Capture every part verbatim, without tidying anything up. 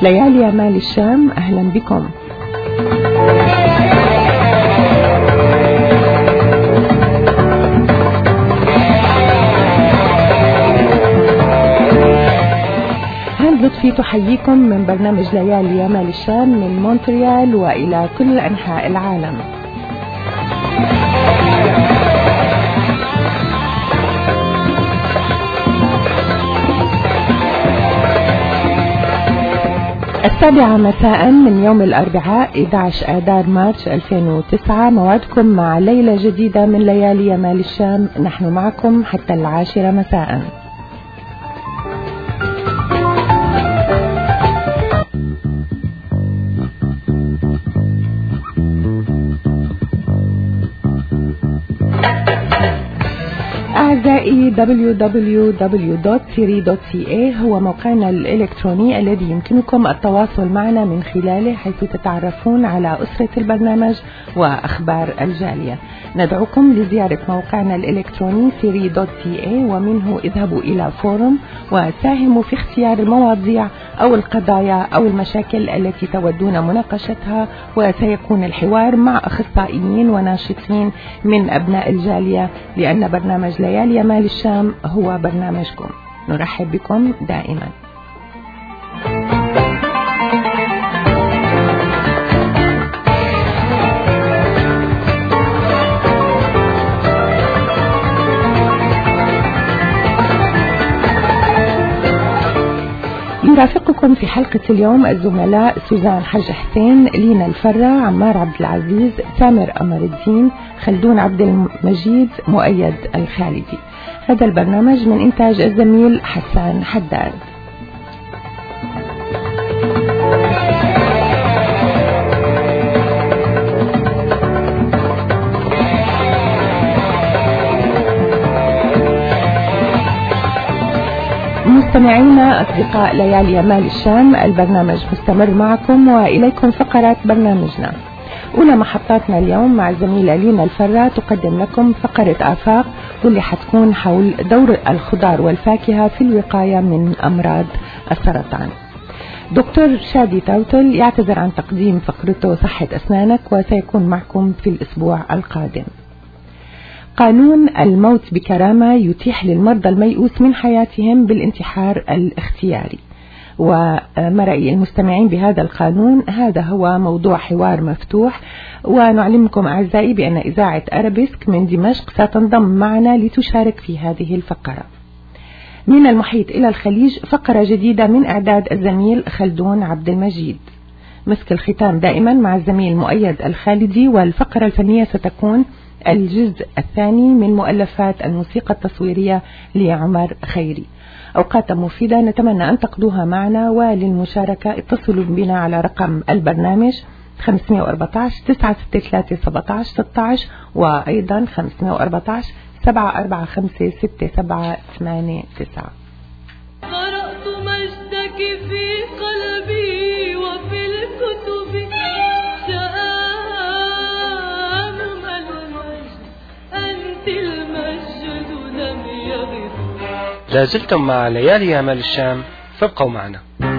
ليالي مال الشام، أهلا بكم. لطفي تحييكم من برنامج ليالي مال الشام من مونتريال وإلى كل أنحاء العالم. السابعة مساء من يوم الأربعاء أحد عشر آذار مارس ألفين وتسعة، موعدكم مع ليلة جديدة من ليالي مال الشام، نحن معكم حتى العاشرة مساء. أعزائي، دبليو دبليو دبليو دوت سيري دوت سي إيه هو موقعنا الإلكتروني الذي يمكنكم التواصل معنا من خلاله، حيث تتعرفون على أسرة البرنامج وأخبار الجالية. ندعوكم لزيارة موقعنا الإلكتروني سيري دوت سي إيه، ومنه اذهبوا إلى فورم وساهموا في اختيار المواضيع أو القضايا أو المشاكل التي تودون مناقشتها، وسيكون الحوار مع أخصائيين وناشطين من أبناء الجالية، لأن برنامج ليالي مال الشام هو برنامجكم. نرحب بكم دائما. يرافقكم في حلقة اليوم الزملاء سوزان حج حسين، لينا الفرة، عمار عبد العزيز، سامر قمر الدين، خلدون عبد المجيد، مؤيد الخالدي. هذا البرنامج من إنتاج الزميل حسان حداد. مستمعينا أصدقاء ليالي مال الشام، البرنامج مستمر معكم وإليكم فقرات برنامجنا. أولى محطاتنا اليوم مع الزميلة لينا الفرة تقدم لكم فقرة آفاق، واللي حتكون حول دور الخضار والفاكهة في الوقاية من أمراض السرطان. دكتور شادي توتل يعتذر عن تقديم فقرته صحة أسنانك، وسيكون معكم في الأسبوع القادم. قانون الموت بكرامة يتيح للمرضى الميؤوس من حياتهم بالانتحار الاختياري. وما رأي المستمعين بهذا القانون؟ هذا هو موضوع حوار مفتوح، ونعلمكم أعزائي بأن إذاعة أرابيسك من دمشق ستنضم معنا لتشارك في هذه الفقرة. من المحيط إلى الخليج، فقرة جديدة من إعداد الزميل خلدون عبد المجيد. مسك الختام دائما مع الزميل مؤيد الخالدي، والفقرة الفنية ستكون الجزء الثاني من مؤلفات الموسيقى التصويرية لعمر خيري. أوقات مفيدة نتمنى أن تقضوها معنا، وللمشاركة اتصلوا بنا على رقم البرنامج خمسة أربعة عشر تسعة ستة ثلاثة سبعة عشر ستة عشر، وأيضا خمسة أربعة عشر سبعة أربعة خمسة ستة سبعة ثمانية تسعة. قرأت مجدك في قلبي وفي الكتب، شآم المجد أنت المجد لم يغب. لازلتم مع ليالي مال الشام، فابقوا معنا.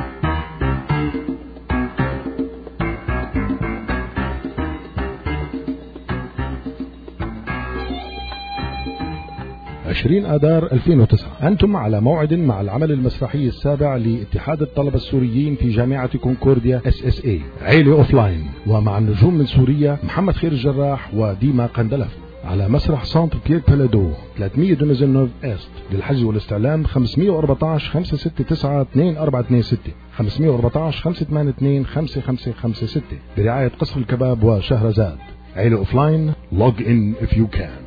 عشرين آذار ألفين وتسعة، أنتم على موعد مع العمل المسرحي السابع لاتحاد الطلبة السوريين في جامعة كونكورديا اس اس اي، عيلة أوفلاين، ومع النجوم من سوريا محمد خير الجراح وديما قندلف، على مسرح سانت بيير بالادو ثلاثمية دمزنوف است. للحجز والاستعلام خمسة أربعة عشر خمسة ستة تسعة اثنين أربعة اثنين ستة، خمسة أربعة عشر خمسة ثمانية اثنين خمسة خمسة خمسة ستة، برعاية قصر الكباب وشهرزاد. عيلة أوفلاين، log in if you can.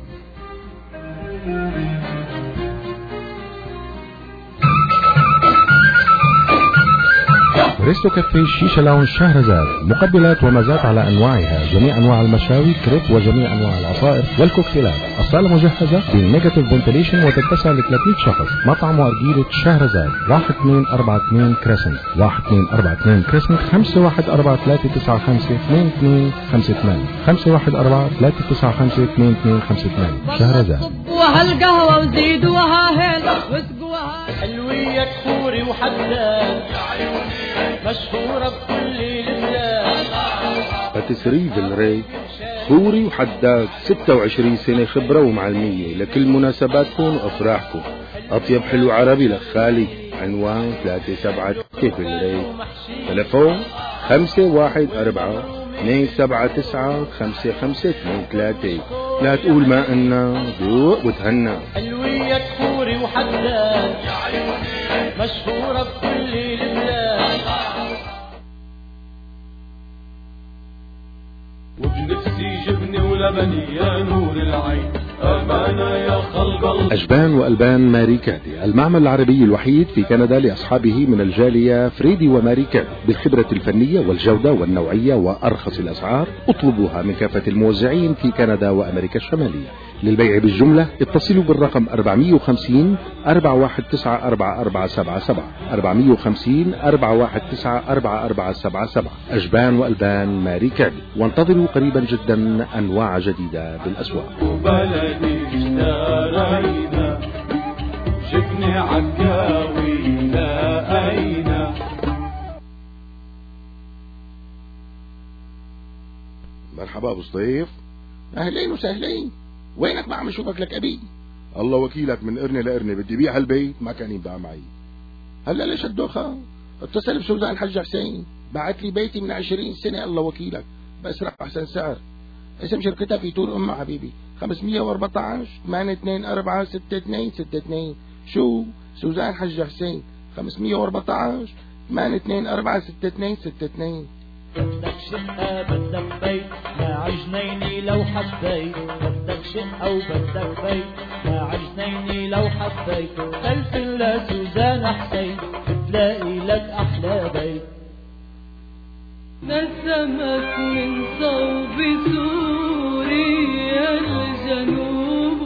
ريستو كافيه شيشة لاونج شهرزاد، مقبلات ومزات على أنواعها، جميع أنواع المشاوي، كريب، وجميع أنواع العصائر والكوكتيلات. الصالة مجهزة بالنيجاتيف فنتيليشن وتتسع ل ثلاثمية شخص. مطعم وأرجيلة شهرزاد، واحد اثنين أربعة اثنين كريسنت، واحد اثنين أربعة اثنين كريسنت، خمسة واحد أربعة ثلاثة تسعة خمسة اثنين اثنين خمسة ثمانية، خمسة واحد أربعة ثلاثة تسعة خمسة اثنين اثنين خمسة ثمانية. شهرزاد. وهالقهوة وزيدوها هيل وسقوها حلوية كفوري وحداد، مشهورة بكل البلاد. باتيسري فيلري سوري وحداد، ستة وعشرين سنة خبرة ومعلمية لكل مناسباتكم وأفراحكم. أطيب حلو عربي لخالي. عنوان ثلاثة سبعة فيلري. تلفون خمسة واحد أربعة اثنين سبعة تسعة خمسة خمسة اثنين ثلاثة. لا تقول ما إنا ذوق وتهنى. حلوية كوري وحداد مشهورة بكل البلاد. وبنفسي جبني ولبني يا نور العين، أمانة يا خلق الله. أجبان وألبان ماري كادي، المعمل العربي الوحيد في كندا لأصحابه من الجالية فريدي وماري كادي، بالخبرة الفنية والجودة والنوعية وأرخص الأسعار. اطلبوها من كافة الموزعين في كندا وأمريكا الشمالية. للبيع بالجملة اتصلوا بالرقم أربعمية وخمسين أربعة واحد تسعة أربعة أربعة سبعة سبعة أربعمية وخمسين أربعة واحد تسعة أربعة أربعة سبعة سبعة. أجبان وألبان ماري كادي. وانتظروا قريبا جدا أنواع جديدة بالأسواق. وبلدي اشترينا جبني عكاوي لقينا. مرحبا ابو صيف. اهلين وسهلين. وينك؟ ما عم اشوفك لك ابي. الله وكيلك، من قرني لقرني بدي بيع هالبيت ما كان ينباع معي. هلا ليش الدوخه؟ اتصل بسوزان الحج حسين، بعت لي بيتي من عشرين سنة. الله وكيلك، بسرق احسن سعر. اسم شركتها في طول امها حبيبي. خمسمية واربعتاشر ثمانية اثنين أربعة ستة اثنين ستة اثنين. شو؟ سوزان حج حسين. خمسمية واربعتاشر ثمانية اثنين أربعة ستة اثنين ستة اثنين. بدك شقة بدك بيت مع جنيني لو حبيت. بدك شقة وبدك بيت مع جنيني لو حبيت. خلف لسوزان حسين بتلاقي لك أحلى بيت. نسمت من صوب سوريا الجنوب،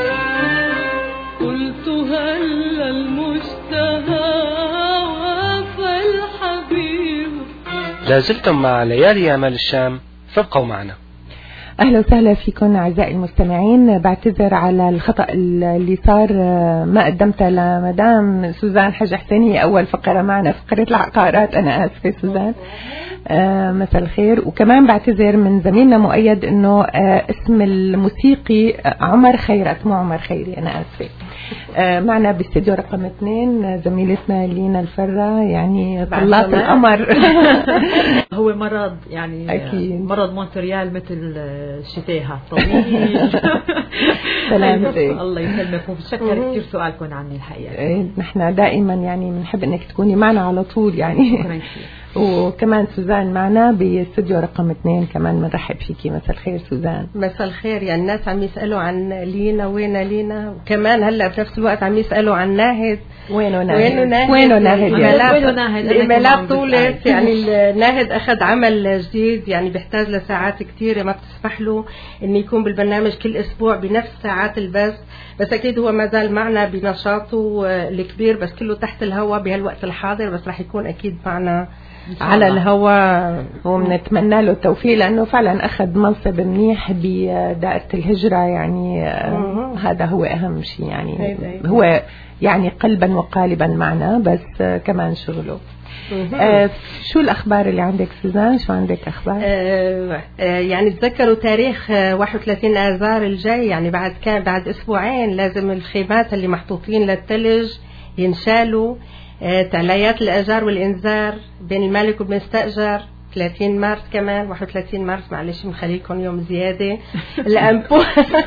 قلت هل المشتهى وفى الحبيب. لازلتم مع ليالي أمال الشام، فابقوا معنا. أهلا وسهلا فيكم أعزائي المستمعين. بعتذر على الخطأ اللي صار، ما قدمتها لمدام سوزان حج حسين، هي أول فقرة معنا، فقرة العقارات. أنا آسفة سوزان. آه مساء الخير. وكمان بعتذر من زميلنا مؤيد انه آه اسم الموسيقي عمر خيرت مو عمر خيري، انا اسفه. آه معنا باستديو رقم اثنين زميلتنا لينا الفرة، يعني طلات القمر. هو مرض يعني أكيد. مرض مونتريال مثل الشتاها طويل. سلامتك. الله يسلمك. وبتشكر كثير سؤالكم عني الحقيقة. نحن دائما يعني بنحب انك تكوني معنا على طول يعني. شكرا كثير. وكمان سوزان معنا باستوديو رقم اثنين، كمان بنرحب فيكي. مساء الخير سوزان. مساء الخير. يعني الناس عم يسألوا عن لينا، وين لينا، وكمان هلا بنفس الوقت عم يسألوا عن ناهد. وينه ناهد؟ وينه ناهد؟ وينه ناهد؟ وينه ناهد؟ الإيميلات طولت. يعني الناهد أخذ عمل جديد، يعني بيحتاج لساعات كتيرة ما بتسمح له إن يكون بالبرنامج كل أسبوع بنفس ساعات البث، بس أكيد هو ما زال معنا بنشاطه الكبير، بس كله تحت الهواء بهالوقت الحاضر، بس رح يكون أكيد معنا على الهواء. وبنتمنى له التوفيق لأنه فعلا أخذ منصب منيح بدائرة الهجرة، يعني آه هذا هو أهم شيء. يعني هو يعني قلبا وقالبا معنا، بس آه كمان شغله. آه شو الأخبار اللي عندك سوزان؟ شو عندك أخبار؟ آه آه يعني تذكروا تاريخ آه واحد وثلاثين آذار الجاي، يعني بعد كان بعد أسبوعين لازم الخيمات اللي محطوطين للثلج ينشالوا. آه تعليات الأجار والإنذار بين المالك والمستأجر ثلاثين مارس، كمان واحد وثلاثين مارس، معلش مخليكم يوم زيادة. الأمبو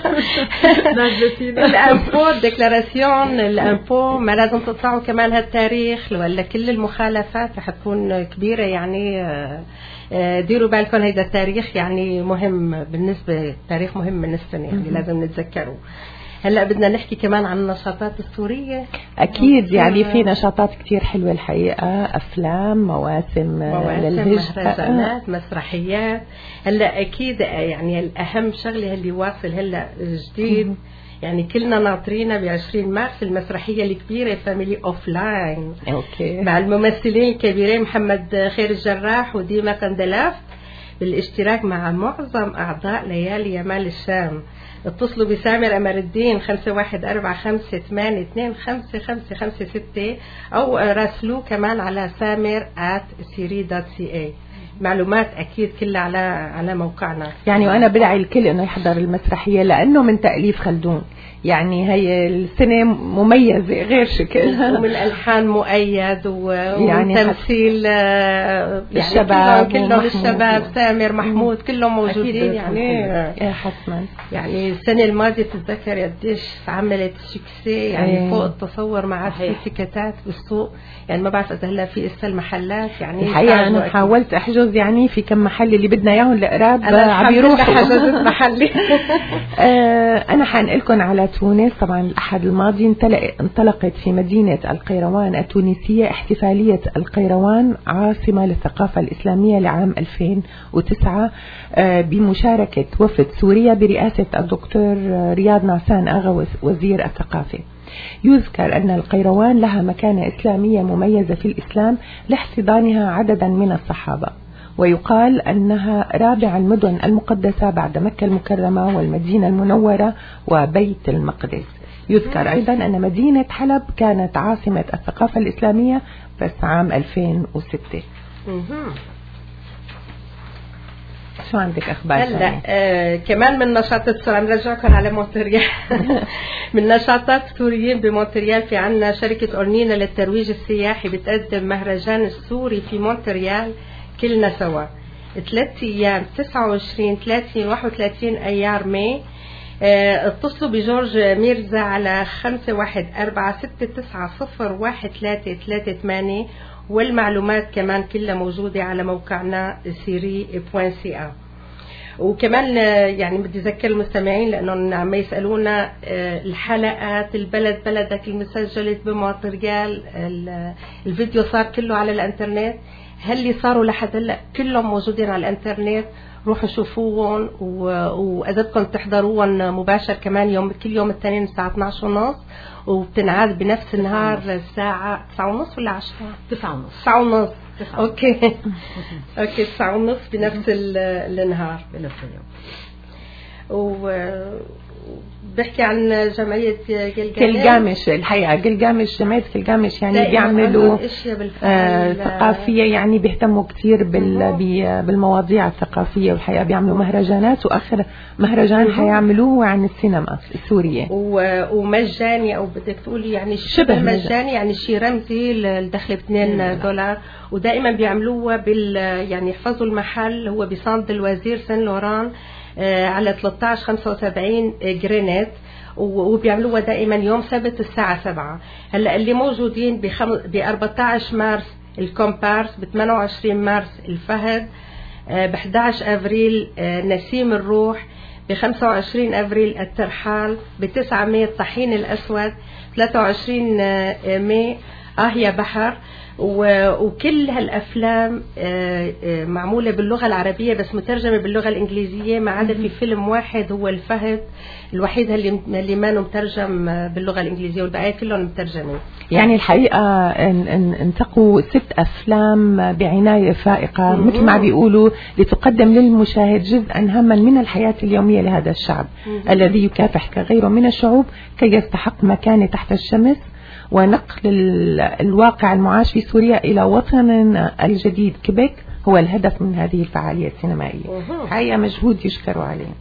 الأمبو ديكلاراسيون الأمبو ما لازم تطلعوا كمان هالتاريخ، ولا كل المخالفات رح تكون كبيرة. يعني آه ديروا بالكم هيدا التاريخ يعني مهم بالنسبة، تاريخ مهم من السنة يعني لازم نتذكره. هلا بدنا نحكي كمان عن النشاطات السورية. أكيد يعني في نشاطات كتير حلوة الحقيقة، أفلام، مواسم, مواسم مهرجانات، مسرحيات. هلا أكيد يعني الأهم شغلة اللي واصل هلا جديد، يعني كلنا ناطرينا بعشرين مارس المسرحية الكبيرة فاميلي أوف لاين، أوكي، مع الممثلين الكبيرين محمد خير الجراح وديما قندلاف، بالاشتراك مع معظم أعضاء ليالي يمال الشام. اتصلوا بسامر أمر الدين خمسة واحد أربعة خمسة ثمانية اثنين خمسة خمسة خمسة ستة، أو راسلوه كمان على سامر آت سيري دوت سي اي. معلومات أكيد كلها على على موقعنا. يعني وأنا بدعي الكل إنه يحضر المسرحية لأنه من تأليف خلدون، يعني هي السنة مميزة غير شكل ومن ألحان مؤيد ومن تمثيل الشباب يعني كلهم الشباب سامر محمود كلهم موجودين يعني يا حسنا. يعني السنة الماضية تتذكر قديش عملت سكسي يعني ايه. فوق التصور، ما عاد في تيكتات بالسوق، يعني ما بعرف إذا هلا في إسا المحلات. يعني الحقيقة أنا حاولت أحجز يعني في كم محل اللي بدنا إياهم القراب عم يروحوا حجزت محلي. أنا حنقلكم على تونس. طبعا الأحد الماضي انطلقت في مدينة القيروان التونسية احتفالية القيروان عاصمة للثقافة الإسلامية لعام ألفين وتسعة بمشاركة وفد سوريا برئاسة الدكتور رياض نعسان أغا وزير الثقافة. يذكر أن القيروان لها مكانة إسلامية مميزة في الإسلام لاحتضانها عددا من الصحابة، ويقال أنها رابع المدن المقدسة بعد مكة المكرمة والمدينة المنورة وبيت المقدس. يذكر أيضا أن مدينة حلب كانت عاصمة الثقافة الإسلامية بس عام ألفين وستة. شو عندك أخبار؟ هلا آه كمان من نشاطات السورية نرجعكم على مونتريال. من نشاطات السوريين بمونتريال في عنا شركة أورنينا للترويج السياحي بتقدم مهرجان السوري في مونتريال كلنا سوا ثلاث أيام تسعة وعشرين ثلاثين واحد وثلاثين أيار ماي. اه اتصلوا بجورج ميرزا على خمسة واحد أربعة ستة تسعة صفر واحد ثلاثة ثلاثة ثمانية، والمعلومات كمان كلها موجودة على موقعنا سيري بوين سي ا. وكمان يعني بدي أذكر المستمعين لأنهم عم يسألونا الحلقات البلد بلدك المسجلة بمونتريال، الفيديو صار كله على الانترنت. هل اللي صاروا لحد هلا كلهم موجودين على الانترنت، روحوا شوفوهم، وإذا بدكم تحضروهم مباشر كمان يوم كل يوم الاثنين الساعة اثنعش ونص، وبتنعاد بنفس النهار الساعة تسعة ونص ولا عشرة؟ تسعة ونص. تسعة ونص. أوكي. أوكي تسعة ونص بنفس النهار بنفس اليوم. و بحكي عن جمعية جلجامش. الحقيقة جلجامش جمعية جلجامش يعني بيعملوا آه ثقافية، يعني بيهتموا كتير بال بالمواضيع الثقافية، والحقيقة بيعملوا مهرجانات، وآخر مهرجان حيعملوه عن السينما السورية ومجاني أو بدك تقولي يعني شبه مجاني، يعني شيء رمزي الدخل باثنين دولار. ودائما بيعملوه بال يعني يحفظوا المحل هو بصند الوزير سان لوران على ثلاثة عشر خمسة وسبعين جرينيت، وبيعملوها دائما يوم سبت الساعة سبعة. هلا اللي موجودين ب أربعة عشر مارس الكومبارس، ب ثمانية وعشرين مارس الفهد، ب أحد عشر أفريل نسيم الروح، ب خمسة وعشرين أفريل الترحال، ب تسعة ماي الطحين الأسود، ثلاثة وعشرين ماي آه يا بحر. وكل هالأفلام معمولة باللغة العربية بس مترجمة باللغة الإنجليزية، ما عدا في فيلم واحد هو الفهد الوحيد اللي اللي ما مترجم باللغة الإنجليزية، والبقية كلهم مترجمين. يعني الحقيقة انتقوا ست أفلام بعناية فائقة مثل ما بيقولوا لتقدم للمشاهد جزءا هاما من الحياة اليومية لهذا الشعب الذي يكافح كغيره من الشعوب كي يستحق مكانه تحت الشمس، ونقل الواقع المعاش في سوريا إلى وطننا الجديد كيبيك هو الهدف من هذه الفعالية السينمائية. حقيقة مجهود يشكروا عليه.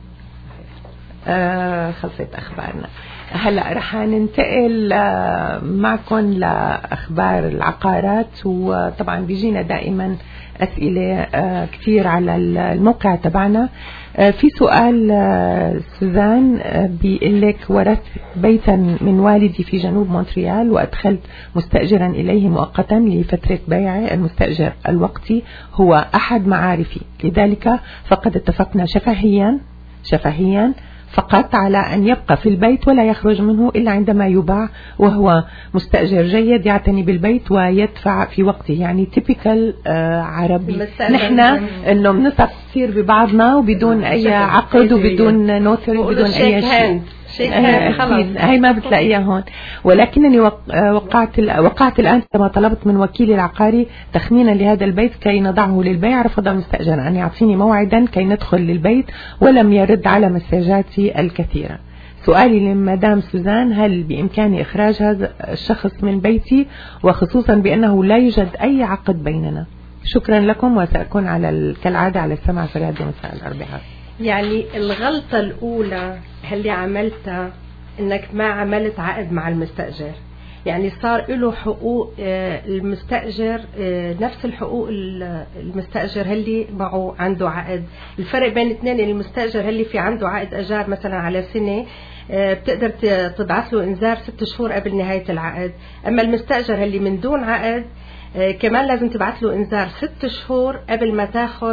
آه خلصت أخبارنا. هلأ رح ننتقل آه معكم لأخبار العقارات، وطبعا بيجينا دائما أسئلة آه كثير على الموقع تبعنا. آه في سؤال آه سوزان آه بيقول لك: ورثت بيتا من والدي في جنوب مونتريال وأدخلت مستأجرا إليه مؤقتا لفترة بيعه. المستأجر الوقتي هو أحد معارفي، لذلك فقد اتفقنا شفهيا شفهيا فقط على أن يبقى في البيت ولا يخرج منه إلا عندما يباع، وهو مستأجر جيد يعتني بالبيت ويدفع في وقته، يعني تيبيكال آه عربي. نحن إنه بنثق تصير ببعضنا وبدون أي عقد وبدون نوتري وبدون أي شيء. خلاص هاي ما بتلاقيها هون. ولكنني وقعت وقعت الآن كما طلبت من وكيلي العقاري تخمينا لهذا البيت كي نضعه للبيع. رفض المستأجر أن يعطيني موعدا كي ندخل للبيت ولم يرد على مساجاتي الكثيرة. سؤالي لمدام سوزان، هل بإمكاني إخراج هذا الشخص من بيتي وخصوصا بأنه لا يوجد أي عقد بيننا؟ شكرا لكم وسأكون على كالعادة على السمع في راديو مساء الأربعاء. يعني الغلطة الأولى اللي عملتها إنك ما عملت عقد مع المستأجر. يعني صار له حقوق المستأجر نفس الحقوق المستأجر اللي معه عنده عقد. الفرق بين اثنين، المستأجر اللي في عنده عقد أجار مثلا على سنة بتقدر تبعث له إنذار ست شهور قبل نهاية العقد. أما المستأجر اللي من دون عقد كمان لازم تبعث له إنذار ست شهور قبل ما تاخد،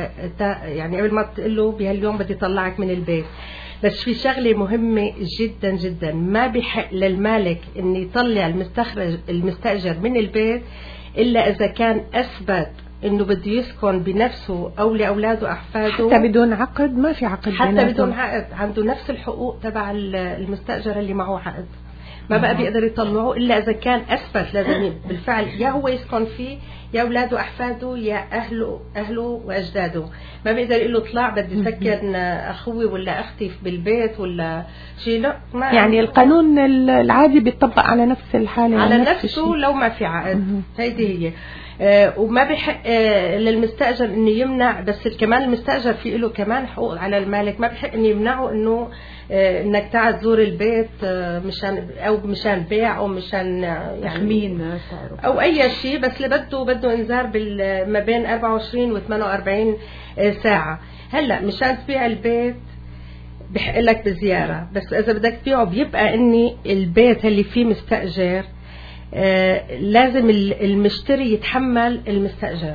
يعني قبل ما تقول له بهاليوم بدي طلعك من البيت. بس في شغلة مهمة جدا جدا، ما بحق للمالك إن يطلع المستخرج المستأجر من البيت إلا إذا كان أثبت إنه بده يسكن بنفسه أو لأولاده أحفاده. حتى بدون عقد؟ ما في عقد حتى بيناتهم. بدون عقد عنده نفس الحقوق تبع المستأجر اللي معه عقد. ما بقى بيقدر يطلعه إلا إذا كان أثبت لازم بالفعل يا هو يسكن فيه يا أولاده أحفاده يا أهله أهله وأجداده. ما بيقدر يقول له اطلع بدي سكن أخوي ولا أختي بالبيت ولا شيء. لا، ما يعني القانون العادي بيطبق على نفس الحالة على نفسه لو ما في عقد. هيدي هي. آه وما بحق آه للمستأجر انه يمنع، بس كمان المستأجر في له كمان حقوق على المالك. ما بحق انه يمنعه انه آه انك تعال تزور البيت آه مشان او مشان بيع او مشان آه يعني تخمين او اي شيء، بس اللي بده بده انذار ما بين أربعة وعشرين و ثمانية وأربعين ساعة. هلا مشان تبيع البيت بحق لك بزيارة، بس اذا بدك تبيعه بيبقى اني البيت اللي فيه مستأجر آه لازم المشتري يتحمل المستأجر.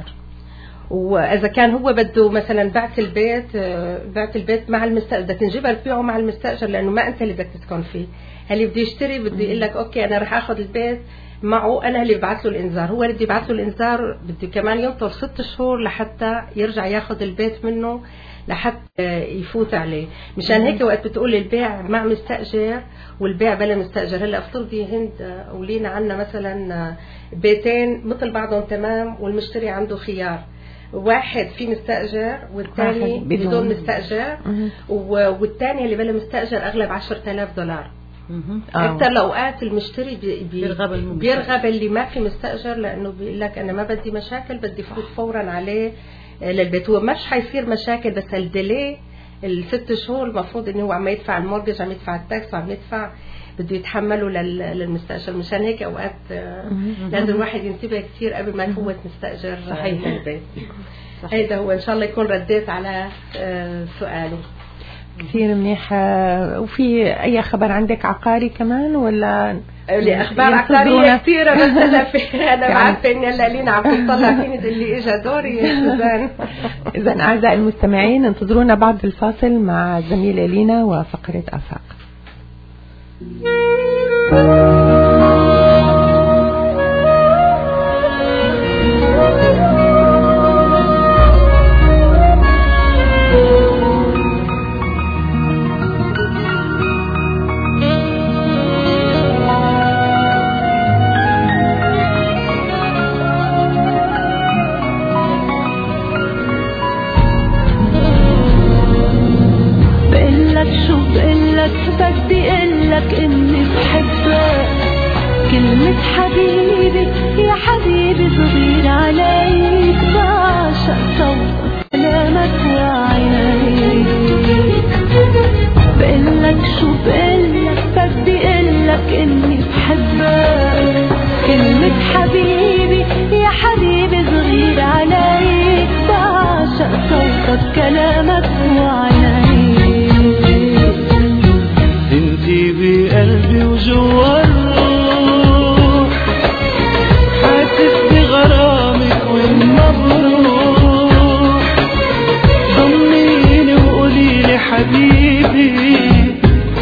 وإذا كان هو بده مثلا بعت البيت آه بعت البيت مع المستأجر بدك تنجبر تبيعه مع المستأجر، لأنه ما أنت اللي بدك تسكن فيه. اللي بده يشتري بده يقول لك أوكي أنا رح أخذ البيت معه، أنا اللي ببعث له الإنذار. هو اللي بده يبعث له الإنذار بده كمان ينطر ست شهور لحتى يرجع ياخذ البيت منه لحتى يفوت عليه. مشان هيك وقت بتقول البيع مع مستأجر والبيع بلا مستأجر. هلا افترضي هند ولينا عنا مثلا بيتين مثل بعضهم تمام والمشتري عنده خيار، واحد في مستأجر والثاني بدون مستأجر، والثاني اللي بلا مستأجر أغلب عشرة آلاف دولار. أكثر الأوقات المشتري بي بيرغب, بيرغب اللي ما في مستأجر، لأنه بيقول لك أنا ما بدي مشاكل بدي فوت فورا عليه للبيت. هو مش حيصير مشاكل، بس الديلي الست شهور المفروض انه هو عم يدفع المورجج عم يدفع التاكس عم يدفع بده يتحمله للمستأجر. مشان هيك اوقات لازم الواحد ينتبه كثير قبل ما يفوت مستأجر صحيح البيت. هيدا هو. ان شاء الله يكون رديت على سؤاله. كثير منيح. وفي اي خبر عندك عقاري كمان ولا؟ الاخبار عقاريه كثيره، بس انا في انا بعرف ان هلا لينا عم تطلع فيني اللي اجى دوري يا سوزان. اذا اعزائي المستمعين انتظرونا بعد الفاصل مع زميله لينا وفقره افاق. بدي قلك اني بحبك كلمة حبيبي يا حبيبي صغير عليك، بعشق صوتك كلامك وعينيك. بقلك شو بقلك بدي قلك اني بحبك كلمة حبيبي يا حبيبي صغير عليك، بعشق صوتك كلامك وعينيك. انتي بقلبي وجوا الروح حاسس بغرامك والمبروح، ضميني وقوليلي حبيبي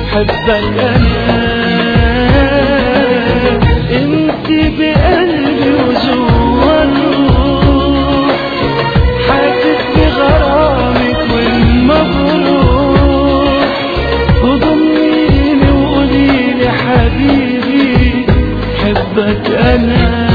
حبك انا. انتي بقلبي حبك أنا.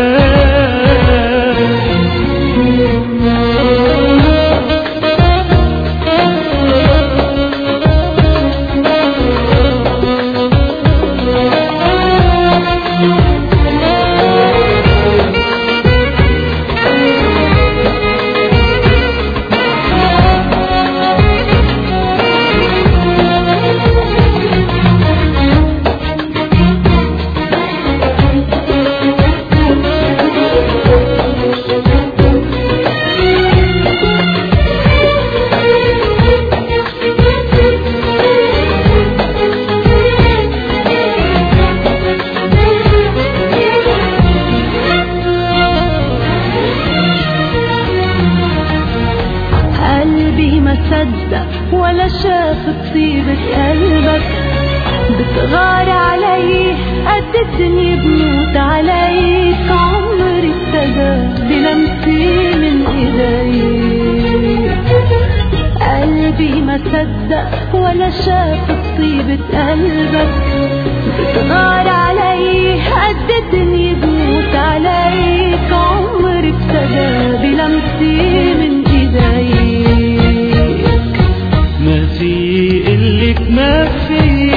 ولا شاف طيبة قلبك بتغار علي قد الدنيا بموت عليك عمري ابتدى بلمسي من ايديك قلبي ما صدق ولا شاف طيبة قلبك بتغار علي قد الدنيا بموت عليك عمري ابتدى بلمسي من ايديك ما في قلك ما في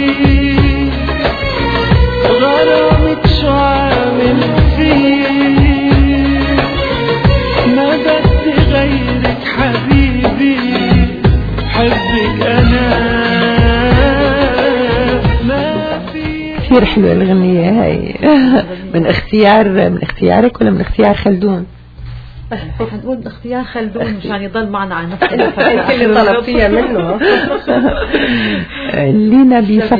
غرامك شو عامل فيه ما بدي غيرك حبيبي حبك أنا ما في. كثير حلوة الغنية هاي. من اختيار من اختيارك ولا من اختيار خلدون؟ حنقول اختيار خلدون مشان يضل معنا على نفس اللي طلب فيها منه. لينا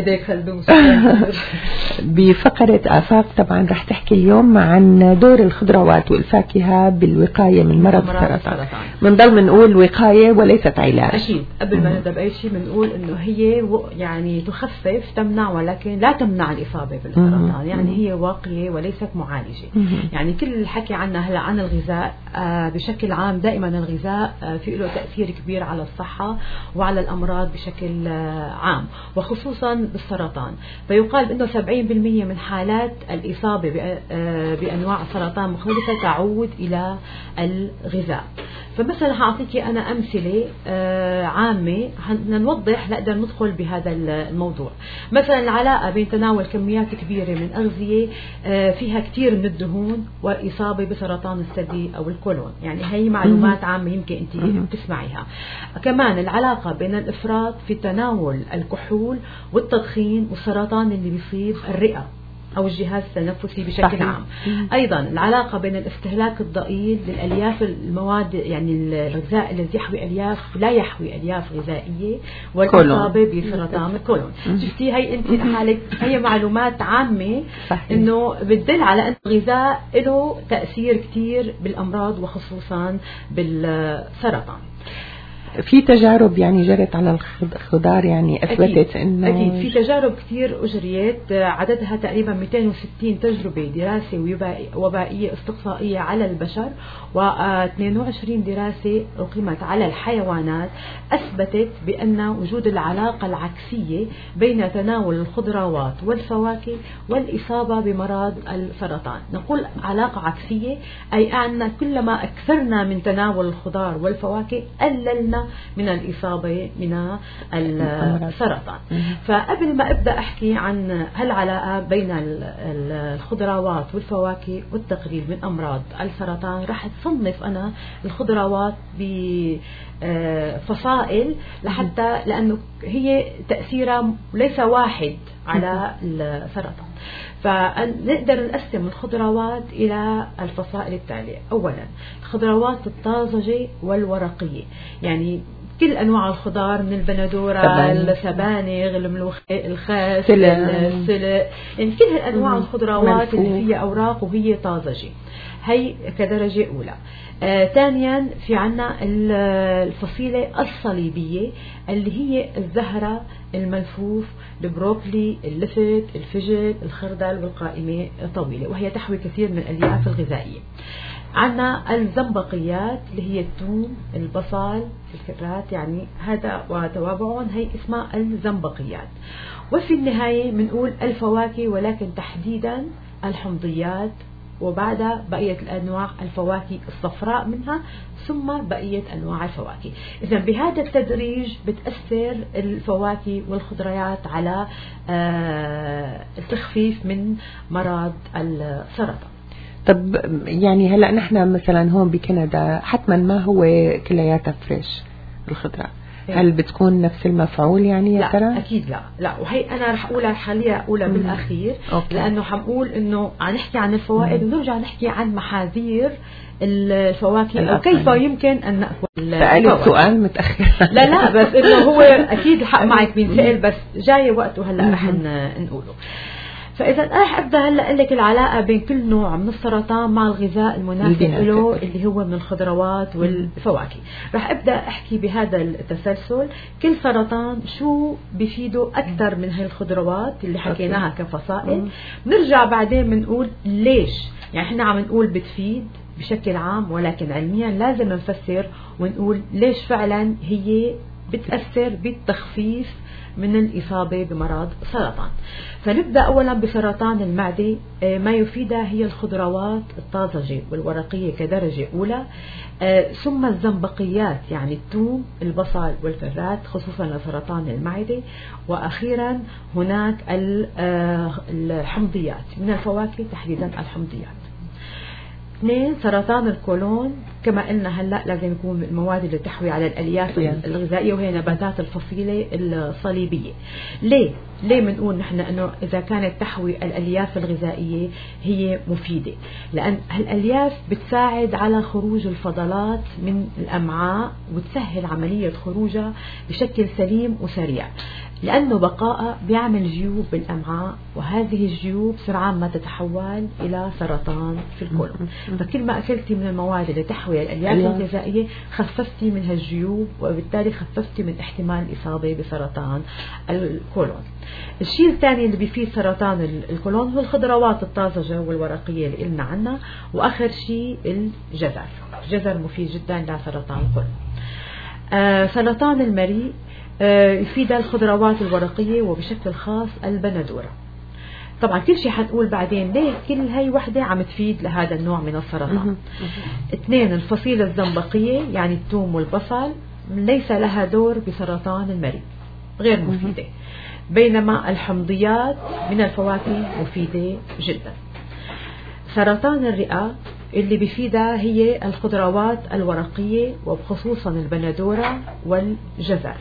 بفقرة آفاق طبعا رح تحكي اليوم عن دور الخضروات والفاكهة بالوقاية من مرض السرطان. بنضل بنقول وقاية وليست علاج. أكيد قبل ما نبدأ بأي شيء بنقول إنه هي يعني تخفف تمنع ولكن لا تمنع الإصابة بالسرطان. يعني هي واقية وليست معالجة. يعني كل الحكي عنها هلا عن الغذاء بشكل عام دائما الغذاء في له تأثير كبير على الصحة وعلى الأمراض بشكل عام وخصوصا بالسرطان. فيقال أنه سبعين بالمئة من حالات الإصابة بأنواع سرطان مختلفة تعود إلى الغذاء. فمثلا هعطيكي أنا أمثلة عامة نوضح نقدر ندخل بهذا الموضوع. مثلا العلاقة بين تناول كميات كبيرة من أغذية فيها كثير من الدهون وإصابة بسرطان الثدي أو الكولون. يعني هي معلومات عامة يمكن أنت بتسمعيها. كمان العلاقة بين الإفراط في تناول الكحول والتدخين والسرطان اللي بيصيب الرئة أو الجهاز التنفسي بشكل صحيح. عام. أيضا العلاقة بين الاستهلاك الضئيل للألياف المواد يعني الغذاء الذي يحوي ألياف لا يحوي ألياف غذائية والإصابة بسرطان الكولون. شفتي هي أنت حالك هي معلومات عامة صحيح. إنه بتدل على أن الغذاء له تأثير كتير بالأمراض وخصوصا بالسرطان. في تجارب يعني جرت على الخضار يعني أثبتت إنه أكيد في تجارب كثير أجريت عددها تقريبا مئتين وستين تجربة دراسة وبائية استقصائية على البشر واثنين وعشرين دراسة أقيمت على الحيوانات أثبتت بأن وجود العلاقة العكسية بين تناول الخضروات والفواكه والإصابة بمرض السرطان. نقول علاقة عكسية أي أن كلما أكثرنا من تناول الخضار والفواكه قللنا من الإصابة من السرطان. فقبل ما أبدأ أحكي عن هالعلاقة بين الخضروات والفواكه والتقليل من أمراض السرطان رح تصنف أنا الخضروات بفصائل لحتى لأنه هي تأثيرها ليس واحد على السرطان. فنقدر نقسم الخضروات إلى الفصائل التالية. أولا الخضروات الطازجة والورقية، يعني كل أنواع الخضار من البندورة السبانغ الملوخي الخس السلق، يعني كل هالأنواع الخضروات اللي فيها أوراق وهي طازجة هي كدرجة أولى. آه، ثانيا في عنا الفصيلة الصليبية اللي هي الزهرة الملفوف البروكلي اللفت الفجل الخردل والقائمة الطويلة وهي تحوي كثير من الألياف الغذائية. عنا الزنبقيات اللي هي الثوم البصل الكرات يعني هذا وتوابعهم هي اسمها الزنبقيات. وفي النهاية بنقول الفواكه ولكن تحديدا الحمضيات، وبعدها بقية الأنواع الفواكه الصفراء منها، ثم بقية أنواع الفواكه. إذا بهذا التدريج بتأثر الفواكه والخضروات على التخفيف من مرض السرطان. طب يعني هلا نحن مثلا هون بكندا حتما ما هو كلياتها فريش الخضرة، هل بتكون نفس المفعول يعني يا ترى؟ لا اكيد لا لا وهي انا رح اقولها خليها اقولها بالاخير. أوكي. لانه حنقول انه عم نحكي عن الفوائد ونرجع نحكي عن محاذير الفواكه او كيف يمكن ان ناكل. سألت سؤال متاخر. لا لا بس انه هو اكيد الحق معك بينسال، بس جاي وقته هلا رح نقوله. فإذا رح أبدأ هلا أقول لك العلاقة بين كل نوع من السرطان مع الغذاء المناسب له اللي هو من الخضروات والفواكه. رح أبدأ أحكي بهذا التسلسل كل سرطان شو بيفيده أكثر من هاي الخضروات اللي حكيناها كفصائل. نرجع بعدين بنقول ليش، يعني إحنا عم نقول بتفيد بشكل عام، ولكن علميا لازم نفسر ونقول ليش فعلا هي بتأثر بالتخفيف من الإصابة بمرض سرطان. فنبدأ أولا بسرطان المعدة. ما يفيدها هي الخضروات الطازجة والورقية كدرجة أولى، ثم الزنبقيات يعني الثوم البصل والفرات خصوصا لسرطان المعدة، وأخيرا هناك الحمضيات من الفواكه تحديدا الحمضيات. اثنين سرطان الكولون كما قلنا هلا لازم يكون المواد اللي تحوي على الالياف الغذائيه وهي نباتات الفصيله الصليبيه. ليه؟ ليه بنقول نحن انه اذا كانت تحوي الالياف الغذائيه هي مفيده؟ لان الالياف بتساعد على خروج الفضلات من الامعاء وتسهل عمليه خروجها بشكل سليم وسريع، لأنه بقائها بيعمل جيوب بالأمعاء، وهذه الجيوب سرعان ما تتحول إلى سرطان في الكولون. فكل ما أكلتي من المواد اللي تحوي الألياف الغذائية خففتي من هالجيوب، وبالتالي خففتي من احتمال الإصابة بسرطان الكولون. الشيء الثاني اللي بيفيد سرطان الكولون هو الخضروات الطازجة والورقية اللي قلنا عنها، وآخر شيء الجزر. الجزر مفيد جدا لسرطان الكولون. آه سرطان المريء يفيد الخضروات الورقية وبشكل خاص البندورة. طبعا كل شيء حنقول بعدين ليه كل هاي وحدة عم تفيد لهذا النوع من السرطان. اثنين الفصيلة الزنبقية يعني الثوم والبصل ليس لها دور بسرطان المريء، غير مفيدة، بينما الحمضيات من الفواكه مفيدة جدا. سرطان الرئة اللي بيفيدها هي الخضروات الورقية وبخصوصا البندورة والجزر.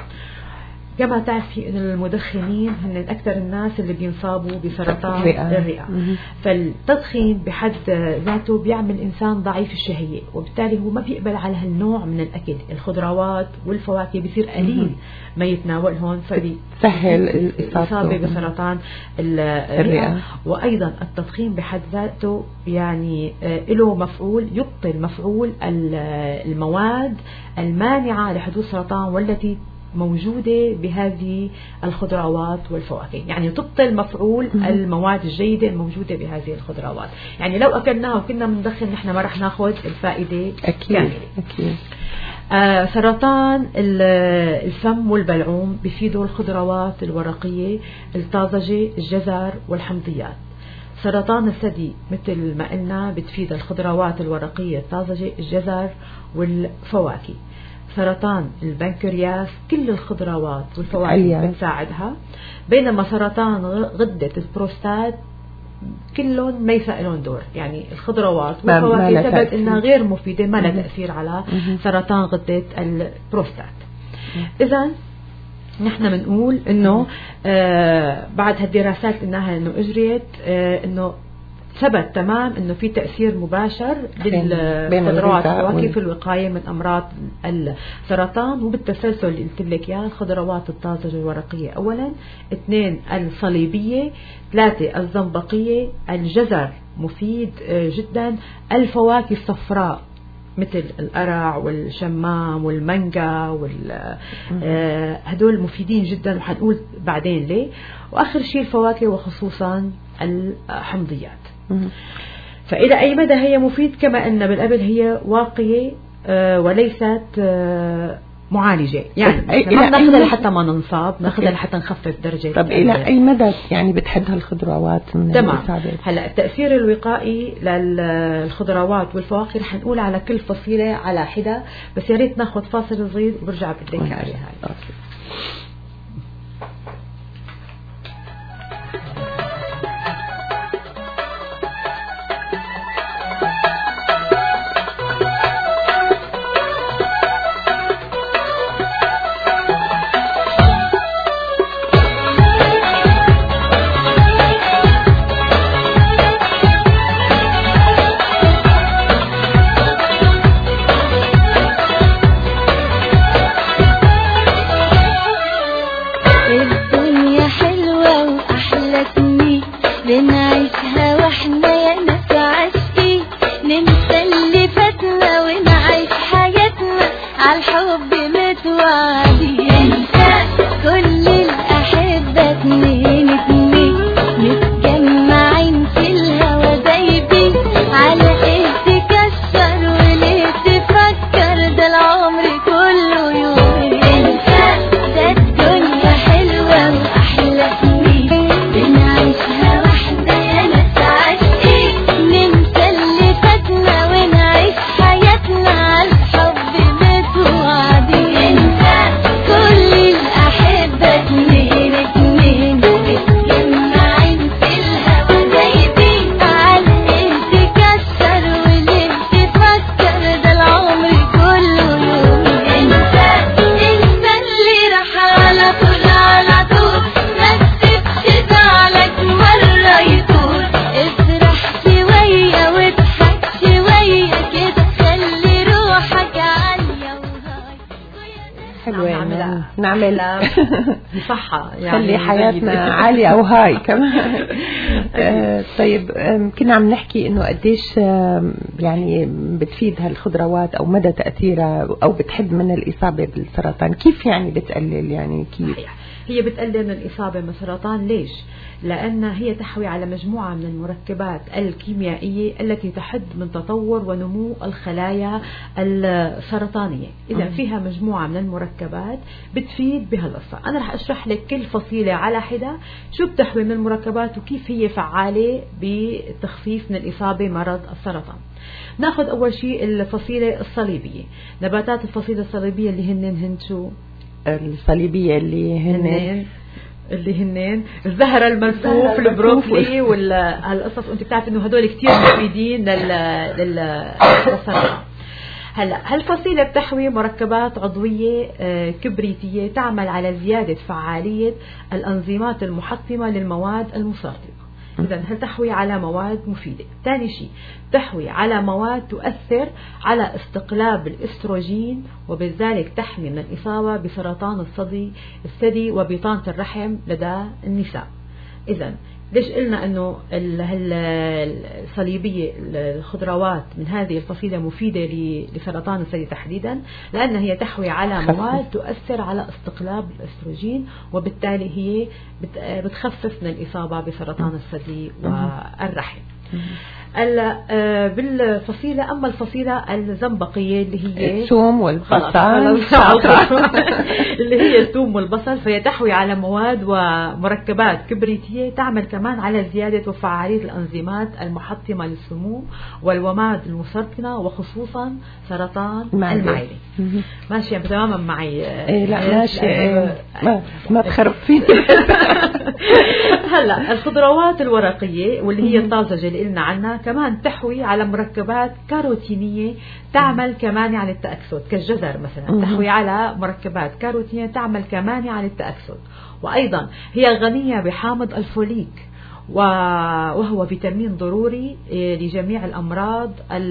كما تعرفي ان المدخنين هن اكثر الناس اللي بينصابوا بسرطان الرئة, الرئة. فالتدخين بحد ذاته بيعمل انسان ضعيف الشهية، وبالتالي هو ما بيقبل على هالنوع من الاكل. الخضروات والفواكه بيصير قليل ما يتناولهم، فبيسهل الاصابة بسرطان الرئة. وايضا التدخين بحد ذاته يعني له مفعول يبطل مفعول المواد المانعة لحدوث سرطان والتي موجودة بهذه الخضروات والفواكه، يعني تبطل مفعول المواد الجيدة الموجودة بهذه الخضروات. يعني لو أكلناها وكنا مندخن نحن ما رح ناخذ الفائدة أكيد. كاملة. أكيد. آه سرطان الفم والبلعوم بيفيدوا الخضروات الورقية الطازجة الجزر والحمضيات. سرطان الثدي مثل ما قلنا بتفيد الخضروات الورقية الطازجة الجزر والفواكه. سرطان البنكرياس كل الخضروات والفواكه بتساعدها، بينما سرطان غدة البروستات كلهم ما يسألون دور، يعني الخضروات والفواكه ثبت انها غير مفيدة، ما لها تأثير على سرطان غدة البروستات. إذا نحن بنقول انه آه بعد هالدراسات انها انه اجريت آه انه ثبت تمام انه في تأثير مباشر للخضروات والفواكه في الوقاية من امراض السرطان، وبالتسلسل اللي قلت لك اياه الخضروات الطازجة الورقية اولا، اثنين الصليبية، ثلاثة الزنبقية، الجزر مفيد جدا، الفواكه الصفراء مثل القرع والشمام والمانجا وال هدول مفيدين جدا وحنقول بعدين ليه، واخر شيء الفواكه وخصوصا الحمضيات. فإلى أي مدى هي مفيد؟ كما أن بالقبل هي واقية وليست معالجة، يعني ما ناخذها لحتى ما ننصاب، ناخذها لحتى نخفف درجة. طب إلى أي مدى يعني بتحد هالخضروات من الإصابة؟ هلا التأثير الوقائي للخضروات والفواكه رح نقول على كل فصيلة على حدة، بس يا ريت ناخذ فاصل صغير وبرجع بديك عليها هاي. نعمل بصحة يعني خلي حياتنا عالية أو هاي كمان. طيب كنا عم نحكي إنه قديش يعني بتفيد هالخضروات أو مدى تأثيرها أو بتحد من الإصابة بالسرطان، كيف يعني بتقلل يعني كيف؟ هي بتقلل من الإصابة من السرطان. ليش؟ لأن هي تحوي على مجموعة من المركبات الكيميائية التي تحد من تطور ونمو الخلايا السرطانية. إذا فيها مجموعة من المركبات بتفيد بهالقصة. أنا رح أشرح لك كل فصيلة على حدة شو بتحوي من المركبات وكيف هي فعالة بتخفيف من الإصابة مرض السرطان. ناخذ أول شيء الفصيلة الصليبية. نباتات الفصيلة الصليبية اللي هن هن شو؟ الصليبية اللي هن اللي هنين الزهرة الملفوف البروكلي والقصص، وانت بتعرف انه هدول كتير مفيدين للسرطان. هلا هالفصيلة بتحوي مركبات عضوية كبريتية تعمل على زيادة فعالية الأنزيمات المحطمة للمواد المسرطنة. إذن هل تحوي على مواد مفيدة. ثاني شيء تحوي على مواد تؤثر على استقلاب الاستروجين وبذلك تحمي من الإصابة بسرطان الثدي الثدي وبطانة الرحم لدى النساء. إذن ليش قلنا أنه الصليبية الخضروات من هذه الفصيلة مفيدة لسرطان الثدي تحديدا؟ لأن هي تحوي على مواد تؤثر على استقلاب الاستروجين وبالتالي هي بتخفف من الإصابة بسرطان الثدي والرحم. بالفصيلة أما الفصيلة الزنبقية اللي هي الثوم والبصل اللي هي الثوم والبصل، فهي تحوي على مواد ومركبات كبريتية تعمل كمان على زيادة وفعالية الأنزيمات المحطمة للسموم والوماد المسرطنة وخصوصا سرطان المعدة. ماشي تماما معي؟ إيه لا ماشي. إيه ما, ما تخربين. هلا الخضروات الورقية واللي هي الطازجة اللي قلنا عنها كمان تحوي على مركبات كاروتينية تعمل كمان على التأكسد، كالجزر مثلا تحوي على مركبات كاروتينية تعمل كمان على التأكسد. وأيضا هي غنية بحامض الفوليك وهو فيتامين ضروري لجميع الأمراض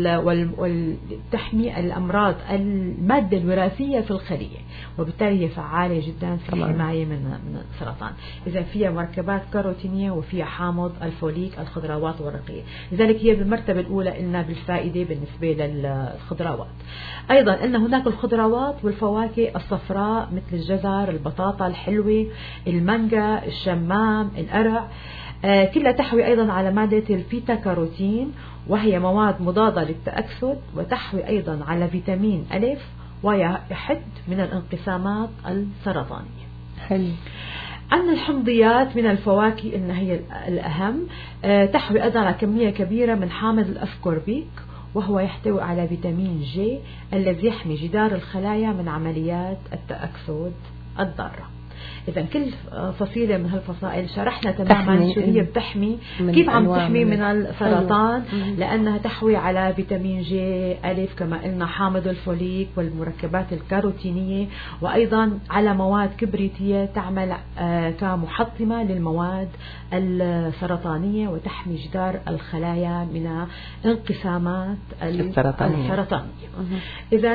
وتحمي الأمراض المادة الوراثية في الخلية، وبالتالي هي فعالة جدا في الحماية من من السرطان. إذا فيها مركبات كاروتينية وفيها حامض الفوليك الخضروات الورقية، لذلك هي بالمرتبة الأولى قلنا بالفائدة بالنسبة للخضروات. أيضا قلنا هناك الخضروات والفواكه الصفراء مثل الجزر، البطاطا الحلوة، المانجا، الشمام، القرع، آه كلها تحوي أيضا على مادة البيتا كاروتين وهي مواد مضادة للتأكسد، وتحوي أيضا على فيتامين ألف ويحد من الانقسامات السرطانية. حلو. عندنا الحمضيات من الفواكه إن هي الأهم، تحوي أيضا على كمية كبيرة من حامض الأسكوربيك، وهو يحتوي على فيتامين جي الذي يحمي جدار الخلايا من عمليات التأكسد الضارة. إذا كل فصيلة من هالفصائل شرحنا تماما شو هي بتحمي، كيف عم تحمي من السرطان، لأنها تحوي على فيتامين جي ألف كما قلنا، حامض الفوليك والمركبات الكاروتينية، وأيضا على مواد كبريتية تعمل كمحطمة للمواد السرطانية وتحمي جدار الخلايا من انقسامات السرطانية, السرطانية. إذا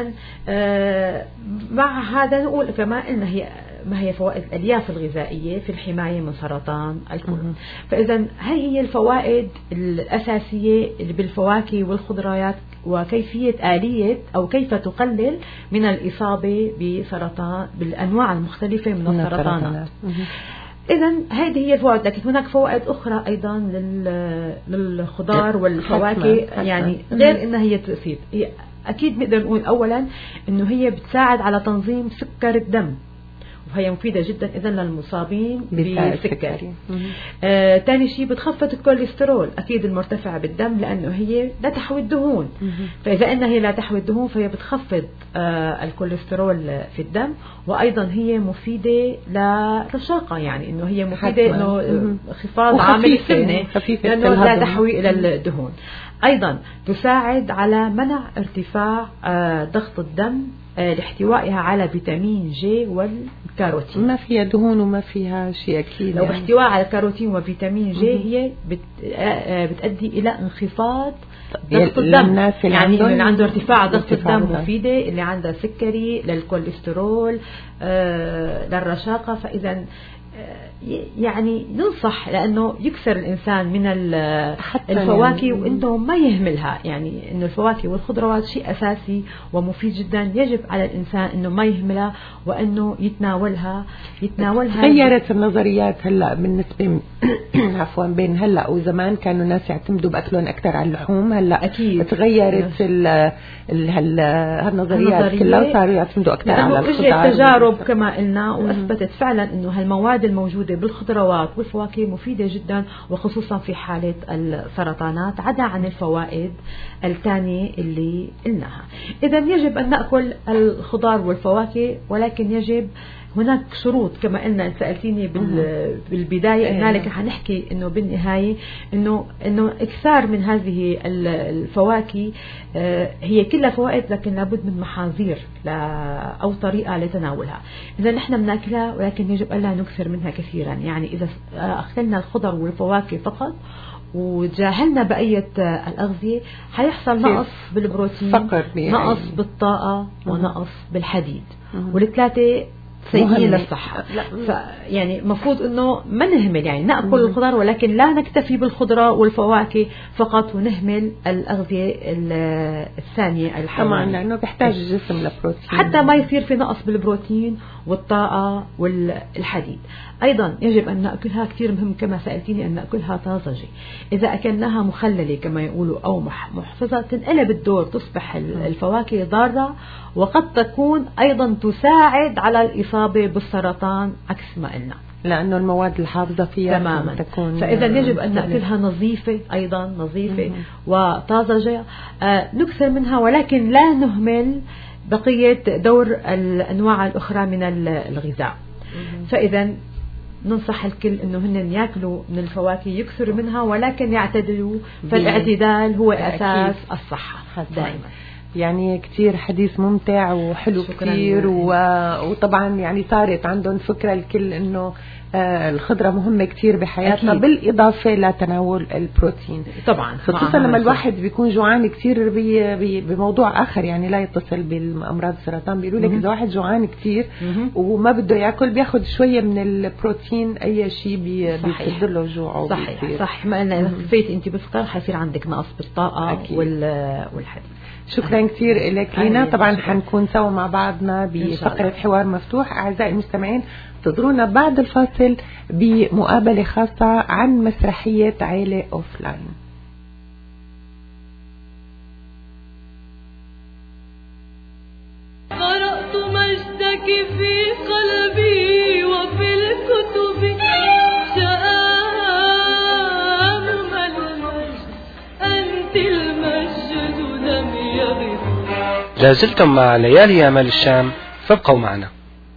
مع هذا نقول كما قلنا هي ما هي فوائد الألياف الغذائية في الحماية من سرطان الكلى. فإذا هي هي الفوائد الأساسية اللي بالفواكه والخضروات، وكيفية آلية أو كيف تقلل من الإصابة بسرطان بالأنواع المختلفة من السرطانات. إذا هذه هي الفوائد، لكن هناك فوائد أخرى أيضا للخضار والفواكه، يعني غير إنها هي تفيد. أكيد نقدر نقول أولا إنه هي بتساعد على تنظيم سكر الدم، وهي مفيدة جدا إذا للمصابين بالسكري. آه، تاني شيء بتخفض الكوليسترول أكيد المرتفع بالدم، لأنه هي لا تحوي الدهون. فإذا أنها هي لا تحوي الدهون فهي بتخفض آه الكوليسترول في الدم، وأيضا هي مفيدة للرشاقة، يعني إنه هي مفيدة إنه انخفاض عامل السمنة لأنه لا تحوي إلى الدهون. أيضا تساعد على منع ارتفاع آه ضغط الدم لاحتوائها على فيتامين جي والكاروتين. ما فيها دهون وما فيها شيء أكيد. لو يعني احتواء على الكاروتين وفيتامين جي هي بت... بتؤدي إلى انخفاض ضغط الدم، يعني اللي عنده ارتفاع ضغط الدم مفيدة، اللي عنده سكري، للكوليسترول، آه للرشاقة. فإذا يعني ننصح لأنه يكثر الإنسان من الفواكه يعني وإنه ما يهملها، يعني إنه الفواكه والخضروات شيء أساسي ومفيد جدا، يجب على الإنسان إنه ما يهملها وإنه يتناولها يتناولها تغيرت النظريات هلا بالنسبة عفوا بين هلا وزمان، كانوا الناس يعتمدوا بأكلهم أكثر على اللحوم، هلا أكيد تغيرت هالنظريات كلها، صاروا يعتمدوا أكثر على الخضار. التجارب كما قلنا وأثبتت فعلا إنه هالمواد الموجودة بالخضروات والفواكه مفيدة جدا، وخصوصا في حالة السرطانات، عدا عن الفوائد الثانية اللي قلناها. إذا يجب أن نأكل الخضار والفواكه، ولكن يجب هناك شروط كما قلنا. سألتيني بالبداية قلنا لك حنحكي إنه بالنهاية إنه إنه إكثار من هذه الفواكه هي كلها فوائد، لكن لابد من محاذير أو طريقة لتناولها. إذا نحن بناكلها ولكن يجب ألا نكثر منها كثيرا، يعني إذا أكلنا الخضر والفواكه فقط وتجاهلنا بقية الأغذية حيحصل نقص بالبروتين، نقص بالطاقة، ونقص بالحديد، والثلاثة سيئين للصحة. يعني المفروض انه ما نهمل، يعني نأكل الخضار ولكن لا نكتفي بالخضرة والفواكه فقط ونهمل الأغذية الثانية الحيوانية، طبعا لأنه بيحتاج الجسم للبروتين حتى ما يصير في نقص بالبروتين والطاقة والحديد. أيضا يجب أن نأكلها، كثير مهم كما سألتيني، أن نأكلها طازجة. إذا أكلناها مخللة كما يقولوا أو محفظة تنقلب الدور، تصبح الفواكه ضارة، وقد تكون أيضا تساعد على الإصابة بالسرطان عكس ما قلنا، لأنه المواد الحافظة فيها تماما تكون. فإذا يجب أن نأكلها نظيفة، أيضا نظيفة وطازجة، آه نكثر منها ولكن لا نهمل بقية دور الأنواع الأخرى من الغذاء. فإذا ننصح الكل أنه هن يأكلوا من الفواكه، يكثروا منها ولكن يعتدلوا، فالاعتدال هو أساس الصحة دائما. يعني كتير حديث ممتع وحلو كتير، وطبعا يعني صارت عندهم فكرة الكل انه آه الخضرة مهمة كتير بحياتنا، أكيد. بالإضافة لتناول البروتين طبعا، خصوصا لما الواحد بيكون جوعان كتير بي بي بموضوع آخر، يعني لا يتصل بالأمراض السرطان. بيقولوا لك إذا واحد جوعان كتير وما بده يأكل بياخد شوية من البروتين، أي شيء بي بيسد له جوعه. صحيح صح، ما قلنا إذا خفيت أنت بالفطار حيصير عندك نقص بالطاقة والحديد. شكرا كثير لك لينا. طبعا حنكون سوا مع بعضنا بفقرة حوار مفتوح. أعزائي المستمعين انتظرونا بعد الفاصل بمقابلة خاصة عن مسرحية عيلة أوفلاين. قرار اسمك في قلبي وفي الكتب شآم المجد أنت المجد لم يغب. لازلتم مع ليالي أمال الشام، فابقوا معنا.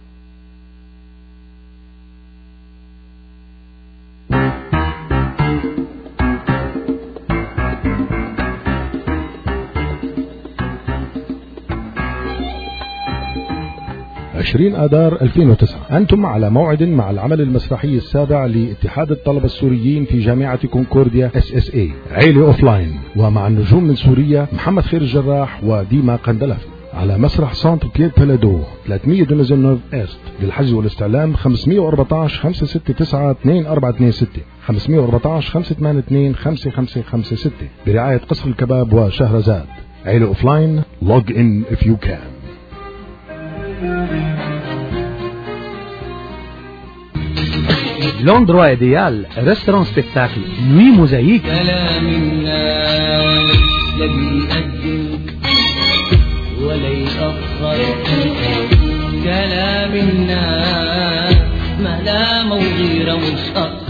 عشرين آذار ألفين وتسعة أنتم على موعد مع العمل المسرحي السابع لاتحاد الطلبة السوريين في جامعة كونكورديا اس اس اي، عيلة أوفلاين، ومع النجوم من سوريا محمد خير الجراح وديما قندلف، على مسرح سانت بيير بلادو ثلاثمية دونزنوف است. للحجز والاستعلام خمسمية وأربعتاشر خمسة ستة تسعة اثنين أربعة اثنين ستة خمسمية وأربعتاشر خمسة ثمانية اثنين خمسة خمسة خمسة ستة برعاية قصر الكباب وشهرزاد. عيلة أوفلاين، log in if you can. L'endroit idéal, restaurant spectacle, nuit mosaïque. كلام الناس لا بيقدم ولا يأخر، كلام الناس ملامة وغيرة مش أكتر.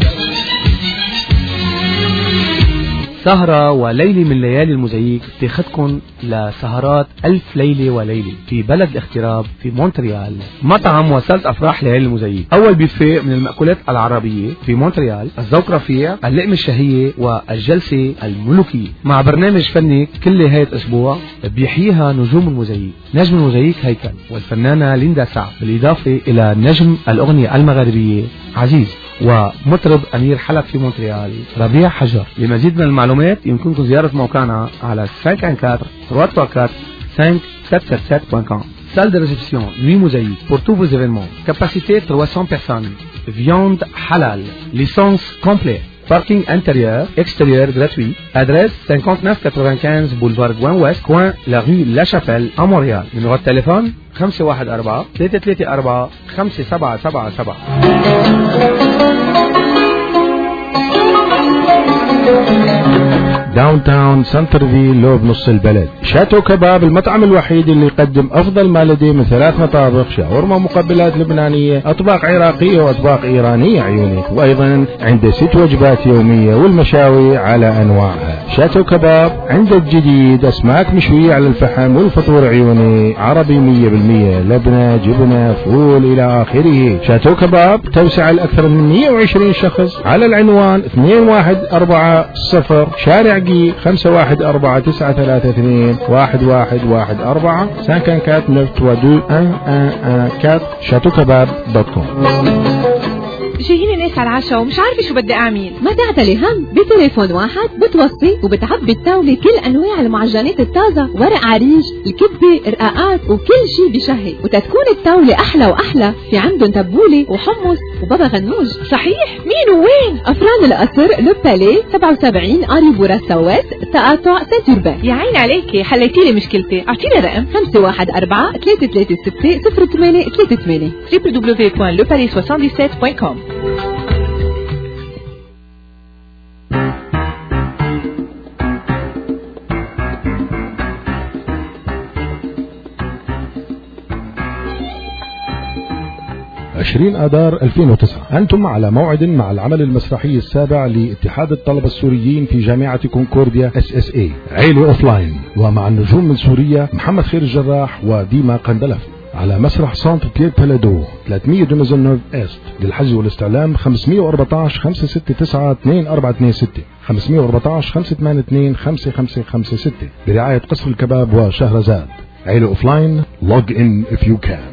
سهرة وليلة من ليالي الموزاييك اتخذكم لسهرات ألف ليلة وليلة في بلد الاغتراب في مونتريال، مطعم وسالة أفراح ليالي الموزاييك. أول بيفيه من المأكولات العربية في مونتريال، الذوق رفيع، اللقمة الشهية والجلسة الملوكية، مع برنامج فني كل نهاية أسبوع بيحييها نجوم الموزاييك. نجم الموزاييك هيكل والفنانة ليندا سعد، بالإضافة إلى نجم الأغنية المغربية عزيز ومطرب أمير حلب في مونتريال ربيع حجر. لمزيد من المعلومات يمكنكم زيارة موقعنا على خمسة أربعة أربعة ثلاثة أربعة خمسة سبعة سبعة سبعة دوت كوم. Salle de réception, nuit mosaïque pour tous vos événements. Capacité trois cents personnes. Viande halal. Licence complète. Parking intérieur, extérieur gratuit. Adresse cinquante-neuf quatre-vingt-quinze boulevard Gouin-Ouest, coin la rue La Chapelle à Montréal. Numéro de téléphone خمسة واحد أربعة ثلاثة ثلاثة أربعة خمسة سبعة سبعة سبعة. داون تاون سنترفيل لو بنص البلد. شاتو كباب، المطعم الوحيد اللي يقدم أفضل ما لديه من ثلاث مطابخ، شاورما مقبلات لبنانية، أطباق عراقية وأطباق إيرانية عيونك، وأيضا عنده ست وجبات يومية والمشاوي على أنواعها. شاتو كباب عنده الجديد، أسماك مشوية على الفحم والفطور عيوني، عربي مية بالمية، لبنة جبنة فول إلى آخره. شاتو كباب توسع لأكثر من مية وعشرين شخص على العنوان اثنين واحد أربعة صفر شارع خمسة واحد أربعة تسعة ثلاثة اثنين واحد واحد واحد أربعة سانكان كات نفت ودو أن أن أن كات شاتو كباب دوت كوم. جايين ناس على العشاء ومش عارفة شو بدي أعمل. ما تعتلي هم، بتليفون واحد بتوصي وبتعبي الطاولة كل أنواع المعجنات الطازة، ورق عريج، الكبة، رقاقات وكل شي بشهي، وتتكون الطاولة أحلى وأحلى. في عندهم تبولة وحمص وبابا غنوج. صحيح؟ مين وين؟ أفران القصر، لو بالي سبعة وسبعين أري بورا سوات، تقاطع ساتوربان. يا عين عليكي، حليتيلي مشكلتي. أعطيني رقم خمسة واحد أربعة ثلاثة ثلاثة ستة صفر ثمانية ثلاثة ثمانية دبليو دبليو دبليو دوت لو بالي سبعة سبعة دوت كوم. عشرين آذار ألفين وتسعة أنتم على موعد مع العمل المسرحي السابع لاتحاد الطلبة السوريين في جامعة كونكورديا اس اس اي، عيلة أوفلاين، ومع النجوم من سوريا محمد خير الجراح وديما قندلف، على مسرح سانت بيير بلادو ثلاثمية دونزنوف است. للحجز والاستعلام خمسمية وأربعتاشر خمسة ستة تسعة اثنين أربعة اثنين ستة خمسمية وأربعتاشر خمسة ثمانية اثنين خمسة خمسة خمسة ستة برعاية قصر الكباب وشهرزاد. عيلة أوفلاين، log in if you can.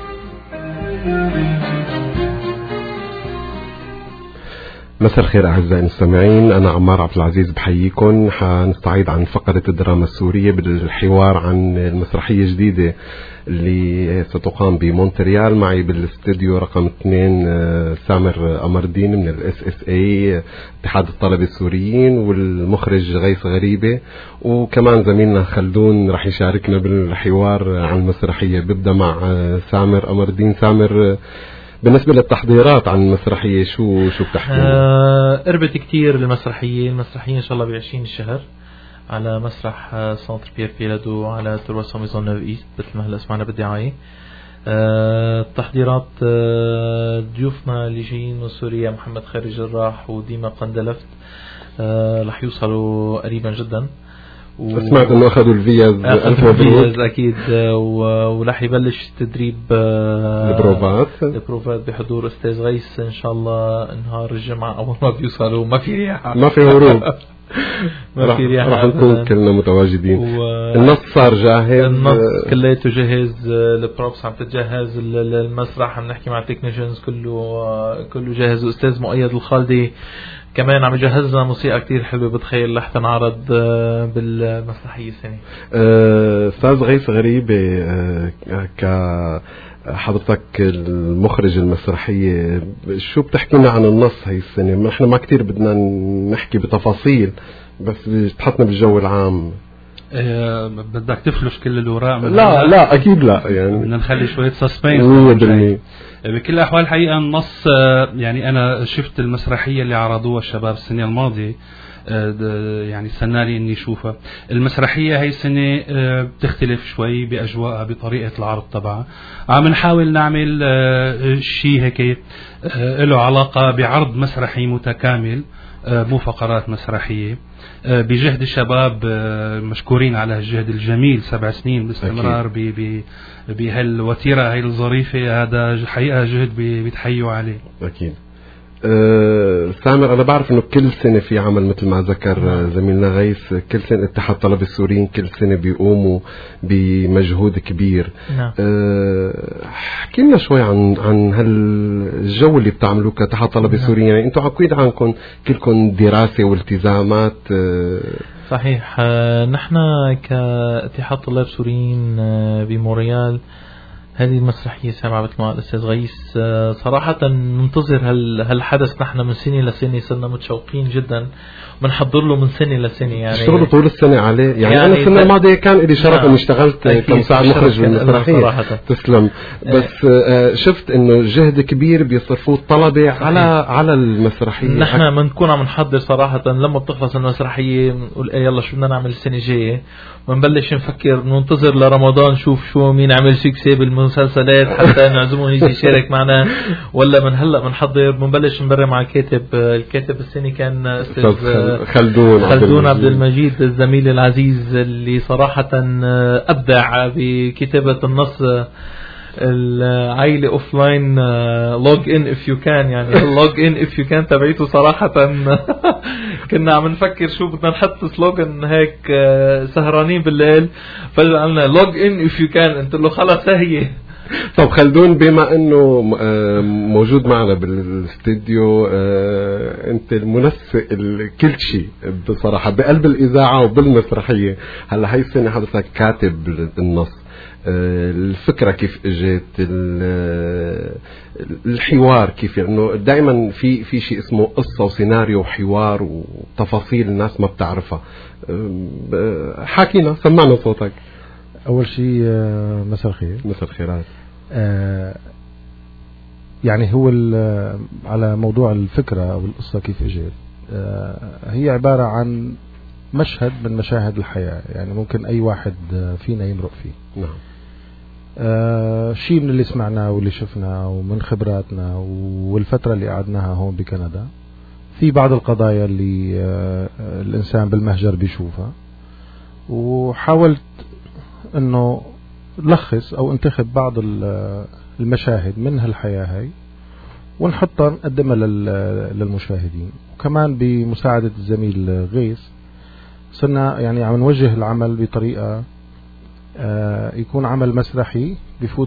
مساء الخير أعزائي المستمعين، أنا عمار عبد العزيز بحييكم. حنستعيد عن فقرة الدراما السورية بالحوار عن المسرحية الجديدة اللي ستقام بمونتريال. معي بالاستديو رقم اثنين سامر قمر الدين من الاس اس اي اتحاد الطلبة السوريين، والمخرج غيث غريبة، وكمان زميلنا خلدون رح يشاركنا بالحوار عن المسرحية. ببدأ مع سامر قمر الدين. سامر، بالنسبة للتحضيرات عن المسرحية شو شو بتحكي؟ آه قربت كتير المسرحية المسرحية إن شاء الله بعشرين الشهر على مسرح سانتر بيير بيلادو على ترواسون ميزون نوف إيست مثل ما هلا سمعنا بالدعاية. التحضيرات آه ضيوفنا اللي جايين من سوريا محمد خير الجراح وديما قندلفت آه رح يوصلوا قريبا جدا. و... سمعت انه اخذوا الفيز الف مبروك اكيد، ورح يبلش تدريب البروفات البروفات بحضور استاذ غيث ان شاء الله نهار الجمعه. اول ما بيوصلوا ما في رياح ما في هروب ما في رياح، رح نكون كلنا متواجدين. و... النص صار جاهز، النص كلياته جاهز، البروبس عم تتجهز، المسرح عم نحكي مع التكنيشنز كله كله جاهز. واستاذ مؤيد الخالدي كمان عم يجهزنا موسيقى كتير حلوة بتخيل رح تنعرض بالمسرحية السنة. أستاذ غيث غريبة، كحضرتك المخرج المسرحية، شو بتحكينا عن النص هاي السنة؟ احنا ما كتير بدنا نحكي بتفاصيل، بس تحطنا بالجو العام. إيه بدك تفلش كل الوراء؟ لا لا اكيد لا، يعني بدنا نخلي شوية سسبنس. بكل الأحوال حقيقة النص، يعني أنا شفت المسرحية اللي عرضوها الشباب السنة الماضية، يعني استنالي إني أشوفها. المسرحية هاي السنة بتختلف شوي بأجواءها بطريقة العرض تبعها. عم نحاول نعمل شيء هيك له علاقة بعرض مسرحي متكامل، مو فقرات مسرحية، بجهد الشباب مشكورين على الجهد الجميل، سبع سنين باستمرار بهالوتيرة هاي الظريفة. هذا حقيقة جهد بيتحيوا عليه. أكيد. أه سامر، أنا بعرف إنه كل سنة في عمل مثل ما ذكر زميلنا غيث، كل سنة اتحاد طلبة السوريين كل سنة بيقوموا بمجهود كبير. نعم. أه حكي لنا شوي عن عن هالجو اللي بتعملوه كاتحاد طلبة السوريين. يعني أنتم عقيد عنكم كلكم دراسة والتزامات. أه صحيح. أه نحن كاتحاد طلاب سوريين أه بموريال هذه المسرحية سامعة مثل ما الأستاذ غيث، صراحة ننتظر هالحدث نحن من سنة لسنة، صرنا متشوقين جدا بنحضر له من سنة لسنة. يعني اشتغلوا طول السنة عليه. يعني, يعني أنا السنة الماضية كان لي شرف إني اشتغلت كمساعد مخرج بالمسرحية. تسلم. بس اه شفت إنه جهد كبير بيصرفوه الطلبة على على المسرحية. نحن بنكون عم نحضر صراحة لما بتخلص المسرحية بنقول إيه يلا شو بدنا نعمل السنة الجاية، ونبلش نفكر ننتظر لرمضان نشوف شو مين عمل شو كسب المسلسلات حتى نعزمه يجي يشارك معنا، ولا من هلا بنحضر بنبلش نبرم مع الكاتب. الكاتب السنة كان أستاذ خلدون خلدون عبد المجيد الزميل العزيز اللي صراحة أبدع بكتابة النص العائلة اوف لاين لوج ان اف يو كان. يعني اللوج ان اف يو كان تبعيته صراحة كنا عم نفكر شو بدنا نحط سلوغن هيك سهرانين بالليل، فجأة قلنا لوج ان اف يو كان. انت له خلص هي. طب خلدون، بما انه موجود معنا بالاستديو، انت المنسق كل شيء بصراحة بقلب الاذاعة وبالمسرحية. هلا هاي السنة حضرتك كاتب النص، الفكرة كيف اجت، الحوار كيف، انه يعني دائما في في شيء اسمه قصة وسيناريو وحوار وتفاصيل الناس ما بتعرفها. حاكينا، سمعنا صوتك. اول شيء مساء الخير. مساء الخيرات. آه يعني هو على موضوع الفكرة او القصة كيف اجت، آه هي عبارة عن مشهد من مشاهد الحياة، يعني ممكن اي واحد فينا يمرق فيه. نعم. آه شيء من اللي سمعناه واللي شفناه ومن خبراتنا والفترة اللي قعدناها هون بكندا، في بعض القضايا اللي آه الإنسان بالمهجر بيشوفها، وحاولت أنه لخص أو انتخب بعض المشاهد من هالحياة هاي ونحطها نقدمها للمشاهدين. وكمان بمساعدة الزميل غيث صرنا يعني عم نوجه العمل بطريقة آه يكون عمل مسرحي بفوت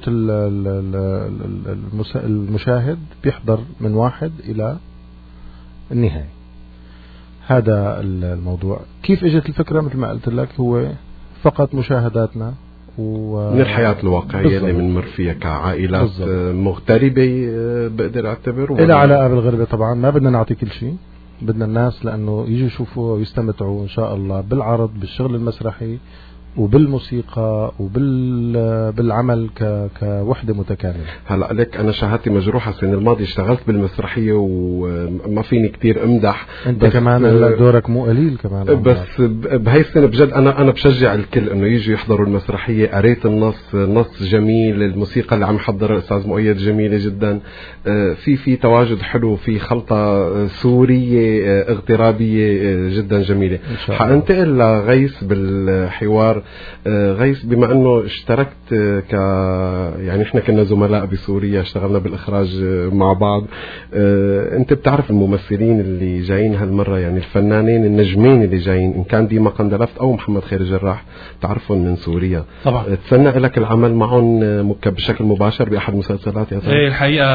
المشاهد بيحضر من واحد إلى النهاية. هذا الموضوع. كيف اجت الفكرة؟ مثل ما قلت لك هو فقط مشاهداتنا و... من الحياة الواقعية اللي بنمر فيها كعائلات بالزبط. مغتربة بقدر اعتبر إلى علاقة بالغربة. طبعا ما بدنا نعطي كل شيء، بدنا الناس لأنه يجوا يشوفوا ويستمتعوا إن شاء الله بالعرض بالشغل المسرحي وبالموسيقى وبالعمل كوحدة متكاملة. هلا لك أنا شهادتي مجروحة السنة الماضية، اشتغلت بالمسرحية وما فيني كتير أمدح. أنت كمان دورك مو قليل كمان. بس بهاي السنة بجد أنا أنا بشجع الكل إنه يجوا يحضروا المسرحية. قريت النص، نص جميل، الموسيقى اللي عم يحضرها الأستاذ مؤيد جميلة جدا. في في تواجد حلو، في خلطة سورية اغترابية جدا جميلة. حانتقل لغيث بالحوار. غيث، بما انه اشتركت ك يعني احنا كنا زملاء بسوريا، اشتغلنا بالاخراج مع بعض. انت بتعرف الممثلين اللي جايين هالمره، يعني الفنانين النجمين اللي جايين، ان كان ديما قندلفت او محمد خير جراح، تعرفهم من سوريا طبعا. تسنى لك العمل معهم بشكل مباشر باحد المسلسلات يا ايه الحقيقه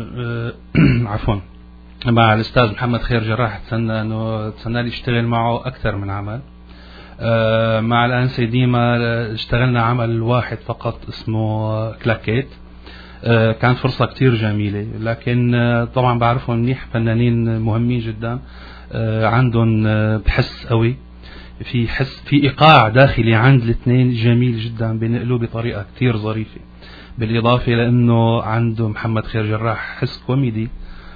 عفوا مع الاستاذ محمد خير جراح تسنى انه تسنى لي اشتغل معه اكثر من عمل. آه مع الأنسة ديما اشتغلنا عمل واحد فقط اسمه كلاكيت. آه كانت فرصة كتير جميلة، لكن آه طبعا بعرفهم منيح، فنانين مهمين جدا. آه عندهم آه بحس قوي، في حس، في إيقاع داخلي عند الاثنين جميل جدا، بينقلوه بطريقة كتير ظريفة. بالإضافة لأنه عنده محمد خير جراح حس كوميدي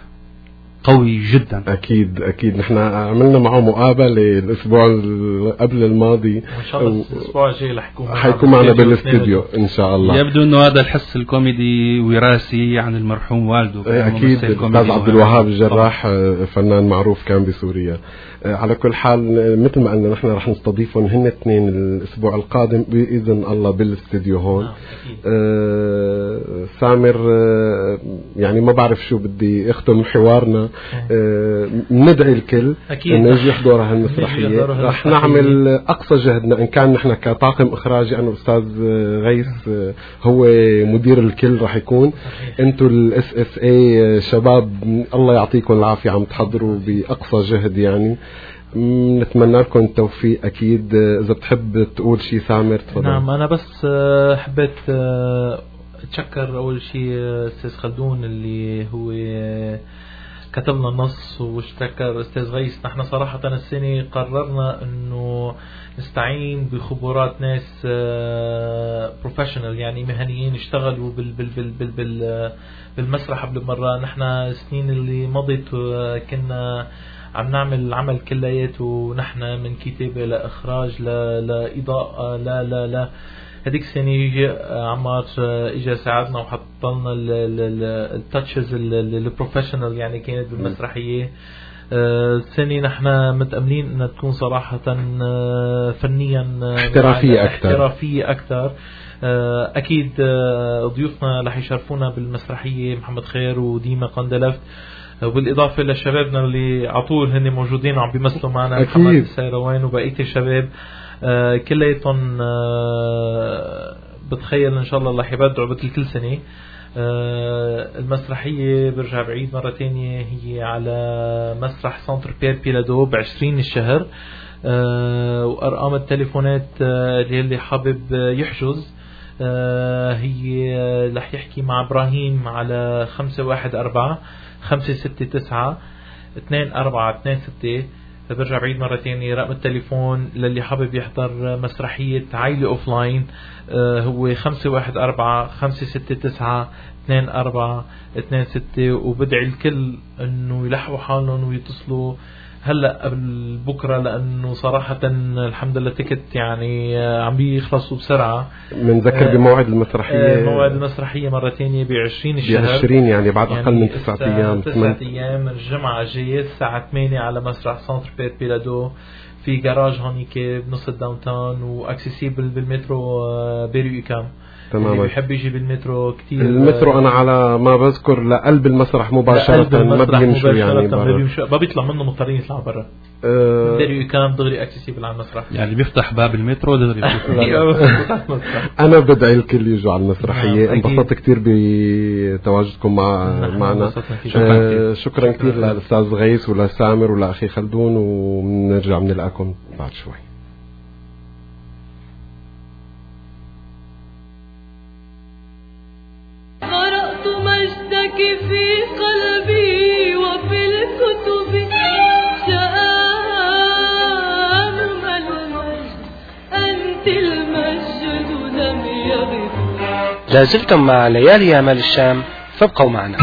قوي جدا. اكيد اكيد نحن عملنا معه مقابله الاسبوع قبل الماضي، وان شاء الله الاسبوع الجاي رح يكون حيكون معنا بالاستديو ان شاء الله. يبدو انه هذا الحس الكوميدي وراثي عن المرحوم والده. اكيد الاستاذ عبد الوهاب الجراح فنان معروف كان بسوريا. على كل حال مثل ما قلنا نحن رح نستضيفهم هن اثنين الاسبوع القادم باذن الله بالاستديو هون. آه سامر، آه يعني ما بعرف شو بدي اختم حوارنا. آه ندعي الكل انه يجي يحضروا هالمسرحيه. رح نعمل اقصى جهدنا ان كان نحن كطاقم اخراجي، انا الاستاذ غيث آه هو مدير الكل رح يكون. انتم الاس اس اي شباب الله يعطيكم العافيه عم تحضروا باقصى جهد، يعني نتمنى لكم التوفيق اكيد. اذا بتحب تقول شيء سامر تفضل. نعم، انا بس حبيت اتشكر اول شيء استاذ خلدون اللي هو كتب لنا النص، واشتكر استاذ غيث. نحن صراحه السنه قررنا انه نستعين بخبرات ناس بروفيشنال، يعني مهنيين اشتغلوا بال بال بال بال بال بالمسرح قبل مره. نحن السنين اللي مضت كنا عم نعمل عمل كلياته، ونحن من كتابة لإخراج لا لإضاءة لا لا لا هذيك السنة يجي عمار إجا ساعدنا وحط لنا التاتشز البروفيشنال يعني كانت بالمسرحية. السنة نحن متأملين أنها تكون صراحة فنيا احترافية أكثر احترافية أكثر. أكيد ضيوفنا رح يشرفونا بالمسرحية محمد خير وديما قندلفت، وبالإضافة لشبابنا اللي عطول هن موجودين وعم بيمثلوا معنا، محمد السيروان وبقية الشباب آه كلياتهم آه بتخيل إن شاء الله رح يبدعوا مثل كل سنة. آه المسرحية برجع بعيد مرة تانية هي على مسرح سنتر بيير بيلادو بعشرين الشهر. آه وأرقام التليفونات آه اللي حابب يحجز آه هي رح يحكي مع إبراهيم على خمسة واحد أربعة خمسة ستة تسعة اثنين أربعة اثنين ستة. برجع بعيد مرة تانية رقم التليفون للي حابب يحضر مسرحية عائلة أوفلاين آه هو خمسة واحد أربعة خمسة ستة تسعة اثنين أربعة اثنين ستة. وبدعي الكل انه يلحقوا حالهم ويتصلوا هلا قبل بكره، لانه صراحه الحمد لله تكت يعني عم بيخلصوا بسرعه. بنذكر آه بموعد المسرحيه آه موعد المسرحيه مره ثانيه ب عشرين الشهر، ب عشرين يعني بعد يعني اقل من تسعة ايام، تسعة ايام الجمعه الجايه الساعه ثمانية على مسرح سنتر بيت بيلادو في جراج هونيك بنص الداون تاون، واكسسيبل بالمترو بيري ايكام. تماما. اللي بيحب يجي بالمترو كتير. المترو انا على ما بذكر لقلب المسرح مباشرة، ما بيمشوا يعني ما بيطلع منه، مضطرين يطلعوا برا. أه دغري كان دغري اكسسيبل على المسرح، يعني بيفتح باب المترو دغري. انا بدعي الكل يجوا على المسرحية. انبسطت كتير بتواجدكم مع معنا. شكرا, شكرا كتير للاستاذ غيث ولسامر ولاخي خلدون، وبنرجع بنلقاكم بعد شوي. في قلبي وفي الكتب شآن المجد أنت المجد لازلتم مع ليالي أمال الشام، فابقوا معنا.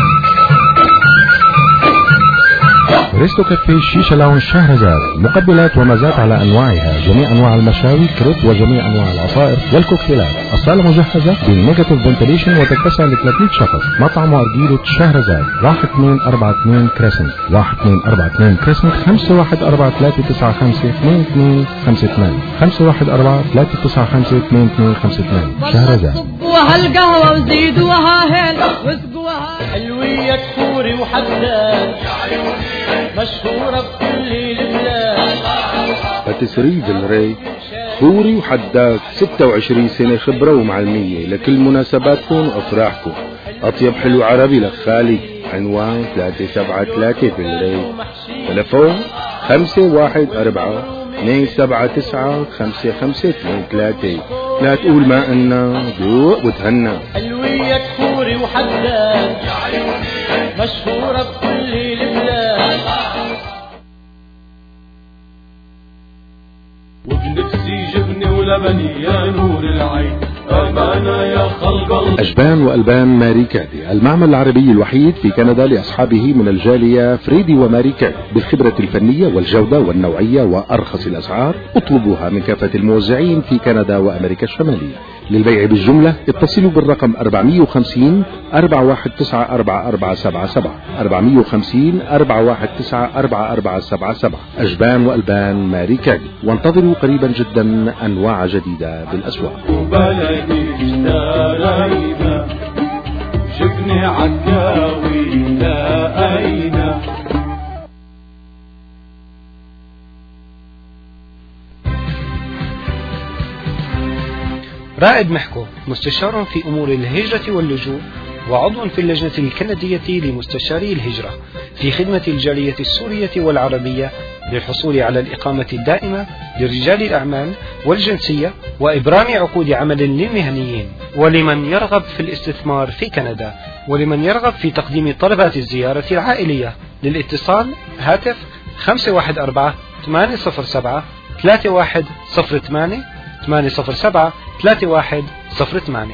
ريستو كافيه الشيشة لاونج شهرزاد، مقبلات ومزات على أنواعها، جميع أنواع المشاوي، كريب وجميع أنواع العصائر والكوكتيلات. الصالة مجهزة بالنيجاتيف فنتليشن وتتسع ل ثلاثمئة شخص. مطعم وأرجيلة شهرزاد، واحد اثنين أربعة اثنين كريسنت، واحد اثنين أربعة اثنين كريسنت، خمسة واحد أربعة ثلاثة تسعة خمسة اثنين اثنين خمسة اثنين، خمسة واحد أربعة ثلاثة تسعة خمسة اثنين اثنين خمسة اثنين. شهرزاد. وهالقهوة وزيدوها هيل وسقوها حلوية كوري وحداد مشهورة بكل البلاد. باتيسري فيلري كوري وحداد، ستة وعشرين سنة خبرة ومعلمية لكل مناسباتكم وأفراحكم. أطيب حلو عربي لخالد. عنوان ثلاثة سبعة ثلاثة فيلري، تلفون خمسة واحد أربعة اثنين سبعة تسعة خمسة خمسة اثنين ثلاثة. لا تقول ما إنا ذوق وتهنى. حلوية كوري وحداد مشهورة بكل البلاد. وبنفسي جبني ولبني يا نور العين، أمانة يا خلق الله. أجبان وألبان ماري كادي، المعمل العربي الوحيد في كندا لأصحابه من الجالية فريدي وماري كادي، بالخبرة الفنية والجودة والنوعية وأرخص الأسعار. اطلبوها من كافة الموزعين في كندا وأمريكا الشمالية. للبيع بالجملة اتصلوا بالرقم أربعمئة وخمسين أربعة واحد تسعة أربعة أربعة سبعة سبعة، أربعمئة وخمسين أربعة واحد تسعة أربعة أربعة سبعة سبعة. أجبان وألبان ماري كادي. وانتظروا قريبا جدا أنواع جديدة بالأسواق. وبلدي اشترينا جبني عكاوي لقينا. رائد محكو، مستشار في أمور الهجرة واللجوء وعضو في اللجنة الكندية لمستشاري الهجرة، في خدمة الجالية السورية والعربية للحصول على الإقامة الدائمة لرجال الأعمال والجنسية، وإبرام عقود عمل للمهنيين، ولمن يرغب في الاستثمار في كندا، ولمن يرغب في تقديم طلبات الزيارة العائلية. للاتصال هاتف خمسة واحد أربعة ثمانية صفر سبعة ثلاثة واحد صفر ثمانية ثمانية صفر سبعة ثلاثة واحد صفر ثمانية.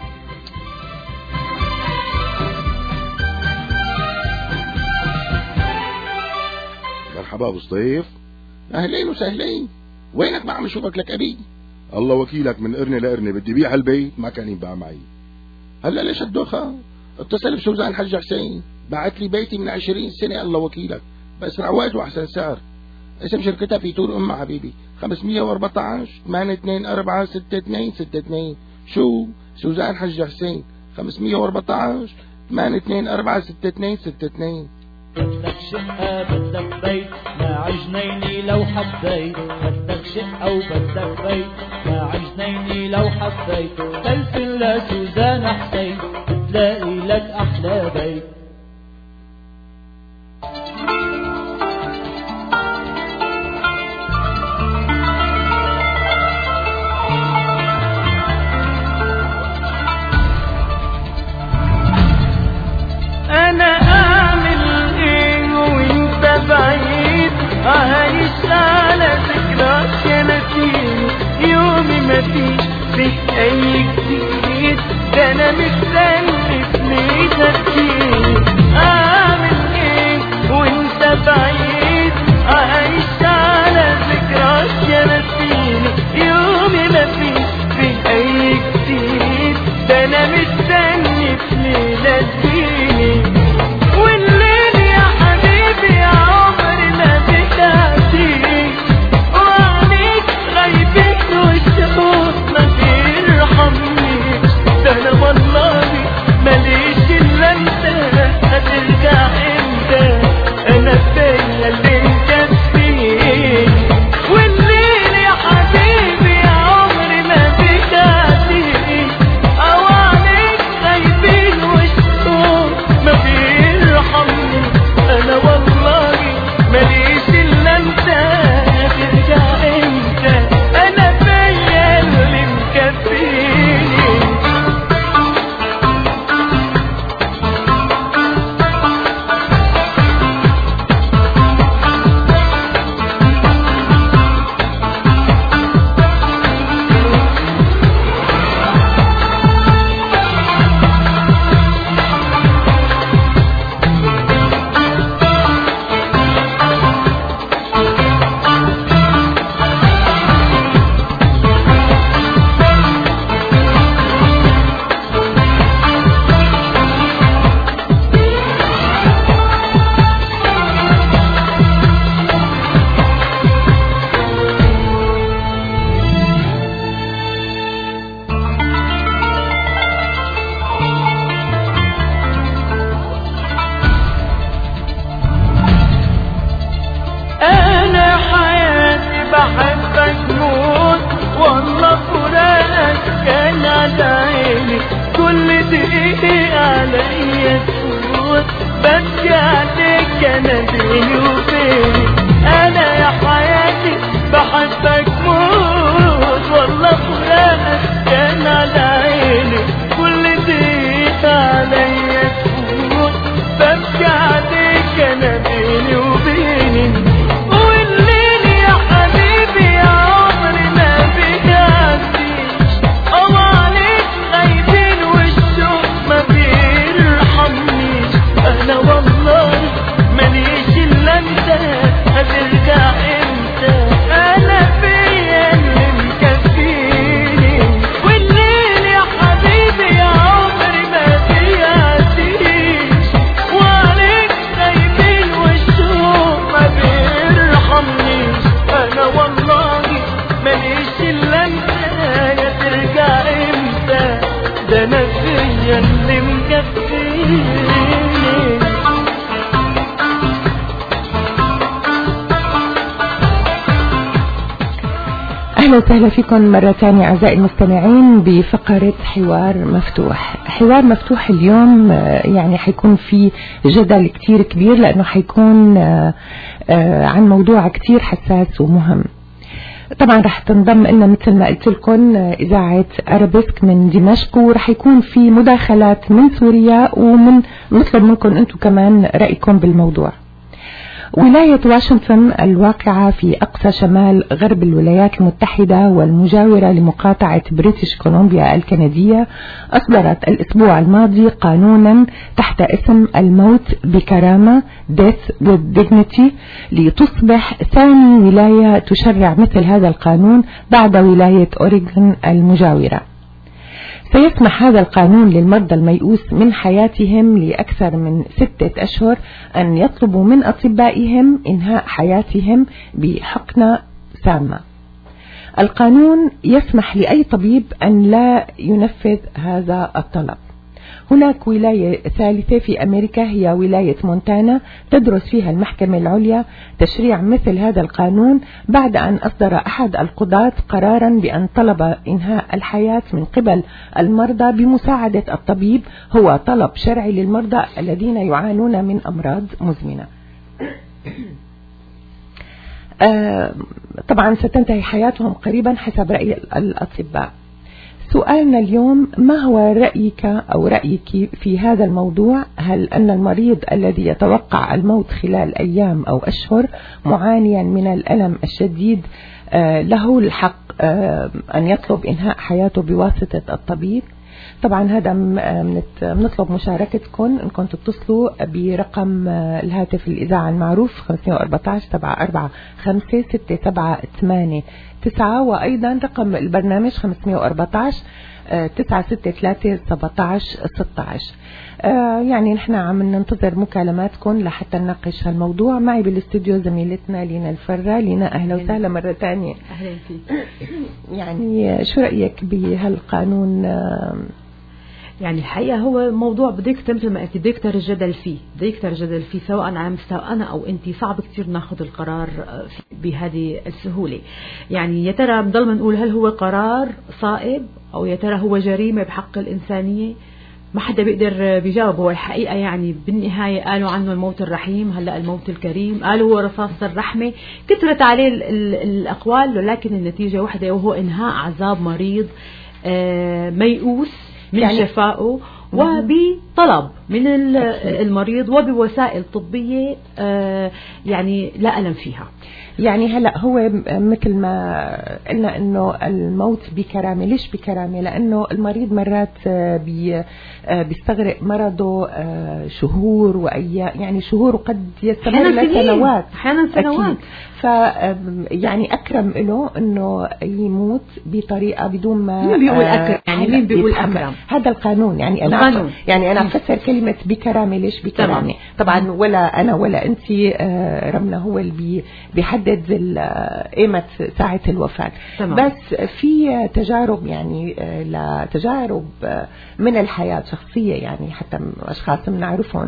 مرحبا ابو سطيف، اهلين وسهلين. وينك؟ ما عم اشوفك لك ابي. الله وكيلك، من قرني لقرني بدي بيع هالبيت ما كان ينباع معي. هلا ليش الدوخة؟ اتصل بسوزان حج حسين، بعت لي بيتي من عشرين سنة. الله وكيلك، بأسرع وقت واحسن سعر. اسم شركتها في طول أمها حبيبي، خمسمئة وأربعة عشر ثمانية اثنين أربعة ستة اثنين ستة اثنين. شو؟ سوزان حج حسين، خمسمئة وأربعة عشر ثمانية اثنين أربعة ستة اثنين ستة اثنين. بدك شقة بدك بيت مع جنيني لو حبيت، بدك شقة وبدك بيت مع جنيني لو حبيت، تلفن لسوزان حسين بتلاقي لك أحلى بيت. أنا أعمل إيه وإنت بعيد، عايش على ذكرى يا نسيم، يومي ما فيش فيه أي جديد، ده أنا مستني في تفكير. أعمل إيه وإنت بعيد، عايش على ذكرى يا نسيم، يومي ما فيش فيه أي جديد، ده أنا مستني في ليلة تجيني. والليل يا حبيبي يا عمري ما بتعدي، وعليك غيبت والشهور ما بيرحمنيش، ده انا والله ماليش الا انت هترجع لعيني كل دقيقة عليا تفوت بس عليك انا بيني وبيني انا يا حياتي بحبك موت والله فراقك كان على عيني كل دقيقة عليا تفوت بس عليك انا بيني وبيني والليل يا حبيبي يا عمري ما بيعديش او عليك غايبين والشوق ما بيرحمنيش انا والله ماليش الا انت هترجع امتى انا فيا اللي مكفيني والليل يا حبيبي يا عمري ما بيعديش وعليك غايبين والشوق ما بيرحمنيش انا والله ماليش الا انت يا ترجع امتى ده انا فيا اللي مكفيني. أهلا وسهلا فيكم مرة ثانية أعزائي المستمعين بفقرة حوار مفتوح. حوار مفتوح اليوم يعني حيكون في جدل كتير كبير لأنه حيكون عن موضوع كتير حساس ومهم. طبعا رح تنضم لنا مثل ما قلت لكم إذاعة أرابيسك من دمشق ورح يكون في مداخلات من سوريا ومن نطلب منكم أنتم كمان رأيكم بالموضوع. ولاية واشنطن الواقعة في أقصى شمال غرب الولايات المتحدة والمجاورة لمقاطعة بريتش كولومبيا الكندية أصدرت الأسبوع الماضي قانونا تحت اسم الموت بكرامة Death with Dignity لتصبح ثاني ولاية تشرع مثل هذا القانون بعد ولاية أوريغون المجاورة. سيسمح هذا القانون للمرضى الميؤوس من حياتهم لأكثر من ستة أشهر أن يطلبوا من أطبائهم إنهاء حياتهم بحقنة سامة. القانون يسمح لأي طبيب أن لا ينفذ هذا الطلب. هناك ولاية ثالثة في أمريكا هي ولاية مونتانا تدرس فيها المحكمة العليا تشريع مثل هذا القانون بعد أن أصدر أحد القضاة قرارا بأن طلب إنهاء الحياة من قبل المرضى بمساعدة الطبيب هو طلب شرعي للمرضى الذين يعانون من أمراض مزمنة. آه طبعا ستنتهي حياتهم قريبا حسب رأي الأطباء. سؤالنا اليوم ما هو رأيك أو رأيك في هذا الموضوع؟ هل أن المريض الذي يتوقع الموت خلال أيام أو أشهر معانيا من الألم الشديد له الحق أن يطلب إنهاء حياته بواسطة الطبيب؟ طبعا هذا بنطلب مشاركتكم إن كنتوا تتصلوا برقم الهاتف الإذاعة المعروف خمسمية وأربعة عشر سبعة أربعة خمسة ستة سبعة ثمانية تسعة وأيضا رقم البرنامج خمسمية وأربعة عشر تسعة ستة ثلاثة سبعة عشر ستة عشر. آه يعني نحن عم ننتظر مكالماتكم لحتى نناقش هالموضوع. معي بالاستوديو زميلتنا لينا الفرة. لينا أهلا وسهلا مرة ثانية. أهلا فيك. يعني شو رأيك بهالقانون؟ آه يعني الحقيقة هو موضوع بدك مثل ما قلتي بدك يكتر الجدل فيه بدك يكتر الجدل فيه سواء على مستوى أنا أو أنتي. صعب كتير ناخذ القرار بهذه السهولة. يعني يا ترى بنضل نقول هل هو قرار صائب أو يا ترى هو جريمة بحق الإنسانية؟ ما حدا بيقدر بيجاوب. هو الحقيقة يعني بالنهاية قالوا عنه الموت الرحيم هلأ الموت الكريم، قالوا هو رصاص الرحمة، كثرت عليه ال ال الأقوال ولكن النتيجة واحدة وهو إنهاء عذاب مريض آه ميؤوس من يعني شفائه وبطلب من المريض وبوسائل طبية آه يعني لا ألم فيها. يعني هلأ هو مثل ما قلنا انه الموت بكرامة. ليش بكرامة؟ لانه المريض مرات بي بيستغرق مرضه شهور وايام، يعني شهور وقد يستمر لسنوات احيانا سنوات. ف يعني اكرم له انه يموت بطريقه بدون ما مين بيقول اكرم؟ يعني مين بيقول اكرم؟ هذا القانون. يعني انا القانون. يعني انا افسر كلمه بكرامه. ليش بكرامه؟ طبعا ولا انا ولا انت رمنا هو اللي بيحدد قيمة ساعة الوفاة. تمام. بس في تجارب يعني لتجارب من الحياة شخصية، يعني حتى أشخاص بنعرفهم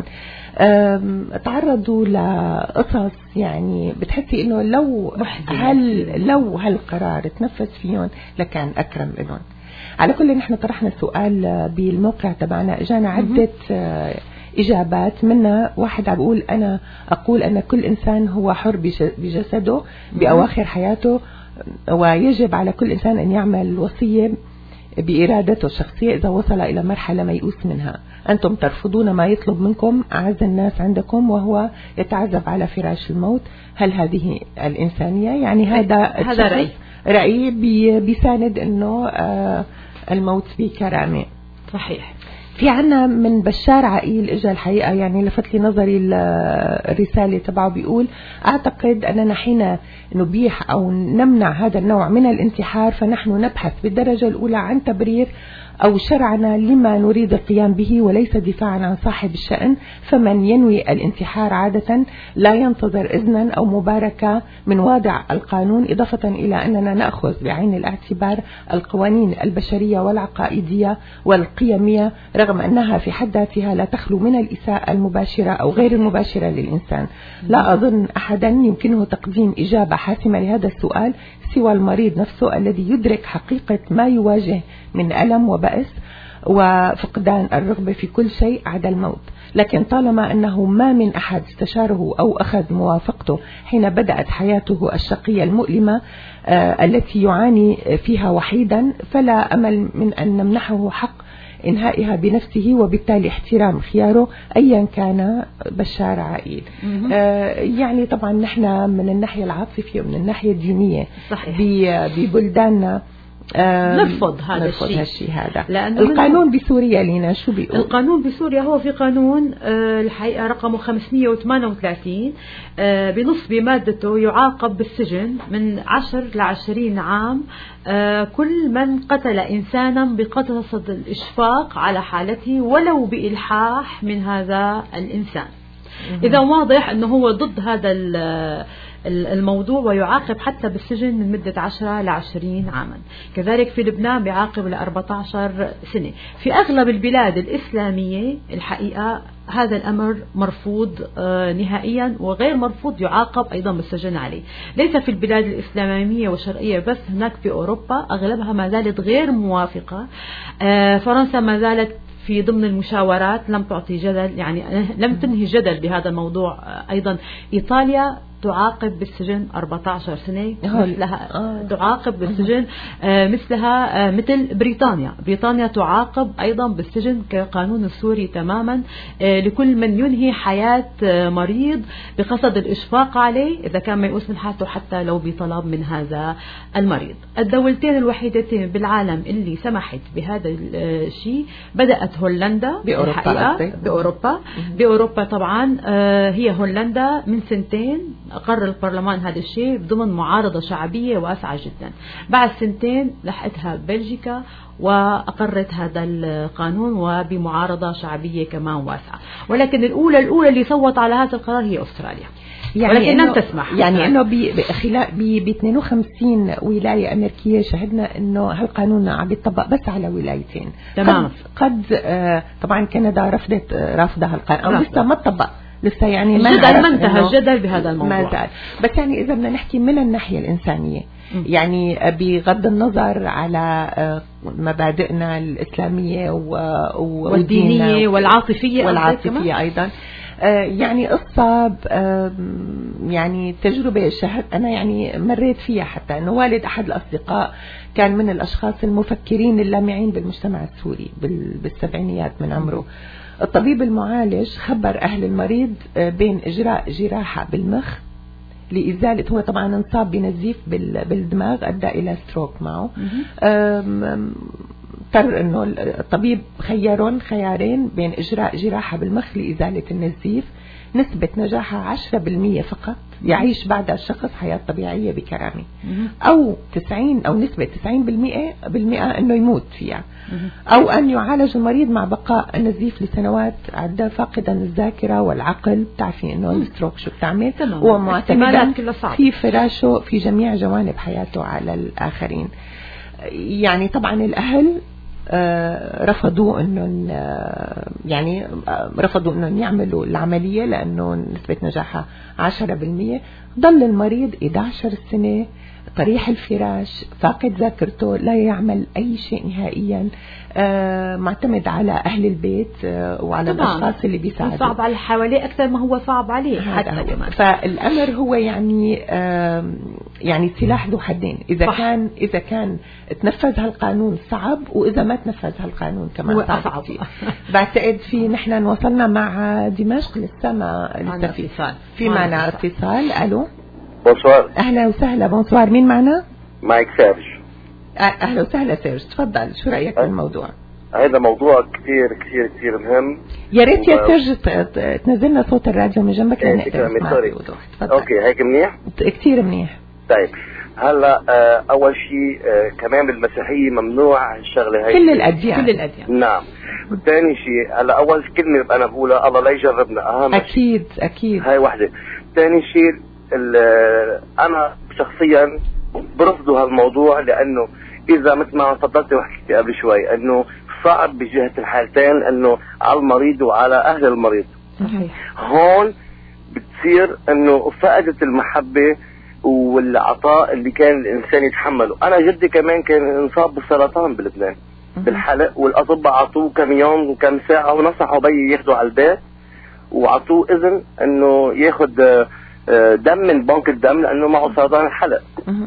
تعرضوا لقصص يعني بتحسي إنه لو هل لو هالقرار تنفذ فيهم لكان أكرم لهم. على كل نحن طرحنا سؤال بالموقع تبعنا، اجانا عدة إجابات، منها واحد عم بيقول أنا أقول أن كل إنسان هو حر بجسده بأواخر حياته، ويجب على كل إنسان أن يعمل وصية بإرادته الشخصية إذا وصل إلى مرحلة ميؤوس منها. أنتم ترفضون ما يطلب منكم أعز الناس عندكم وهو يتعذب على فراش الموت، هل هذه الإنسانية؟ يعني هذا هذا رأي رأي بيساند أنه الموت بكرامة. صحيح. في عنا من بشار عقيل اجى الحقيقة يعني لفت لي نظري الرسالة تبعه، بيقول اعتقد اننا حين نبيح او نمنع هذا النوع من الانتحار فنحن نبحث بالدرجة الاولى عن تبرير أو شرعنا لما نريد القيام به وليس دفاعا عن صاحب الشأن، فمن ينوي الانتحار عادة لا ينتظر إذنا أو مباركة من واضع القانون، إضافة إلى أننا نأخذ بعين الاعتبار القوانين البشرية والعقائدية والقيمية رغم أنها في حد ذاتها لا تخلو من الإساءة المباشرة أو غير المباشرة للإنسان. لا أظن أحدا يمكنه تقديم إجابة حاسمة لهذا السؤال سوى المريض نفسه الذي يدرك حقيقة ما يواجه من ألم وبأس وفقدان الرغبة في كل شيء عدا الموت. لكن طالما أنه ما من أحد استشاره أو أخذ موافقته حين بدأت حياته الشقية المؤلمة آه التي يعاني فيها وحيدا، فلا أمل من أن نمنحه حق إنهائها بنفسه وبالتالي احترام خياره أيا كان بشار عائل. آه يعني طبعا نحن من الناحية العاطفية ومن الناحية الدينية ببلداننا آه نرفض هذا الشيء هالشيء هذا. القانون بسوريا لينا شو بيقول؟ القانون بسوريا هو في قانون آه الحقيقة رقمه خمسمئة وثمانية وثلاثين آه بنص بمادته يعاقب بالسجن من عشر لعشرين عام آه كل من قتل إنسانا بقصد الإشفاق على حالته ولو بإلحاح من هذا الإنسان. إذا واضح أنه هو ضد هذا الموضوع ويعاقب حتى بالسجن من مدة عشرة لعشرين عاما. كذلك في لبنان بيعاقب لأربعة عشر سنة. في أغلب البلاد الإسلامية الحقيقة هذا الأمر مرفوض آه نهائيا، وغير مرفوض يعاقب أيضا بالسجن عليه. ليس في البلاد الإسلامية والشرقية بس، هناك في أوروبا أغلبها ما زالت غير موافقة. آه فرنسا ما زالت في ضمن المشاورات، لم تعطي جدل، يعني لم تنهي جدل بهذا الموضوع. أيضا إيطاليا تعاقب بالسجن أربعة عشر سنة مثلها آه. تعاقب بالسجن آه مثلها آه مثل بريطانيا. بريطانيا تعاقب أيضا بالسجن كقانون السوري تماما آه لكل من ينهي حياة آه مريض بقصد الإشفاق عليه إذا كان ميؤوس من حالته حتى لو بطلب من هذا المريض. الدولتين الوحيدتين بالعالم اللي سمحت بهذا الشيء بدأت هولندا بأوروبا. بأوروبا بأوروبا طبعا آه هي هولندا من سنتين أقر البرلمان هذا الشيء ضمن معارضة شعبية واسعة جدا. بعد سنتين لحقتها بلجيكا وأقرت هذا القانون وبمعارضة شعبية كمان واسعة. ولكن الأولى الأولى اللي صوت على هذا القرار هي أستراليا، يعني ولكن لم تسمح. يعني انه ب اثنين وخمسين ولايه امريكيه شهدنا انه هالقانون عم يتطبق بس على ولايتين. تمام. قد, قد آه طبعا كندا رفضت آه رافضه هالقانون او لسه ما تطبق، لسه يعني ما الجدل ما انتهى الجدل بهذا الموضوع ما زال. بس يعني اذا بدنا نحكي من الناحيه الانسانيه م. يعني بغض النظر على مبادئنا الاسلاميه والدينيه والعاطفيه والعاطفيه ايضا يعني قصة يعني تجربة شهد أنا يعني مريت فيها، حتى أنه والد أحد الأصدقاء كان من الأشخاص المفكرين اللامعين بالمجتمع السوري بالسبعينيات من عمره. الطبيب المعالج خبر أهل المريض بين إجراء جراحة بالمخ لإزالة، هو طبعا انصاب بنزيف بالدماغ أدى إلى ستروك معه، اضطر انه الطبيب خيرون خيارين بين اجراء جراحة بالمخ لازالة النزيف نسبة نجاحها عشرة بالمية فقط يعيش بعد الشخص حياة طبيعية بكرامة، او تسعين او نسبة تسعين بالمئة بالمئة انه يموت فيها، او ان يعالج المريض مع بقاء النزيف لسنوات عدة فاقدا الذاكرة والعقل. بتعرفي انه الستروك شو بتعمل، ومعتمدا في فراشه في جميع جوانب حياته على الاخرين. يعني طبعا الاهل آه رفضوا انه يعني آه رفضوا انه يعملوا العملية لانه نسبة نجاحها عشرة بالمية. ضل المريض إحدى عشرة سنة طريح الفراش، فاقد ذاكرته، لا يعمل أي شيء نهائيا، آه معتمد على أهل البيت آه وعلى الأشخاص اللي بيساعدوا. صعب على حواليه أكثر ما هو صعب عليه حتى كمان. فالأمر هو يعني آه يعني سلاح ذو حدين، إذا صح. كان إذا كان تنفذ هالقانون صعب، وإذا ما تنفذ هالقانون كمان صعب, صعب. بعتقد في نحن وصلنا مع دمشق لسه ما لسه في في معنا اتصال. ألو بونسوار. أهلا وسهلا. بونسوار، مين معنا؟ معك سيرج. أهلا وسهلا سيرج، تفضل، شو رأيك بالموضوع؟ هذا موضوع كثير كثير كثير مهم. يا ريت يا سيرج تنزلنا صوت الراديو من جنبك لنقدر نسمع بوضوح. اوكي هيك منيح؟ كثير منيح. طيب هلا آه اول شيء آه كمان بالمسيحيه ممنوع الشغله هي، كل الاديان كل الاديان نعم. وثاني شيء هلا اول كلمه انا بقولها الله لا يجربنا، اهم اكيد شيء. اكيد هاي وحده. ثاني شيء انا شخصيا برفض هالموضوع، لانه اذا مثل ما تفضلت وحكيت قبل شوي انه صعب بجهه الحالتين، انه على المريض وعلى اهل المريض. صحيح. هون بتصير انه فقدت المحبه والعطاء اللي كان الانسان يتحمله. انا جدي كمان كان انصاب بالسرطان بلبنان بالحلق، والاطباء عطوه كم يوم وكم ساعه ونصحوا بي ياخذوا على البيت، وعطوه اذن انه ياخذ دم من بنك الدم لانه معه سرطان الحلق،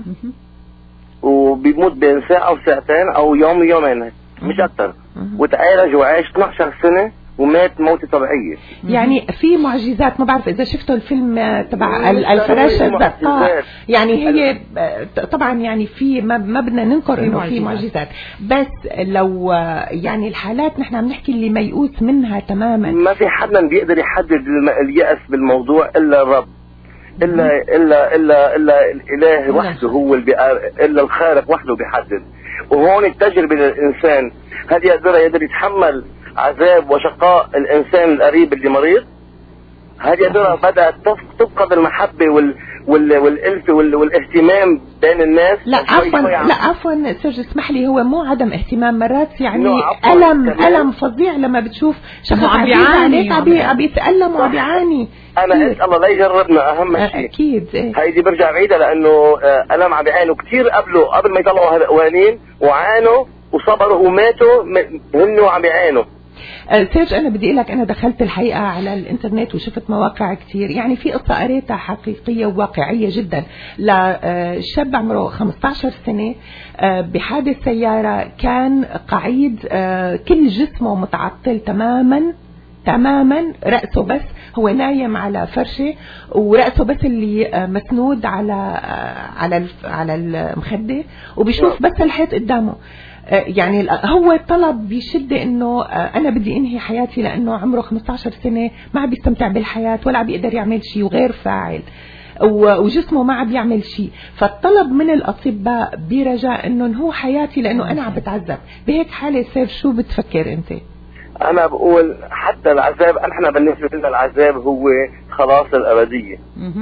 وبيموت بين ساعه وساعتين او يوم ويومين مش اكثر، وتعالج وعاش اثني عشر سنه ومات موتة طبيعية. يعني في معجزات، ما بعرف إذا شفتوا الفيلم تبع الفراشة الزرقاء، يعني هي طبعا يعني في ما, ما بدنا ننكر إنه في معجزات، بس لو يعني الحالات نحن عم نحكي اللي ميؤوس منها تماما. ما في حدا بيقدر يحدد اليأس بالموضوع إلا الرب، إلا إلا إلا إلا الإله وحده هو اللي إلا الخالق وحده بيحدد. وهون التجربة للإنسان هل يقدر يقدر يتحمل عذاب وشقاء الإنسان القريب اللي مريض؟ هل يقدر بدأت تفقد المحبة وال وال والألفة وال والاهتمام بين الناس؟ لا عفوا لا عفوا سيرج اسمح لي، هو مو عدم اهتمام، مرات يعني ألم ألم فظيع لما بتشوف شخص عم بيعاني عم بيتألم وعم بيعاني. أنا قلت الله لا يجربنا أهم شيء. أكيد هيدي برجع بعيدة، لأنه ألم عم بيعانوا كثير قبله قبل ما يطلعوا هالقوانين، وعانوا وصبروا وماتوا هن وعم بيعانوا. سيرج أنا بدي أقولك أنا دخلت الحقيقة على الإنترنت وشفت مواقع كتير، يعني في قصة قريتها حقيقية وواقعية جدا لشاب عمره خمسة عشر سنة بحادث سيارة، كان قعيد كل جسمه متعطل تماما تماما، رأسه بس هو نايم على فرشة ورأسه بس اللي مسنود على على على المخدة، وبيشوف بس الحيط قدامه. يعني هو طلب بشدة انه انا بدي انهي حياتي لانه عمره خمسة عشر سنة، ما عم بيستمتع بالحياة ولا عم بيقدر يعمل شيء وغير فاعل، وجسمه ما عم بيعمل شيء. فالطلب من الاطباء برجاء انه انهو حياتي لانه انا عم بتعذب. بهيك حالة سير شو بتفكر انت؟ انا بقول حتى العذاب، احنا بالنسبة لنا العذاب هو خلاص الابدية.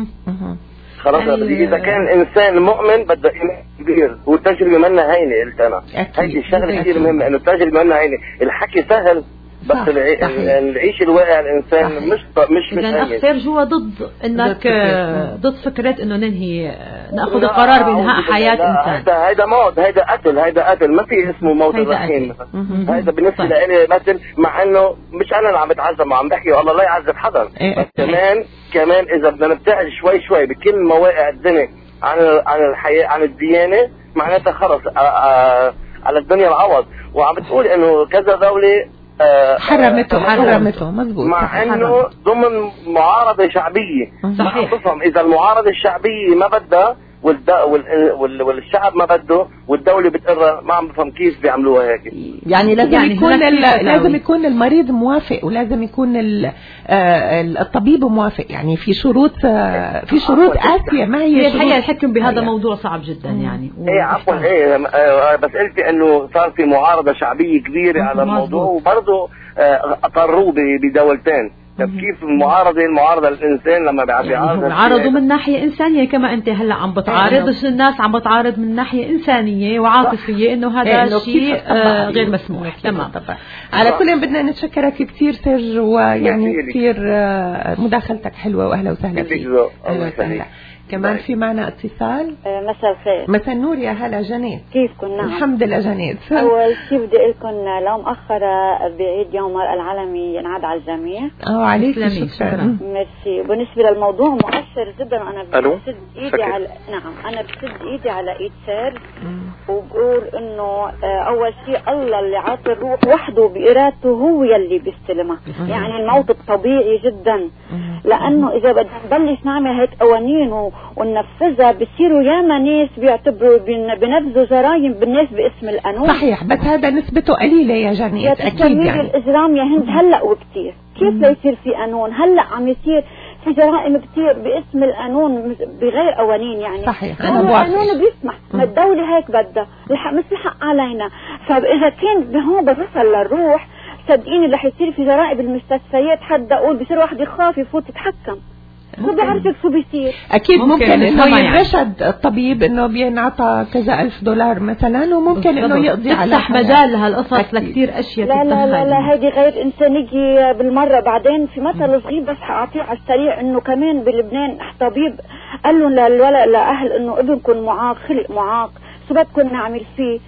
خلاص يعني إذا كان إنسان مؤمن بده إيمان كبير، والتجربة منا هينة. قلت أنا هيدي الشغلة كثير مهمة، إنه التجربة منا هينة. الحكي سهل بس العيش الواقع الإنسان صحيح. مش مش مش إذا أخ سيرج هو ضد إنك ضد فكرة إنه ننهي نأخذ القرار بإنهاء حياة إنسان. هذا هذا موت، هذا قتل، هذا قتل، ما في اسمه موت الرحيم. هذا بالنسبة لي قتل، مع إنه مش أنا اللي عم بتعذب، ما عم بحكي والله لا يعذب حدا. بس كمان كمان إذا بدنا نبتعد شوي شوي بكل مواقع الدنيا عن عن الحياة عن الديانة، معناتها خلص على الدنيا العوض. وعم بتقول إنه كذا دولة حرمته حرمته مزبوط، مع انه ضمن معارضه شعبيه. صحيح. بفهم اذا المعارضه الشعبيه ما بدها والشعب ما بده والدوله بتقرر، ما عم بفهم كيف بيعملوها هيك. يعني لازم يعني يكون لازم يكون المريض موافق، ولازم يكون الطبيب موافق، يعني في شروط في شروط قاسيه. ما هي الحقيقه الحكم بهذا موضوع صعب جدا يعني. ايه عفوا ايه بس قلت انه صار في معارضه شعبيه كبيره على الموضوع، وبرضه اقروه بدولتين. طب كيف المعارضة المعارضة الإنسان لما بيعارض يعني عارضوا من ناحية إنسانية، كما أنت هلا عم بتعارض الناس، عم بتعارض من ناحية إنسانية وعاطفية، إنه هذا شيء آه غير مسموح. تمام. على كل بدنا نتشكرك كثير سيرج، ويعني كثير آه مداخلتك حلوة، وأهلا وسهلا فيك. أهلا وسهلا. كمان في معنا اتصال. مساء الخير. مساء النور، يا هلا جنات. كيفكم؟ نعم الحمد لله جنات. اول شيء بدي اقول لكم لو مؤخرة بعيد يوم المرأة العالمي ينعاد على الجميع. اه عليك شكرا. ميرسي. بالنسبة للموضوع مؤثر جدا، وانا بسد ايدي سكر. على نعم انا بسد ايدي على ايد سير وبقول انه اول شيء الله اللي عاطي الروح وحده بارادته هو يلي بيستلمها. يعني الموت الطبيعي جدا، لانه اذا بدنا نبلش نعمل هيك قوانين وننفذها بصيروا ياما ناس بيعتبروا بنفذوا جرائم بالناس باسم القانون. صحيح، بس هذا نسبته قليله يا جنات. اكيد يعني الاجرام يا هند هلا وكثير، كيف لا يصير في قانون؟ هلا عم يصير في جرائم كثير باسم القانون بغير قوانين. يعني صحيح، انا القانون بيسمح، ما الدوله هيك بدها، الحق مش الحق علينا. فاذا كان هون بوصل للروح صدقيني رح يصير في جرائم بالمستشفيات، حد اقول بصير واحد يخاف يفوت يتحكم، ما بعرفك شو بيصير. اكيد ممكن, ممكن انه ينرشد الطبيب انه بينعطى كذا الف دولار مثلا، وممكن انه يقضي على تفتح مجال لهالقصص لكثير اشياء. لا لا لا لا هذه غير انسانيه بالمره. بعدين في مثل صغير بس حاعطيه على السريع، انه كمان بلبنان طبيب قال لهم للولد لاهل انه ابنكم معاق، خلق معاق، شو بدكم نعمل فيه؟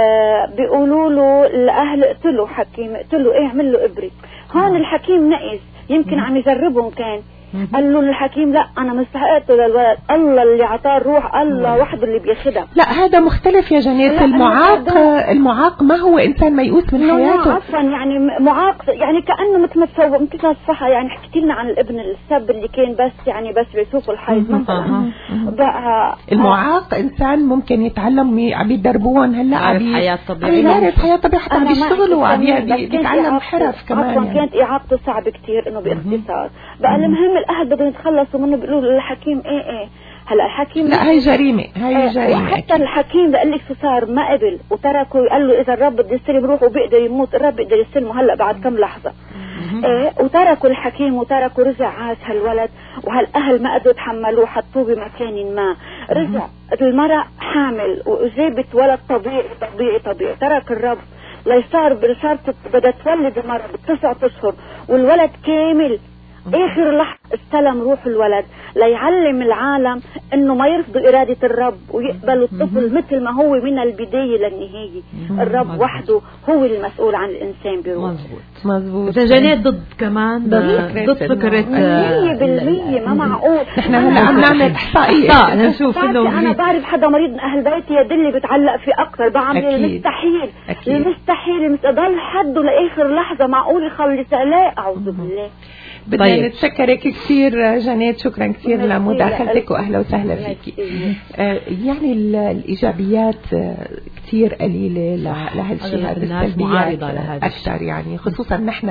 آه بيقولوا له الاهل اقتلوا حكيم، اقتلوا ايه، اعمل له ابره. هون الحكيم نقص، يمكن عم يجربهم كان. قال له الحكيم لا انا مستحقته للولد، الله اللي عطاه الروح، الله وحده اللي بياخدها. لا هذا مختلف يا جنات. المعاق المعاق ما هو انسان ميؤوس من حياته. عفوا يعني معاق يعني كانه مثل ما تسوى مثل الصحه. يعني حكيتي لنا عن الابن السب اللي كان بس يعني بس بيشوف الحيض مثلا. بقى المعاق انسان ممكن يتعلم، عم يدربوهم هلا عم حياه طبيعيه، يمارس حياه طبيعيه، حتى عم يشتغلوا وعم يتعلم حرف كمان. عفوا كانت اعاقته صعب كثير انه باختصار. بقى المهم الاهل بدهم يتخلصوا منه، بيقولوا للحكيم ايه ايه. هلا الحكيم لا هي جريمه، هي جريمه. وحتى الحكيم بقول لك شو صار، ما قبل وتركه، قال له اذا الرب بده يستلم روحه وبيقدر يموت، الرب بيقدر يستلمه هلا بعد كم لحظه. ايه وتركوا الحكيم وتركوا، رجع عاش هالولد، وهالاهل ما قدروا يتحملوه، حطوه بمكان ما. رجع المرأة حامل وجابت ولد طبيعي طبيعي طبيعي، ترك الرب ليصار بشرط بدها تولد المرأة بتسعة اشهر والولد كامل. اخر لحظه استلم روح الولد ليعلم العالم انه ما يرفضوا اراده الرب ويقبلوا الطفل مثل ما هو من البدايه للنهايه. الرب وحده هو المسؤول عن الانسان بروحه. مزبوط مزبوط. جنات ضد كمان ضد فكره مية بالمية. ما معقول. نحن هلا عم نعمل احصائيه نشوف انه انا بعرف حدا مريض من اهل بيتي يدلي بتعلق في اكثر، بعمل المستحيل المستحيل المستضل حده لاخر لحظه. معقول يخلص؟ لا اعوذ بالله. بدنا طيب. نتشكرك كثير جنات، شكرا كثير لمداخلتك واهلا وسهلا فيك. آه يعني الايجابيات آه كثير قليله لهالشيء هذا، السلبيات اكثر يعني، خصوصا نحن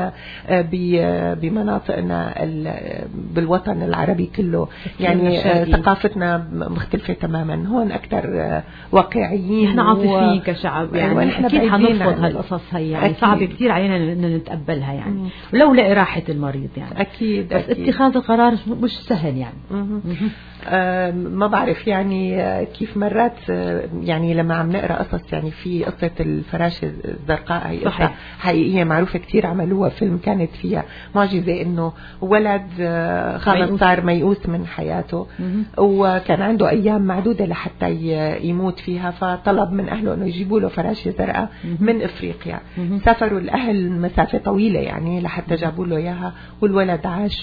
آه بمناطقنا بالوطن العربي كله يعني آه ثقافتنا مختلفه تماما. هون اكثر آه واقعيين، نحن عاطفيين كشعب يعني، ونحن اكيد حنرفض هالقصص هي يعني صعب كثير علينا ان نتقبلها يعني، ولولا راحه المريض يعني. أكيد بس أكيد. اتخاذ القرار مش سهل يعني. آه ما بعرف يعني آه كيف مرات آه يعني لما عم نقرأ قصص، يعني في قصة الفراشة الزرقاء، هي قصة حقيقية معروفة كتير، عملوها فيلم، كانت فيها معجزة انه ولد آه خلص صار ميؤوس من حياته، وكان عنده ايام معدودة لحتى يموت فيها، فطلب من اهله انه يجيبوا له فراشة زرقاء من افريقيا. سافروا الاهل مسافة طويلة يعني لحتى جابوا له اياها، والولد عاش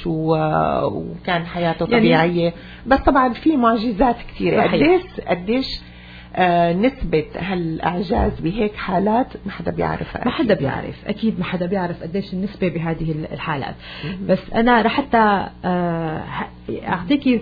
وكان حياته طبيعية يعني. بس طبعا في معجزات كثيرة. قديش قديش آه نسبة هالإعجاز بهيك حالات ما حدا بيعرفها. ما حدا بيعرف، أكيد ما حدا بيعرف قديش النسبة بهذه الحالات. بس أنا رح حتى آه أعطيكي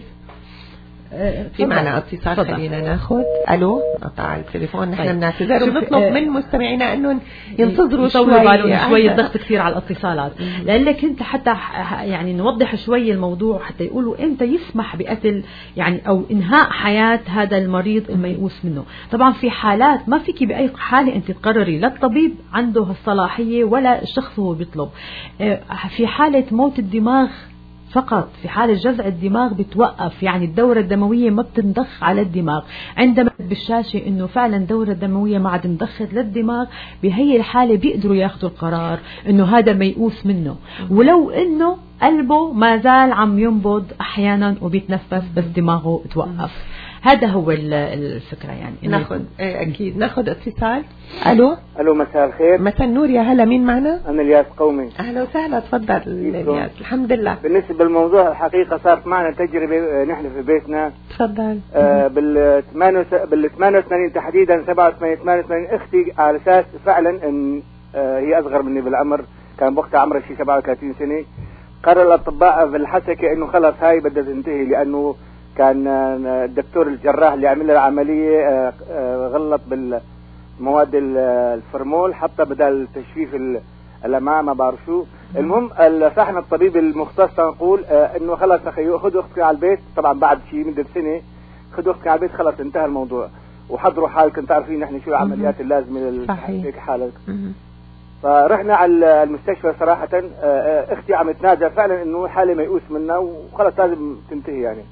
في معنا اتصال، خلينا ناخذ. الو، قطع التليفون. نحن بنعتذر ونطلب من مستمعينا انه ينتظروا شوي، شوي ضغط كثير على الاتصالات، لان كنت حتى يعني نوضح شوي الموضوع حتى يقولوا امتى يسمح بقتل يعني او انهاء حياه هذا المريض الميؤوس منه. طبعا في حالات ما فيكي باي حاله انت تقرري، لا الطبيب عنده الصلاحيه ولا الشخص هو بيطلب. في حاله موت الدماغ فقط في حالة جذع الدماغ بتوقف، يعني الدورة الدموية ما بتنضخ على الدماغ. عندما بالشاشة انه فعلا الدورة الدموية ما عاد انضخت للدماغ، بهي الحالة بيقدروا ياخذوا القرار انه هذا ميؤوس منه، ولو انه قلبه ما زال عم ينبض احيانا وبيتنفس بس دماغه توقف. هذا هو الفكرة. يعني ناخذ اكيد ناخذ اتصال. الو الو مساء الخير. مساء النور، يا هلا، مين معنا؟ انا الياس قومي. اهلا وسهلا، تفضل الياس. الحمد لله. بالنسبة للموضوع الحقيقة صارت معنا تجربة نحن في بيتنا. تفضل. آه بال بال ثمانية وثمانين تحديدا سبعة وثمانين ثمانية وثمانين اختي على اساس فعلا ان آه هي اصغر مني بالعمر، كان بوقتها عمرها شي سبعة وثلاثين سنة. قرر الاطباء بالحسكة انه خلص هاي بدها تنتهي، لانه كان الدكتور الجراح اللي عمل العملية غلط بالمواد الفرمول، حتى بدل تجفيف الأمعاء ما بعرف شو. المهم صاحنا الطبيب المختص نقول انه خلص اخي خذوا اختك على البيت، طبعا بعد شيء مدة سنة خذوا اختك على البيت، خلص انتهى الموضوع، وحضروا حالكم تعرفين نحن شو العمليات اللازمة لهيك حالك. فرحنا على المستشفى صراحة، اختي عم تنازع فعلا انه حالة ميؤوس منها وخلص لازم تنتهي يعني.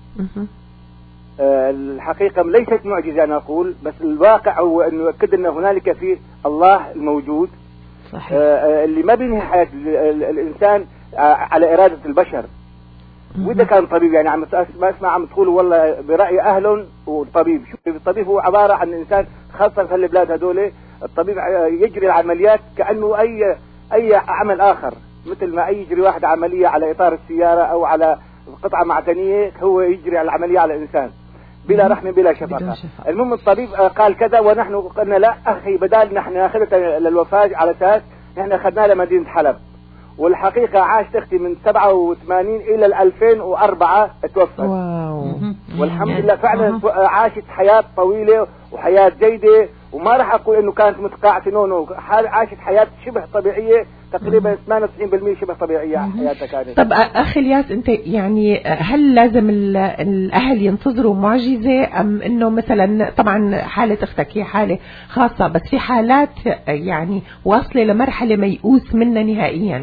الحقيقة ليست معجزة أنا أقول، بس الواقع هو أنه يؤكد أن هنالك فيه الله الموجود. صحيح. اللي ما بينهي حياة الإنسان على إرادة البشر. وإذا كان طبيب يعني عم ما اسمع عم تقولوا والله برأي أهل والطبيب، شو الطبيب هو عبارة عن إنسان، خاصة في البلاد هذول الطبيب يجري العمليات كأنه أي أي عمل آخر، مثل ما أي يجري واحد عملية على إطار السيارة أو على قطعة معدنية، هو يجري العملية على الإنسان بلا رحمة بلا شفقة. المهم الطبيب قال كذا ونحن قلنا لا أخي، بدال نحن أخذتها للوفاة على أساس نحن أخذناها لمدينة حلب. والحقيقة عاشت أختي من سبعة وثمانين إلى الألفين وأربعة توفت. واو. والحمد لله فعلا عاشت حياة طويلة وحياة جيدة، وما راح أقول إنه كانت متقاعدة، نو نو عاشت حياة شبه طبيعية، تقريبا ثمانية وتسعين بالمئة شبه طبيعية حياتها كانت. طب أخي الياس، أنت يعني هل لازم الأهل ينتظروا معجزة، أم إنه مثلا طبعا حالة أختك هي حالة خاصة، بس في حالات يعني واصلة لمرحلة ميؤوس منها نهائيا،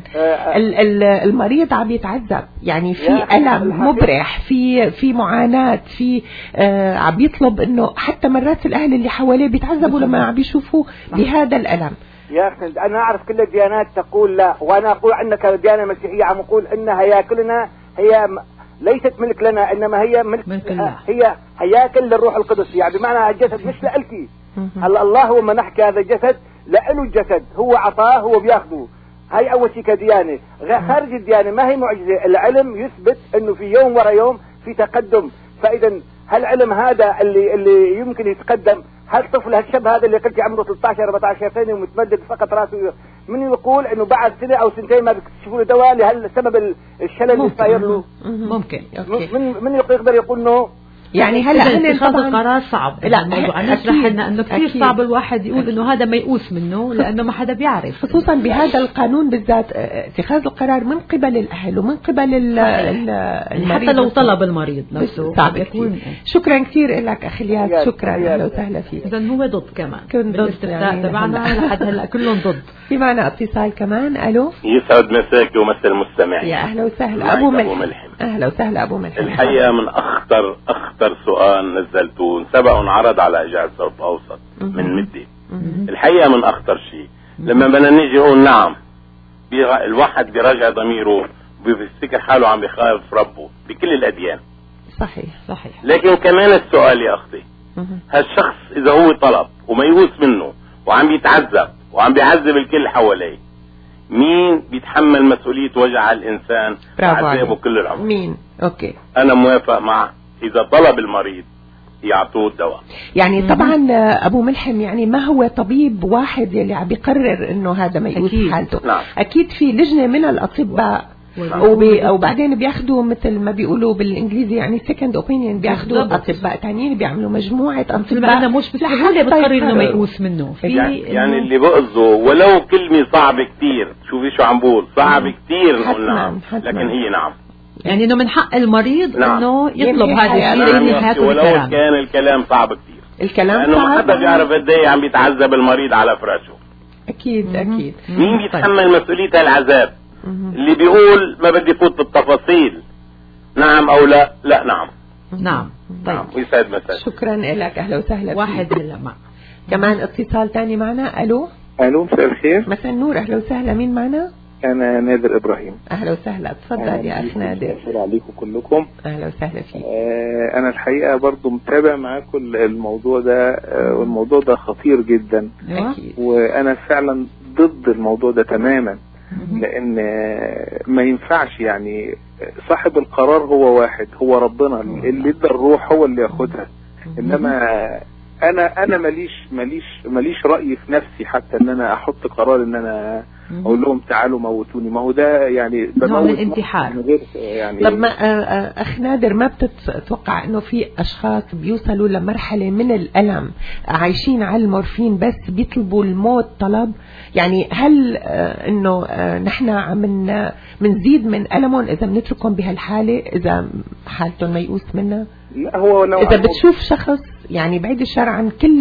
المريض عم يتعذب، يعني في ألم مبرح، في في معاناة، في آه عم يطلب إنه حتى مرات الأهل اللي حواليه بيتعذبوا لما عم بيشوفوا بهذا الألم. يا أخي أنا أعرف كل الديانات تقول لا، وأنا أقول عندك الديانة المسيحية عم أقول إنها هياكلنا هي ليست ملك لنا، إنما هي ملك, ملك الله. هي هياكل للروح القدس، يعني بمعنى الجسد مش لألكي. هلا الله هو ما نحكي هذا الجسد لأله، الجسد هو عطاه هو بياخده. هاي أول شيء كديانة. خارج الديانة ما هي معجزة، العلم يثبت إنه في يوم ورا يوم في تقدم. فإذا هالعلم هذا اللي اللي يمكن يتقدم، هالطفل هالشاب هذا اللي قلت عمره ثلاثة عشر أربعة عشر سنة ومتمدد فقط راسه، من يقول انه بعد سنة او سنتين ما بيكتشفوا له دواء لهالسبب الشلل اللي صاير له؟ ممكن. من من يقدر يقول انه يعني هلا اتخاذ القرار صعب. لا الموضوع انا اشرح لنا انه كثير صعب الواحد يقول أكيد. انه هذا ميؤوس منه، لانه ما حدا بيعرف، خصوصا بهذا القانون بالذات اتخاذ القرار من قبل الاهل ومن قبل المريض، حتى لو طلب المريض نفسه صعب يكون. شكرا كثير لك اخي الياس، شكرا، اهلا وسهلا فيك. اذا هو ضد كمان بالاستفتاء تبعنا لحد هلا كلهم ضد. في معنا اتصال كمان. الو، يسعد مساك ومسا المستمعين. يا اهلا وسهلا ابو ملحم. اهلا وسهلا ابو ملحم. الحقيقه من اخطر اخطر سؤال نزلتوه سبق وانعرض على اجاعه الصوت الاوسط من مدة. الحقيقه من اخطر شيء لما بدنا نيجي نقول نعم الواحد بيراجع ضميره وبيفتكر حاله عم بيخالف ربه بكل الاديان. صحيح صحيح. لكن كمان السؤال يا اختي، هالشخص اذا هو طلب وميؤوس منه وعم بيتعذب وعم بيعذب الكل حواليه، مين بيتحمل مسؤولية وجع الإنسان وعذابه كل العمر؟ مين؟ أوكي. أنا موافق مع إذا طلب المريض يعطوه الدواء. يعني طبعا أبو ملحم يعني ما هو طبيب واحد اللي عم بيقرر إنه هذا ميؤوس حالته. نعم. أكيد في لجنة من الأطباء وبي أو بعدين بياخدوا مثل ما بيقولوا بالإنجليزي يعني second opinion، بياخدوا أطباء تانيين، بيعملوا مجموعة أطباء مش بسهولة بتقرر إنه ميؤوس منه. في يعني, يعني اللي بقصده ولو كلمة صعبة كتير، شوفي شو عم بقول، صعب كتير نقول نعم، لكن هي نعم. يعني إنه من حق المريض نعم. إنه يطلب هذا الشيء لأنه حياته ولو بالكلام. كان الكلام صعب كتير، الكلام لأنه ما حدا بيعرف قد إيه عم بيتعذب المريض على فراشه. أكيد أكيد. مين بيتحمل مسؤولية العذاب؟ اللي بيقول ما بدي فوت بالتفاصيل، نعم او لا؟ لا نعم. نعم. طيب. نعم. ويسعد مساك. شكرا لك، اهلا وسهلا. واحد هلا مع كمان اتصال تاني معنا. الو. الو مساء الخير. مساء النور، اهلا وسهلا. مين معنا؟ انا نادر ابراهيم. اهلا وسهلا، تفضل يا اخ نادر. شكرا عليكم كلكم. اهلا وسهلا فيك. آه انا الحقيقه برضو متابع معاكم الموضوع ده، آه والموضوع ده خطير جدا. أكيد. وانا فعلا ضد الموضوع ده تماما، لان ما ينفعش يعني صاحب القرار هو واحد، هو ربنا اللي ادى الروح هو اللي ياخدها. انما انا انا ماليش ماليش ماليش راي في نفسي حتى ان انا احط قرار ان انا اقول لهم تعالوا موتوني. ما هو ده يعني بموت الانتحار من غير يعني. طب ما اخ نادر، ما بتتوقع انه في اشخاص بيوصلوا لمرحله من الالم عايشين على المورفين بس بيطلبوا الموت طلب؟ يعني هل انه نحن عم منزيد من المهم اذا بنتركهم بهالحاله اذا حالتهم ميؤوس منها؟ لا هو لو اذا بتشوف شخص يعني بعيد الشر عن كل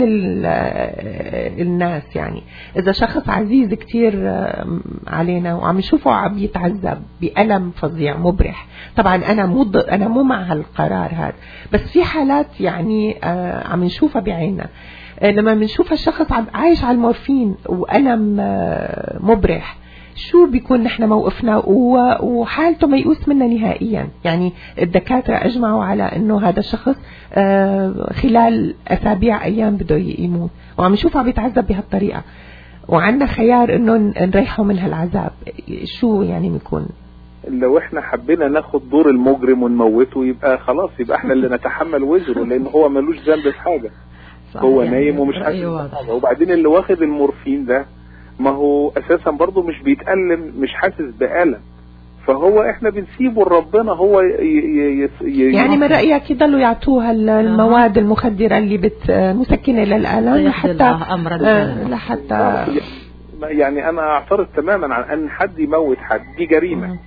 الناس، يعني إذا شخص عزيز كتير علينا وعم نشوفه عم يتعذب بألم فظيع مبرح، طبعا أنا مو أنا مو مع هالقرار هذا، بس في حالات يعني عم نشوفها بعيننا لما بنشوف الشخص عايش على المورفين وألم مبرح، شو بيكون نحن موقفنا وحالته ميؤوس منا نهائيا؟ يعني الدكاترة أجمعوا على أنه هذا الشخص خلال أسابيع أيام بده يموت، وعم نشوفه بيتعذب بهالطريقة، وعندنا خيار أنه نريحه من هالعذاب. شو يعني بيكون؟ لو احنا حبينا ناخد دور المجرم ونموته يبقى خلاص، يبقى احنا اللي نتحمل وزره، لأنه هو ملوش ذنب في حاجة، هو يعني نايم ومش حاسس بحاجة. وبعدين اللي واخد المورفين ده ما هو اساسا برضه مش بيتألم، مش حاسس بألم، فهو احنا بنسيبه لربنا هو ي ي ي يعني من رأيك يضلوا يعطوها المواد المخدرة اللي بت مسكنة للآلام حتى آه لحتى يعني انا اعترض تماما عن ان حد يموت حد، دي جريمة.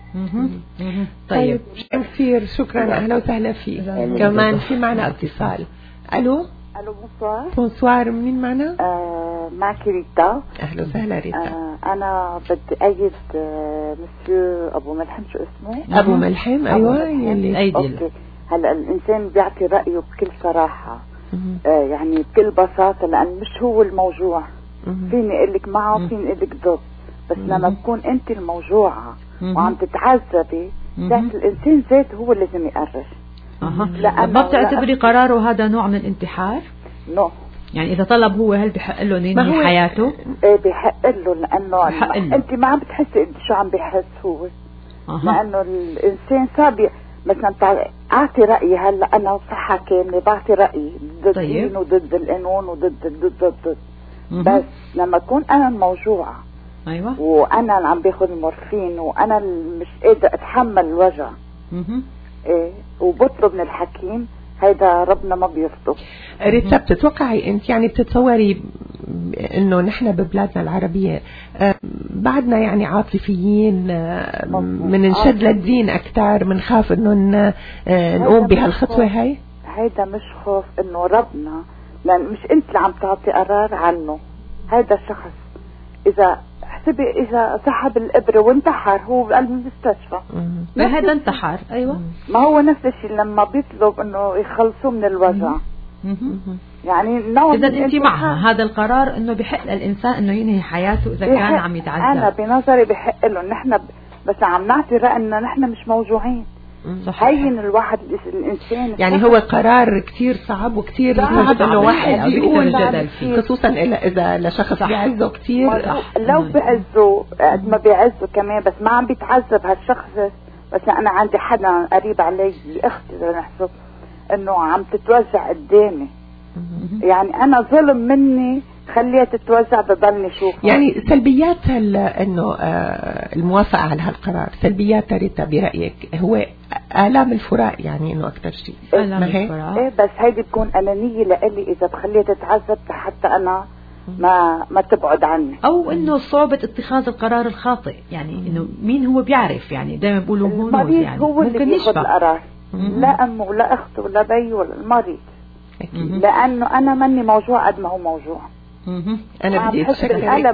طيب كثير شكرا، اهلا وسهلا فيك. كمان في معنا اتصال. الو. الو بونسوار. بونسوار، مين معنا؟ آه معك ريتا. اهلا وسهلا ريتا. آه انا بدي ايد آه مسيو ابو ملحم، شو اسمه؟ ابو ملحم. ايوه يلي ايدي. هلا الانسان بيعطي رايه بكل صراحه، آه يعني بكل بساطه، لان مش هو الموجوع. فيني اقول لك معه وفيني اقول لك ضد، بس لما تكون انت الموجوعه وعم تتعذبي ذات الانسان ذاته هو اللي لازم يقرر. أه. ما بتعتبري قراره هذا نوع من الانتحار؟ نو. يعني إذا طلب هو، هل بحق له ينهي حياته؟ ايه بحق له، لأنه أنت ما عم بتحسي شو عم بيحس هو. أه. لأنه الإنسان صار مثلا أعطي رأيي، هلا أنا صحة كاملة بعطي رأيي ضد طيب. الدين وضد القانون وضد ضد ضد ضد بس لما أكون أنا الموجوعة، أيوة، وأنا اللي عم باخذ المورفين وأنا اللي مش قادرة أتحمل الوجع، ايه، وبطلب من الحكيم، هيدا ربنا ما بيرضى. ريتا، بتتوقعي انت يعني بتتصوري انه نحن ببلادنا العربية بعدنا يعني عاطفيين، من نشد للدين اكثر، من خاف انه نقوم بهالخطوة هاي؟ هيدا مش خوف، انه ربنا، لان مش انت اللي عم تعطي قرار عنه، هيدا الشخص اذا حسبي اذا سحب الابره وانتحر هو بقلب المستشفى، ما هذا انتحر. ايوه، ما هو نفس الشيء لما بيطلب انه يخلصوه من الوجع. يعني نوع اذا انت معها هذا القرار انه بحق للانسان انه ينهي حياته اذا كان عم يتعذب. انا بنظري بحق له، نحن بس عم نعطي رأي انه نحن مش موجوعين. هين الواحد الانسان يعني هو قرار كتير صعب وكتير صعب انه واحد يقول، خصوصا اذا لشخص بيعزه كتير. لو بيعزه قد ما بيعزه كمان، بس ما عم بيتعذب هالشخص. بس انا عندي حدا قريب علي، اختي نحسب انه عم تتوزع قدامي، يعني انا ظلم مني خليها تتوزع بضلني شوف. يعني سلبيات انه الموافقه على هالقرار، سلبيات ريتا برايك هو آلام الفراق، يعني انه اكثر شيء آلام الفراق. ايه، بس هيدي بتكون انانيه لإلي اذا بخليها تتعذب حتى انا ما ما تبعد عني، او انه صعوبه اتخاذ القرار الخاطئ، يعني انه مين هو بيعرف، يعني دايما بيقولوا هو يعني هو اللي بياخذ القرار، لا امه ولا اخته ولا بي ولا المريض، لانه انا ماني موجوع قد ما هو موجوع. انا بدي اتشكر الالم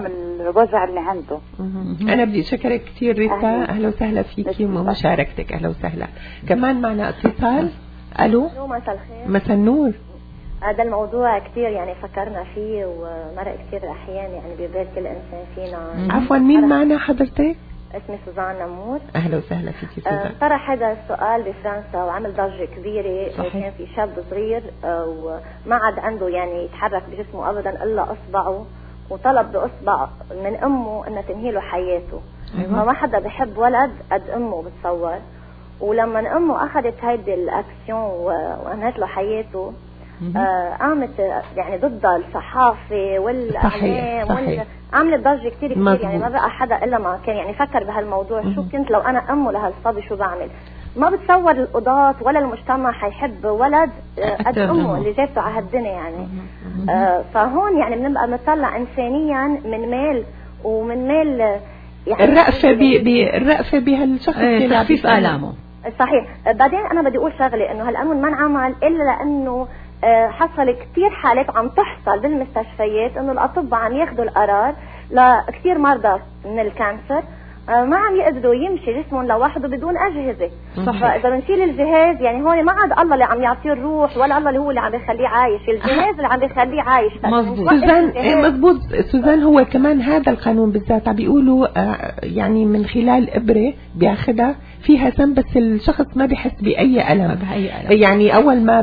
الوجع اللي عنده. أنا بدي أشكرك كثير ريتا، أهلا وسهلا فيكي ومشاركتك، أهلا وسهلا. كمان معنا اتصال. ألو مساء الخير. مساء النور. هذا الموضوع كثير يعني فكرنا فيه ومرق كثير أحيان يعني ببال كل إنسان فينا. عفوا مين معنا حضرتك؟ اسمي سوزان نمور. أهلا وسهلا فيكي سوزان. طرح هذا السؤال بفرنسا وعمل ضجة كبيرة. صحيح. كان في شاب صغير وما عاد عنده يعني يتحرك بجسمه أبدا إلا أصبعه، وطلب بأصبع من أمه أنها تنهي له حياته. أيوة. ما حدا بحب ولد قد أمه بتصور، ولما أمه أخذت هيدي الأكسيون وأنهت له حياته آه قامت يعني ضد الصحافة والإعلام وال... عملت ضجة كتير كتير يعني ما بقى حدا إلا ما كان يعني فكر بهالموضوع. شو كنت لو أنا أمه لهالصبي شو بعمل؟ ما بتصور القضاة ولا المجتمع حيحب ولد قد أمه اللي جابته على هالدنيا يعني. آه فهون يعني بنبقى نطلع إنسانيا من مال ومن مال يعني الرأفة بالرأفة بهالشخص اللي تخفيف آلامه. صحيح. بعدين أنا بدي أقول شغلة إنه هالقانون ما انعمل إلا لأنه حصل كتير حالات عم تحصل بالمستشفيات إنه الأطباء عم ياخدوا القرار لكتير مرضى من الكانسر ما عم يقدروا يمشي جسمهم لوحده بدون أجهزة. صحيح. فإذا بنشيل الجهاز يعني هون ما عاد الله اللي عم يعطيه الروح ولا الله اللي هو اللي عم يخليه عايش، الجهاز اللي عم يخليه عايش. مظبوط سوزان، مظبوط سوزان. هو كمان هذا القانون بالذات عم بيقولوا يعني من خلال إبرة بياخدها فيها سم بس الشخص ما بيحس بأي ألم. بأي ألم. يعني أول ما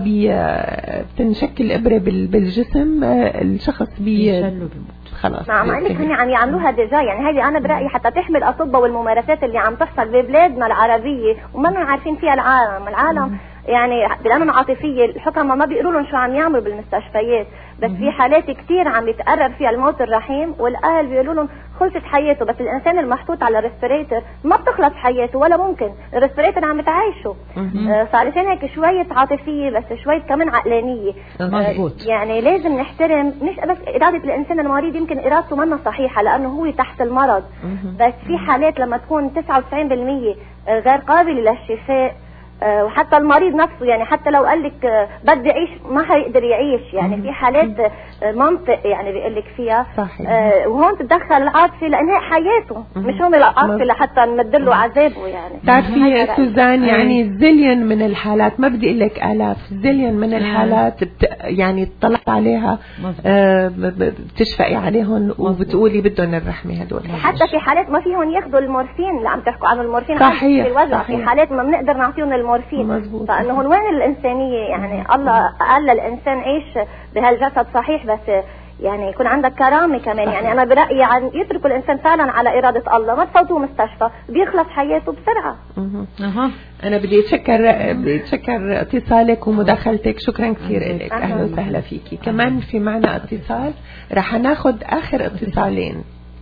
بتنشكل إبرة بالجسم الشخص بي خلاص. نعم عندك هني عم يعملوها ديجا يعني. هذه أنا برأيي حتى تحمي الأطباء والممارسات اللي عم تحصل ببلادنا العربية وما عارفين فيها العالم. العالم يعني بالأمن العاطفية الحكماء ما بيقولوا لهم شو عم يعملوا بالمستشفيات، بس في حالات كتير عم يتقرر فيها الموت الرحيم والأهل بيقولوا لهم خلصت حياته. بس الإنسان المحطوط على الريسبيريتر ما بتخلص حياته ولا ممكن، الريسبيريتر عم تعيشه. آه صار عشان هيك شوية عاطفية بس شوية كمان عقلانية. مظبوط. آه يعني لازم نحترم مش بس إرادة الإنسان المريض، يمكن إرادته منا صحيحة لأنه هو تحت المرض، بس في حالات لما تكون تسعة وتسعين بالمية غير قابلة للشفاء وحتى المريض نفسه يعني حتى لو قال لك بدي اعيش ما حيقدر يعيش يعني. في حالات منطق يعني بيقول لك فيها. آه وهون تتدخل العاطفه لان هي حياته مش هون العاطفه لحتى نمدله عذابه يعني. بتعرفي سوزان يعني زليون من الحالات، ما بدي اقول لك الاف، زليون من الحالات بت يعني اطلعت عليها آه بتشفقي عليهم وبتقولي بدهم الرحمه هدول. حتى في حالات ما فيهم ياخذوا المورفين اللي عم تحكوا عنه المورفين. صحيح. في الوجع. في حالات ما بنقدر نعطيهم المورفين. فانه هون وين الانسانيه يعني؟ الله قال للانسان عيش بهالجسد صحيح بس يعني يكون عندك كرامه كمان. صحيح. يعني انا برايي عن يتركوا الانسان فعلا على اراده الله، ما تفوتوه مستشفى بيخلص حياته بسرعه. اها انا بدي اتشكر بدي اتشكر اتصالك ومداخلتك، شكرا كثير لك. اهلا وسهلا فيكي. كمان في معنا اتصال، رح ناخذ اخر اتصالين.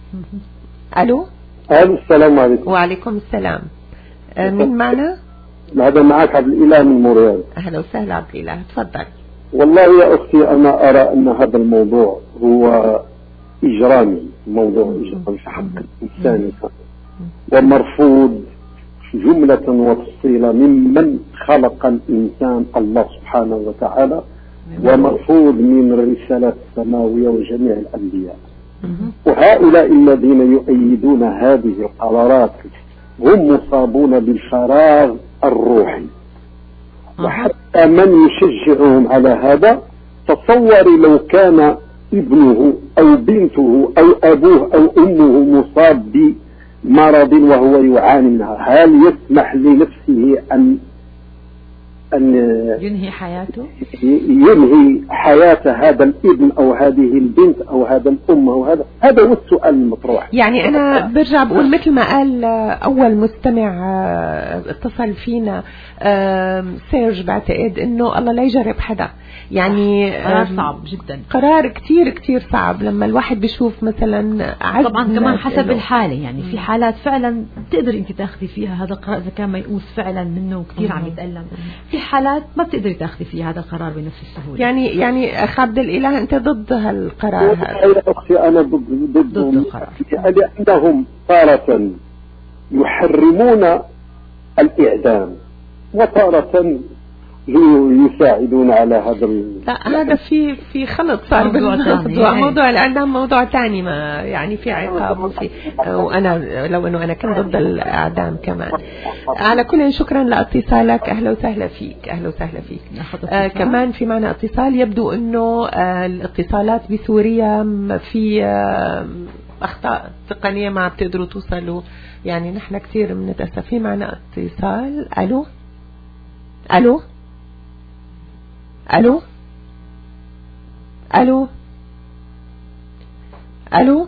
الو السلام عليكم. وعليكم السلام. مين معنا؟ هذا معك عبد الإله من موريال. أهلا وسهلا عبد الإله، تفضل. والله يا أختي أنا أرى أن هذا الموضوع هو إجرامي، موضوع إجرامي في حق الإنسان ومرفوض جملة وتفصيلا ممن خلق الإنسان الله سبحانه وتعالى، ومرفوض من الرسالة السماوية وجميع الأنبياء. وهؤلاء الذين يؤيدون هذه القرارات هم مصابون بالفراغ الروحي، وحتى من يشجعهم على هذا تصوري لو كان ابنه أو بنته أو أبوه أو أمه مصاب بمرض وهو يعاني منها، هل يسمح لنفسه أن أن ينهي حياته؟ ينهي حياة هذا الابن أو هذه البنت أو هذا الأم أو هذا هذا هو السؤال المطروح. يعني أنا برجع بقول مثل ما قال أول مستمع اتصل فينا سيرج، بعتقد إنه الله لا يجرب حدا. يعني قرار صعب جدا، قرار كتير كتير صعب لما الواحد بيشوف مثلا عز طبعا كمان حسب الحالة. يعني في حالات فعلا تقدر انت تاخذي فيها هذا القرار اذا كان ميؤوس فعلا منه وكثير عم يتألم. في حالات ما بتقدري تاخذي فيها هذا القرار بنفس السهولة. يعني يعني اخ عبد الاله انت ضد هالقرار هذا؟ يا اختي انا ضد ضد القرار، لانهم تارة يحرمون الاعدام وتارة يساعدون على هذا ال... لا هذا في في خلط صار بالموضوع. موضوع الإعدام موضوع تاني، ما يعني في عقاب وفي، وأنا لو إنه أنا كنت ضد الإعدام كمان. على كل شكرا لاتصالك، أهلا وسهلا فيك، أهلا وسهلا فيك. آه كمان في معنا اتصال، يبدو إنه آه الاتصالات بسوريا في آه أخطاء تقنية ما بتقدروا توصلوا، يعني نحن كثير بنتأسف. في معنا اتصال. ألو ألو ألو ألو ألو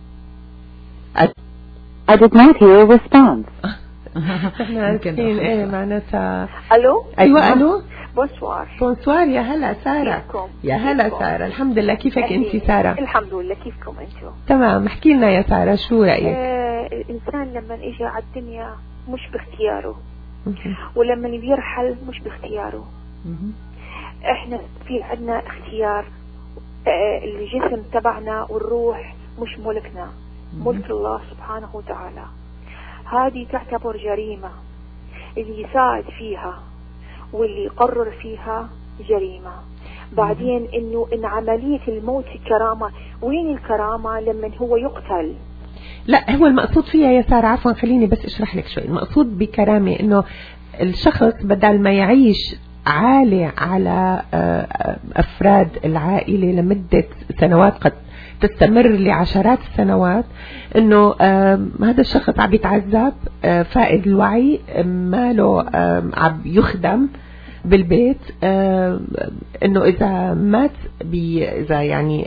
I did not hear a response. احنا عارفين ايه معناتها. ألو أيوة ألو بونسوار. بونسوار يا هلا سارة. يا هلا سارة، الحمد لله. كيفك انت سارة؟ الحمد لله، كيفكم انتم؟ تمام. احكي لنا يا سارة شو رأيك؟ آه الإنسان لما اجى على الدنيا مش باختياره، ولما بيرحل مش باختياره. احنا في عندنا اختيار. آه الجسم تبعنا والروح مش ملكنا، ملك الله سبحانه وتعالى. هذه تعتبر جريمة، اللي يساعد فيها واللي يقرر فيها جريمة. بعدين انه ان عملية الموت كرامة، وين الكرامة لما هو يقتل؟ لا هو المقصود فيها يا سارة، عفوا خليني بس اشرح لك شوي. المقصود بكرامة انه الشخص بدل ما يعيش عالي على افراد العائلة لمدة سنوات قد تستمر لعشرات السنوات، انه هذا الشخص عم يتعذب، فائد الوعي، ماله عم يخدم بالبيت، انه اذا مات اذا يعني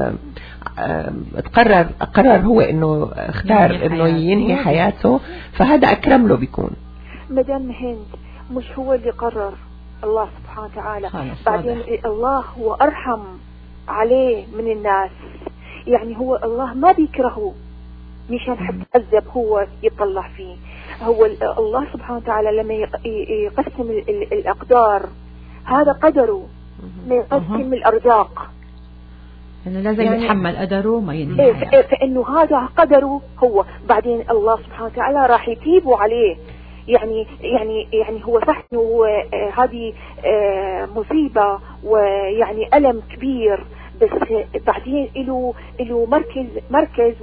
تقرر قرر هو انه اختار انه ينهي حياته، فهذا اكرم له بيكون. مدام هند مش هو اللي قرر، الله سبحانه وتعالى. بعدين الله هو ارحم عليه من الناس، يعني هو الله ما بيكرهه مشان حد يعذب هو يطلع فيه. هو الله سبحانه وتعالى لما يقسم الأقدار هذا قدره، ما يقسم الأرزاق انه لازم يعني يتحمل قدره ما ينهي. إيه فإنه هذا قدره هو. بعدين الله سبحانه وتعالى راح يتيبوا عليه. يعني يعني يعني هو صح انه هذه مصيبة ويعني ألم كبير، بس بعدين له له مركز مركز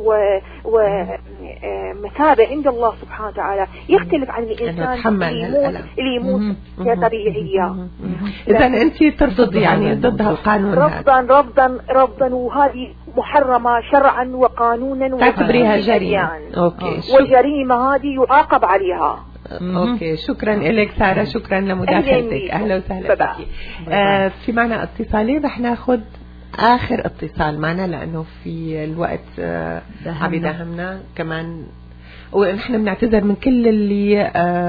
ومثابة عند الله سبحانه وتعالى، يختلف عن الإنسان اللي يموت اللي يموت كطبيعية. إذا أنت ترفضي يعني ضد هالقانون؟ رفضا رفضا رفضا، وهذه محرمة شرعا وقانونا، تعتبريها جريمة. أوكي. والجريمة هذه يعاقب عليها. اوكي شكرا لك سارة، شكرا لمداخلتك، اهلا وسهلا بك. آه في معنا اتصالين، رح ناخذ اخر اتصال معنا لانه في الوقت آه عم يداهمنا كمان، ونحن بنعتذر من كل اللي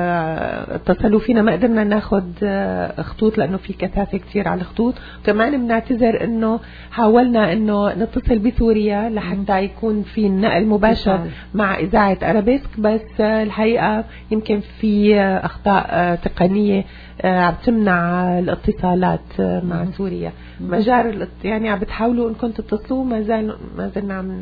آه اتصلوا فينا، ما قدرنا ناخذ آه خطوط لانه في كثافه كثير على الخطوط. كمان بنعتذر انه حاولنا انه نتصل بسوريا لحتى يكون في نقل مباشر مع اذاعه ارابيسك، بس آه الحقيقه يمكن في آه اخطاء آه تقنيه آه عم تمنع الاتصالات آه مع سوريا. مجار يعني عم بتحاولوا انكم تتصلوا، ما زال ما زلنا عم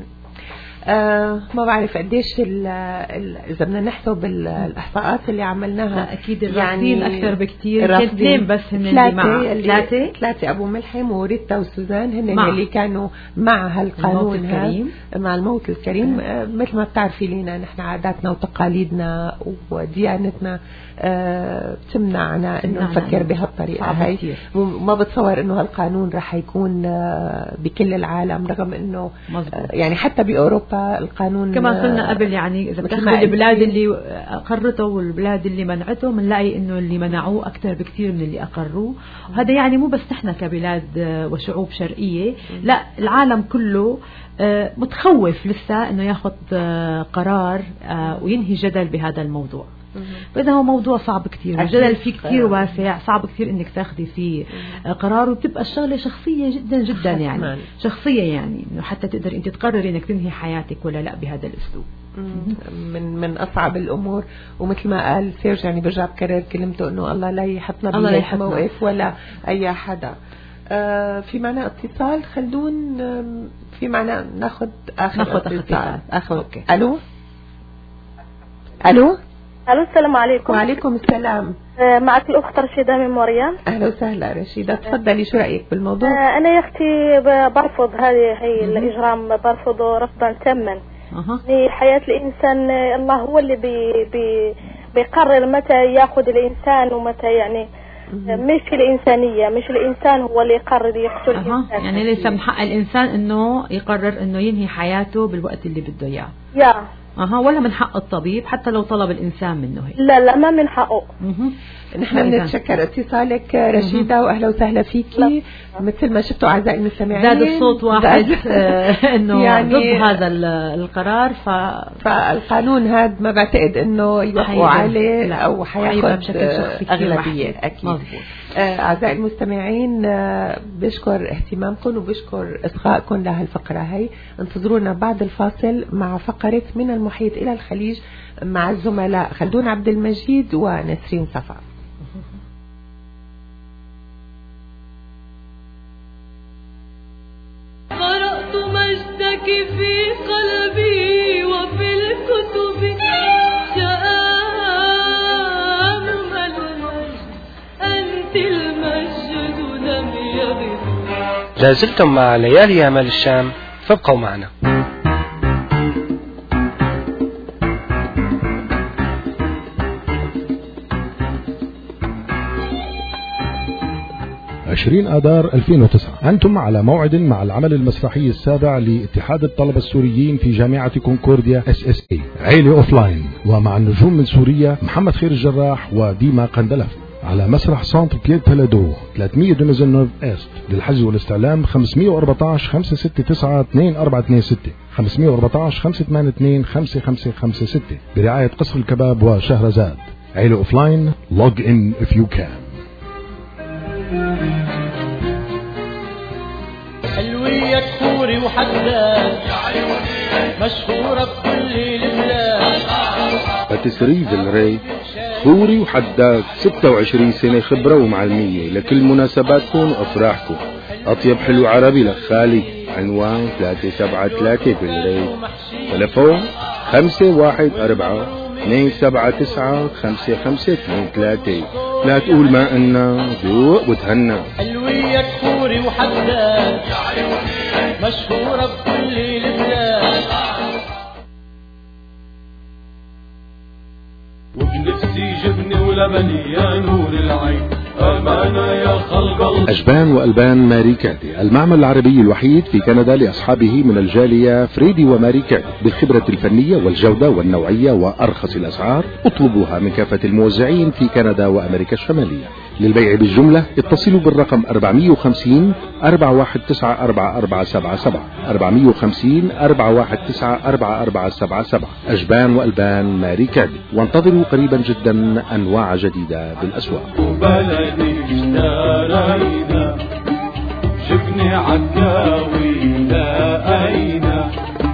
آه ما بعرف قديش إذا بدنا نحسب الإحصاءات اللي عملناها. أكيد الرافدين يعني أكثر بكتير. اثنين بس هن اللي مع ثلاثة ثلاثة أبو ملحم وريتا وسوزان هن مع. اللي كانوا مع هالقانون الكريم، مع الموت الكريم. آه مثل ما بتعرفي لينا نحن عاداتنا وتقاليدنا وديانتنا آه بتمنعنا إنه نفكر بهالطريقة هاي، وما بتصور إنه هالقانون رح يكون آه بكل العالم، رغم إنه آه يعني حتى بأوروبا القانون كما قلنا قبل. يعني إذا بتاخذ البلاد اللي أقرته والبلاد اللي منعته بنلاقي إنه اللي منعوه أكثر بكثير من اللي أقروه. وهذا يعني مو بس نحن كبلاد وشعوب شرقية، لا العالم كله متخوف لسه إنه ياخذ قرار وينهي جدل بهذا الموضوع. فإذا هو موضوع صعب كتير، الجدل فيه كتير واسع، صعب كتير إنك تاخدي فيه قرار، وبتبقى الشغلة شخصية جدا جدا يعني شخصية، يعني إنه حتى تقدر أنت تقرري إنك تنهي حياتك ولا لا بهذا الأسلوب. من من أصعب الأمور. ومثل ما قال سيرج يعني برجع بكرر كلمته إنه الله لا يحطنا بموقف ولا أي حدا. آه في معنا اتصال، خلون في معنا ناخد آخر ناخد اتصال. آخر. أوكي. ألو ألو الو السلام عليكم. وعليكم السلام. آه معك الاخت رشيده من مريم. اهلا وسهلا رشيده، تفضلي شو رايك بالموضوع؟ آه انا يا اختي برفض هذه هي الاجرام، برفضه رفضا تاما. أه. حياه الانسان الله هو اللي بي بي بيقرر متى ياخذ الانسان ومتى، يعني مش الإنسانية، مش الإنسان هو اللي يقرر يقتل أه. الإنسان. يعني ليس من حق الإنسان إنه يقرر إنه ينهي حياته بالوقت اللي بده إياه. يا أها، ولا من حق الطبيب حتى لو طلب الإنسان منه هيك. لا لا ما من حقه. نحن بنتشكر اتصالك رشيدة، واهلا وسهلا فيكي. مثل ما شفتوا اعزائي المستمعين زاد الصوت واحد انه يعني ضد هذا القرار، ف... فالقانون هذا ما بعتقد انه يوقعوا عليه او حياخذ بشكل شخصي اغلبيه اكيد. اعزائي المستمعين بشكر اهتمامكم وبشكر اصغائكم لهالفقره هي. انتظرونا بعد الفاصل مع فقره من المحيط الى الخليج مع الزملاء خلدون عبد المجيد ونسرين صفا. قرأت مجدك في قلبي وفي الكتب، شآن المجد أنت المجد لم يغب. لازلتم مع ليالي أمال الشام، فابقوا معنا. عشرين آذار ألفين وتسعة أنتم على موعد مع العمل المسرحي السابع لاتحاد الطلبة السوريين في جامعة كونكورديا اس اس اي، عيلة أوفلاين، ومع النجوم من سوريا محمد خير الجراح وديما قندلف، على مسرح سانتر بيير بلادو ثلاثمية دونيزنوف است. للحجز والاستعلام خمسمية وأربعتاشر خمسة ستة تسعة اثنين أربعة اثنين ستة خمسمية وأربعتاشر خمسة ثمانية اثنين خمسة خمسة خمسة ستة برعاية قصر الكباب وشهرزاد. عيلة أوفلاين، log in if you can. حلوية كوري وحداد مشهورة بكل البلاد. باتيسري فيلري كوري وحداد، ستة وعشرين سنة خبرة ومعلمية لكل مناسباتكم وأفراحكم. أطيب حلو عربي لخالي. عنوان ثلاثة سبعة ثلاثة فيلري. تلفون خمسة واحد أربعة اثنين سبعة تسعة خمسة خمسة اثنين ثلاثة. لا تقول ما إنا ذوق وتهنى. حلوية كوري وحداد مشهورة بكل البلاد. وبنفسي جبني ولبني يا نور العين، أمانة يا خلق الله. أجبان وألبان ماري كادي، المعمل العربي الوحيد في كندا لأصحابه من الجالية فريدي وماري كادي، بالخبرة الفنية والجودة والنوعية وأرخص الأسعار. اطلبوها من كافة الموزعين في كندا وأمريكا الشمالية. للبيع بالجملة اتصلوا بالرقم أربعمية وخمسين أربعة واحد تسعة أربعة أربعة سبعة سبعة أربعمية وخمسين أربعة واحد تسعة أربعة أربعة سبعة سبعة. أجبان وألبان ماري كادي. وانتظروا قريبا جدا أنواع جديدة بالأسواق. وبلدي اشترينا جبني عكاوي لقينا.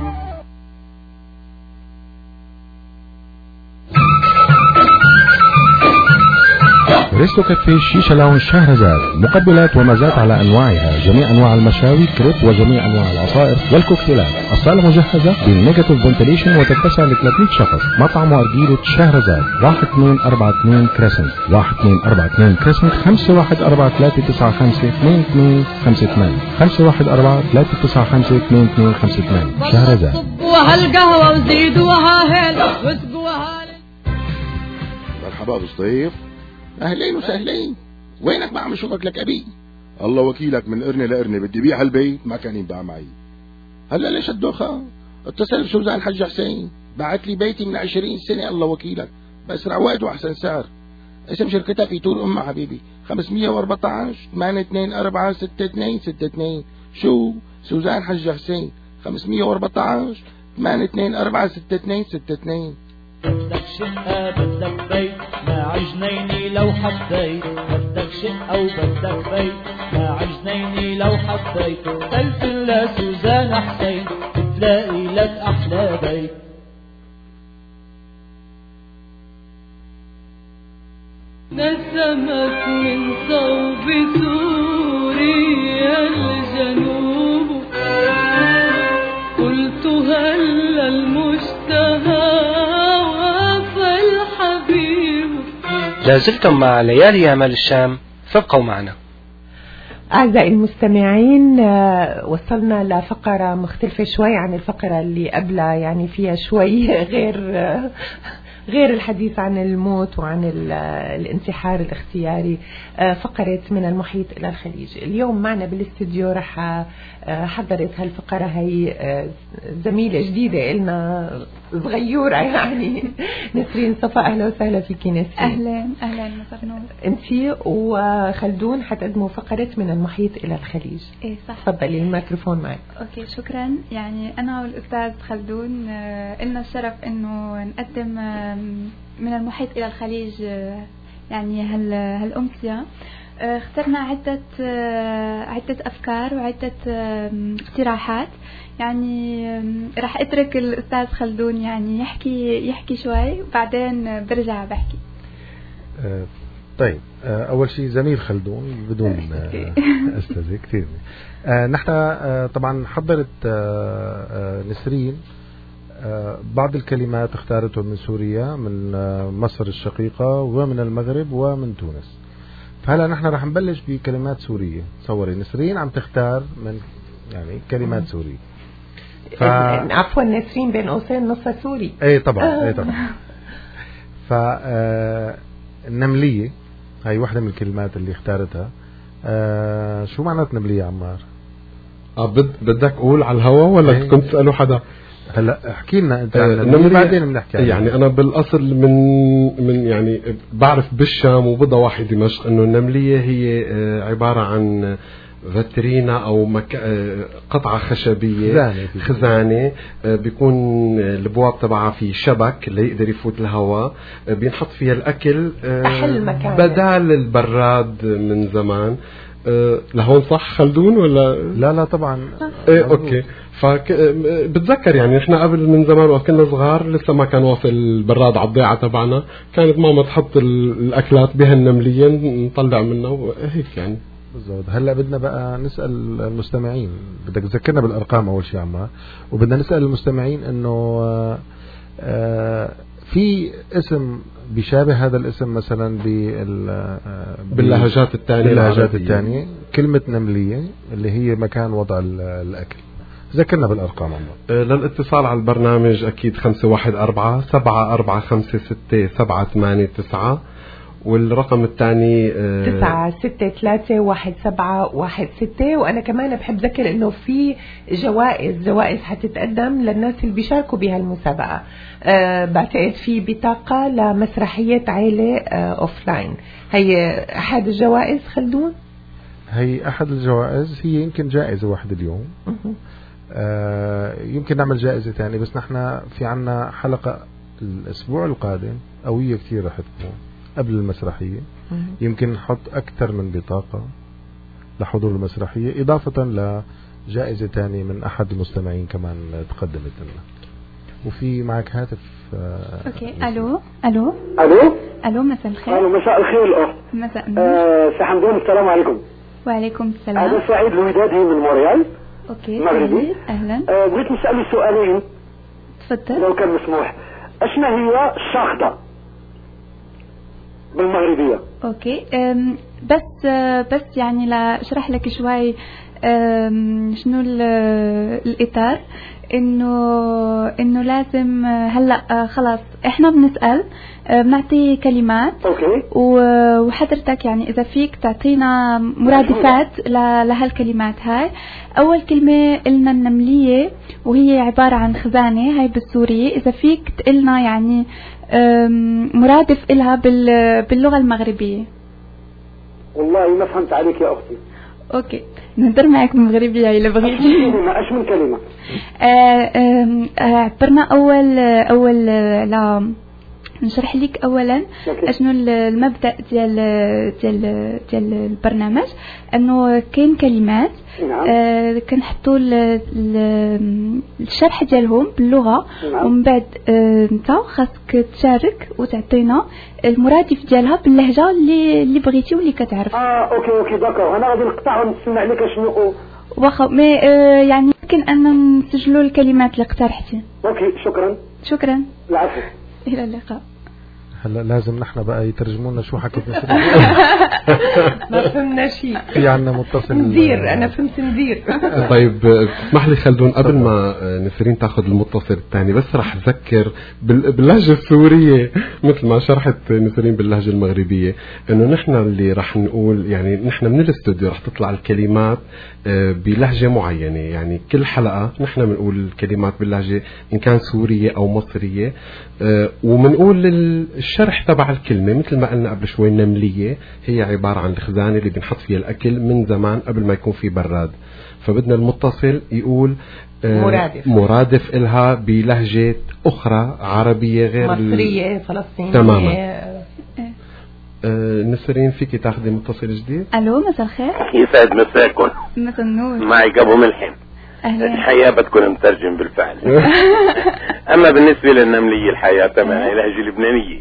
ريستو كافيه شيشة لاونج شهرزاد، مقبلات ومزات على أنواعها، جميع أنواع المشاوي، كريب، وجميع أنواع العصائر والكوكتيلات. الصالة مجهزة بالنيجاتيف فنتيليشن وتتسع ل ثلاثمية شخص. مطعم وأرجيلة شهرزاد، واحد اثنين أربعة اثنين كريسنت، واحد اثنين أربعة اثنين كريسنت، خمسة واحد أربعة ثلاثة تسعة خمسة اثنين اثنين خمسة اثنين، خمسة واحد أربعة ثلاثة تسعة خمسة اثنين اثنين خمسة اثنين. شهرزاد. صبوها القهوة وزيدوها هيل واسقوها. مرحبا أبو سطيف، أهلين وسهلين. وينك ما عم اشوفك لك أبي؟ الله وكيلك من قرنة لقرنة بدي بيع هالبيت ما كان ينباع معي. هلا ليش الدوخة؟ اتصل بسوزان الحج حسين، بعت لي بيتي من عشرين سنة الله وكيلك بأسرع وقت وأحسن سعر. اسم شركتها في طول أمها حبيبي، خمسمية وأربعتاشر ثمانية اثنين أربعة ستة اثنين ستة اثنين. شو؟ سوزان الحج حسين، خمسمية وأربعتاشر ثمانية اثنين أربعة ستة اثنين ستة اثنين. بدك شقة بدك بيت مع جنيني لو حبيت، بدك شقة وبدك بيت مع جنيني لو حبيت، تلفن لسوزان حسين بتلاقي لك أحلى بيت. نسمت من صوب سوريا الجنوب، قلت هل المشتهى وفى الحبيب. لازلتم مع ليالي آمال الشام، فابقوا معنا. أعزائي المستمعين، وصلنا لفقرة مختلفة شوي عن الفقرة اللي قبلها، يعني فيها شوي غير غير الحديث عن الموت وعن الانتحار الاختياري. فقرة من المحيط إلى الخليج. اليوم معنا بالاستديو رح حضرت هالفقرة هي زميلة جديدة إلنا صغيورة يعني نسرين صفا. أهلا وسهلا فيكي نسرين. أهلا أهلا مساء النور. أنتي وخلدون حتقدموا فقرة من المحيط إلى الخليج. إيه صح. تفضلي الميكروفون معك. أوكي شكرا. يعني أنا والأستاذ خلدون إلنا الشرف إنه نقدم من المحيط إلى الخليج يعني هال هالأمسية. اخترنا عدة عدة أفكار وعدة اقتراحات. يعني راح أترك الأستاذ خلدون يعني يحكي يحكي شوي وبعدين برجع بحكي. أه طيب، أه أول شيء زميل خلدون بدون أستاذ كثير. أه نحن أه طبعا حضرت أه أه نسرين أه بعض الكلمات اختارتها من سوريا، من أه مصر الشقيقة، ومن المغرب، ومن تونس. فهلا نحن رح نبلش بكلمات سورية. تصوري نسرين عم تختار من يعني كلمات سورية. ف... عفوا نسرين بين قوسين نص سوري. اي طبعا اي طبعا. فالنملية هاي واحدة من الكلمات اللي اختارتها. آه شو معنات نملية عمار؟ اه بد بدك اقول على الهوا ولا ايه؟ كنت تسأله حدا؟ هلا احكي لنا انت عن النملية. بعدين بنحكي عنها. يعني انا بالاصل من من يعني بعرف بالشام وبضواحي دمشق انه النملية هي عبارة عن فاترينا او مك... قطعة خشبية خزانة, خزانة بيكون البواب تبعها في شبك اللي يقدر يفوت الهواء، بينحط فيها الاكل بدال البراد من زمان. لهون صح خلدون ولا لا؟ لا طبعا. ايه اوكي. فك... بتذكر يعني احنا قبل من زمان وقت كنا صغار لسه ما كان واصل البراد على الضيعة تبعنا، كانت ماما تحط الاكلات بهالنملية نطلع منها وهيك يعني. بالضبط. هلا بدنا بقى نسأل المستمعين، بدك تذكرنا بالارقام اول شيء عما، وبدنا نسأل المستمعين انه آه في اسم بيشابه هذا الاسم مثلا باللهجات الثانية باللهجات الثانية كلمة نملية اللي هي مكان وضع الأكل. ذكرنا بالأرقام عمار. للاتصال على البرنامج أكيد خمسة واحد أربعة سبعة أربعة خمسة ستة سبعة ثمانية تسعة، والرقم الثاني تسعة ستة ثلاثة واحد سبعة واحد ستة. وأنا كمان بحب ذكر إنه في جوائز جوائز حتتقدم للناس اللي بيشاركوا بهالمسابقة. أه بعتقد في بطاقة لمسرحية عائلة أه أوفلاين. هي أحد الجوائز خلدون؟ هي أحد الجوائز. هي يمكن جائزة واحدة اليوم. أه يمكن نعمل جائزة ثانية، بس نحن في عنا حلقة الأسبوع القادم قوية كثير رح تكون قبل المسرحية. يمكن نحط أكثر من بطاقة لحضور المسرحية، إضافة لجائزة تانية من أحد المستمعين كمان تقدمت لنا. وفي معك هاتف. أوكي. ألو ألو ألو ألو مساء الخير. ألو مساء الخير الأخت. مساء النور. آه سحمدون، السلام عليكم. وعليكم السلام. أنا سعيد الودادي من موريال. أوكي مغربي. أهلا. آه قلت نسأل سؤالين تفضل لو كان مسموح. أشنا هي الشاخطة بالمغربية؟ اوكي. بس بس يعني لاشرح لك شوي شنو الاطار. انه انه لازم هلا خلاص احنا بنسال بنعطي كلمات. اوكي. وحضرتك يعني اذا فيك تعطينا مرادفات لهالكلمات هاي. اول كلمه قلنا النمليه وهي عباره عن خزانه، هاي بالسوري. اذا فيك تقلنا يعني مرادف إلها باللغة المغربية. والله ما فهمت عليك يا أختي. أوكي نهدر معك بالمغربية إذا بغيت. أش من كلمة أش من كلمة عبرنا أول أول لا نشرح لك أولا أشنو المبدأ ديال ديال ديال البرنامج. أنه كاين كلمات نعم. آه كنحطوا الشرح ديالهم باللغة. نعم. ومن بعد أنت آه خاصك تشارك وتعطينا المرادف ديالها باللهجة اللي اللي بغيتي واللي كتعرف. اه اوكي اوكي داكور. انا غادي نقطع ونسمع عليك شنو واخا مي آه يعني يمكن ان نسجلوا الكلمات اللي اقترحتي. اوكي شكرا. شكرا. العفو. الى اللقاء. هلا لازم نحن بقى يترجموا لنا شو حكيت نسرين. ما فهمنا شيء. في عنا متصل ندير، انا فهمت ندير. طيب اسمح لي خلدون قبل ما نسرين تاخذ المتصل الثاني بس رح اذكر باللهجه السوريه مثل ما شرحت نسرين باللهجه المغربيه انه نحن اللي رح نقول يعني نحن من الاستوديو رح تطلع الكلمات بلهجه معينه، يعني كل حلقه نحن بنقول الكلمات باللهجه ان كان سوريه او مصريه، وبنقول الشرح تبع الكلمه مثل ما قلنا قبل شوي. النمليه هي عباره عن الخزانه اللي بنحط فيها الاكل من زمان قبل ما يكون في براد، فبدنا المتصل يقول مرادف مرادف إلها بلهجة أخرى عربية غير مصرية فلسطينية. تماما. آه نسرين فيك تاخذي متصل جديد؟ ألو مساء الخير. يسعد مساكم. مساء النور. معي أبو ملحم. أهلا. الحقيقة بتكون مترجم بالفعل. أما بالنسبة للنملية الحقيقة تبعها لهجة لبنانية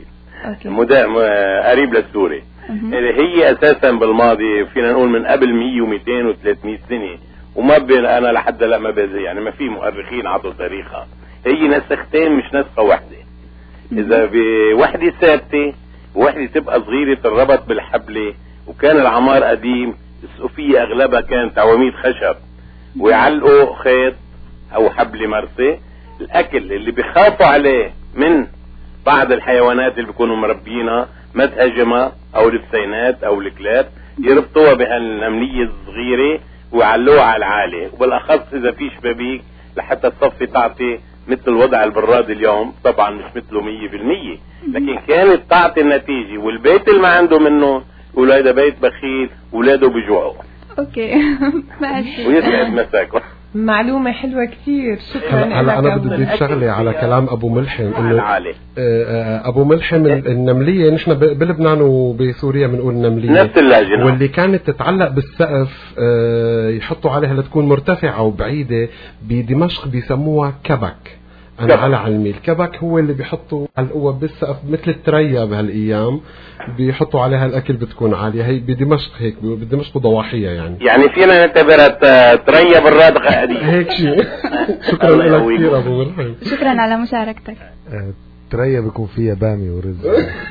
قريب للسوري. هي أساسا بالماضي فينا نقول من قبل مية ومئتين وثلاثمئة سنة، وما بين أنا لحد لا ما بزي يعني ما في مؤرخين عطوا تاريخها. هي نسختين مش نسخة واحدة. إذا بوحدة ثابتة وحدة تبقى صغيرة تربط بالحبلة، وكان العمار قديم السقفية أغلبها كانت عواميد خشب ويعلقوا خيط أو حبل مرسي. الأكل اللي بيخافوا عليه من بعض الحيوانات اللي بيكونوا مربينها ما تهاجمها أو البسينات أو الكلاب يربطوها بهالنملية الصغيرة ويعلوها على العالي، وبالأخص إذا في شبابيك لحتى الصفي تعطي مثل وضع البراد اليوم. طبعا مش مثله مية بالمية، لكن كانت تعطي النتيجة. والبيت اللي ما عنده منه يقول هيدا بيت بخيل ولاده بيجوعوا. اوكي. ويسعد مساكم. معلومة حلوة كتير، شكرا. هلا أنا بدي أضيف شغلة على كلام أبو ملحم إنه أبو ملحم النملية نحن بلبنان وبسوريا بنقول نملية نفس اللهجة، واللي كانت تتعلق بالسقف يحطوا عليها لتكون مرتفعة وبعيدة. بدمشق بيسموها كبك. أنا على علمي الكبك هو اللي بيحطوا على القوة بالسقف مثل التريا بهالأيام بيحطوا عليها الأكل بتكون عالية. هي بدمشق هيك بدمشق ضواحية يعني يعني فينا نعتبرها تريا بالرادق هيك شيء. شكرا لك كثير أبو مرحب. شكرا على مشاركتك. تريا بيكون فيها بامي ورز.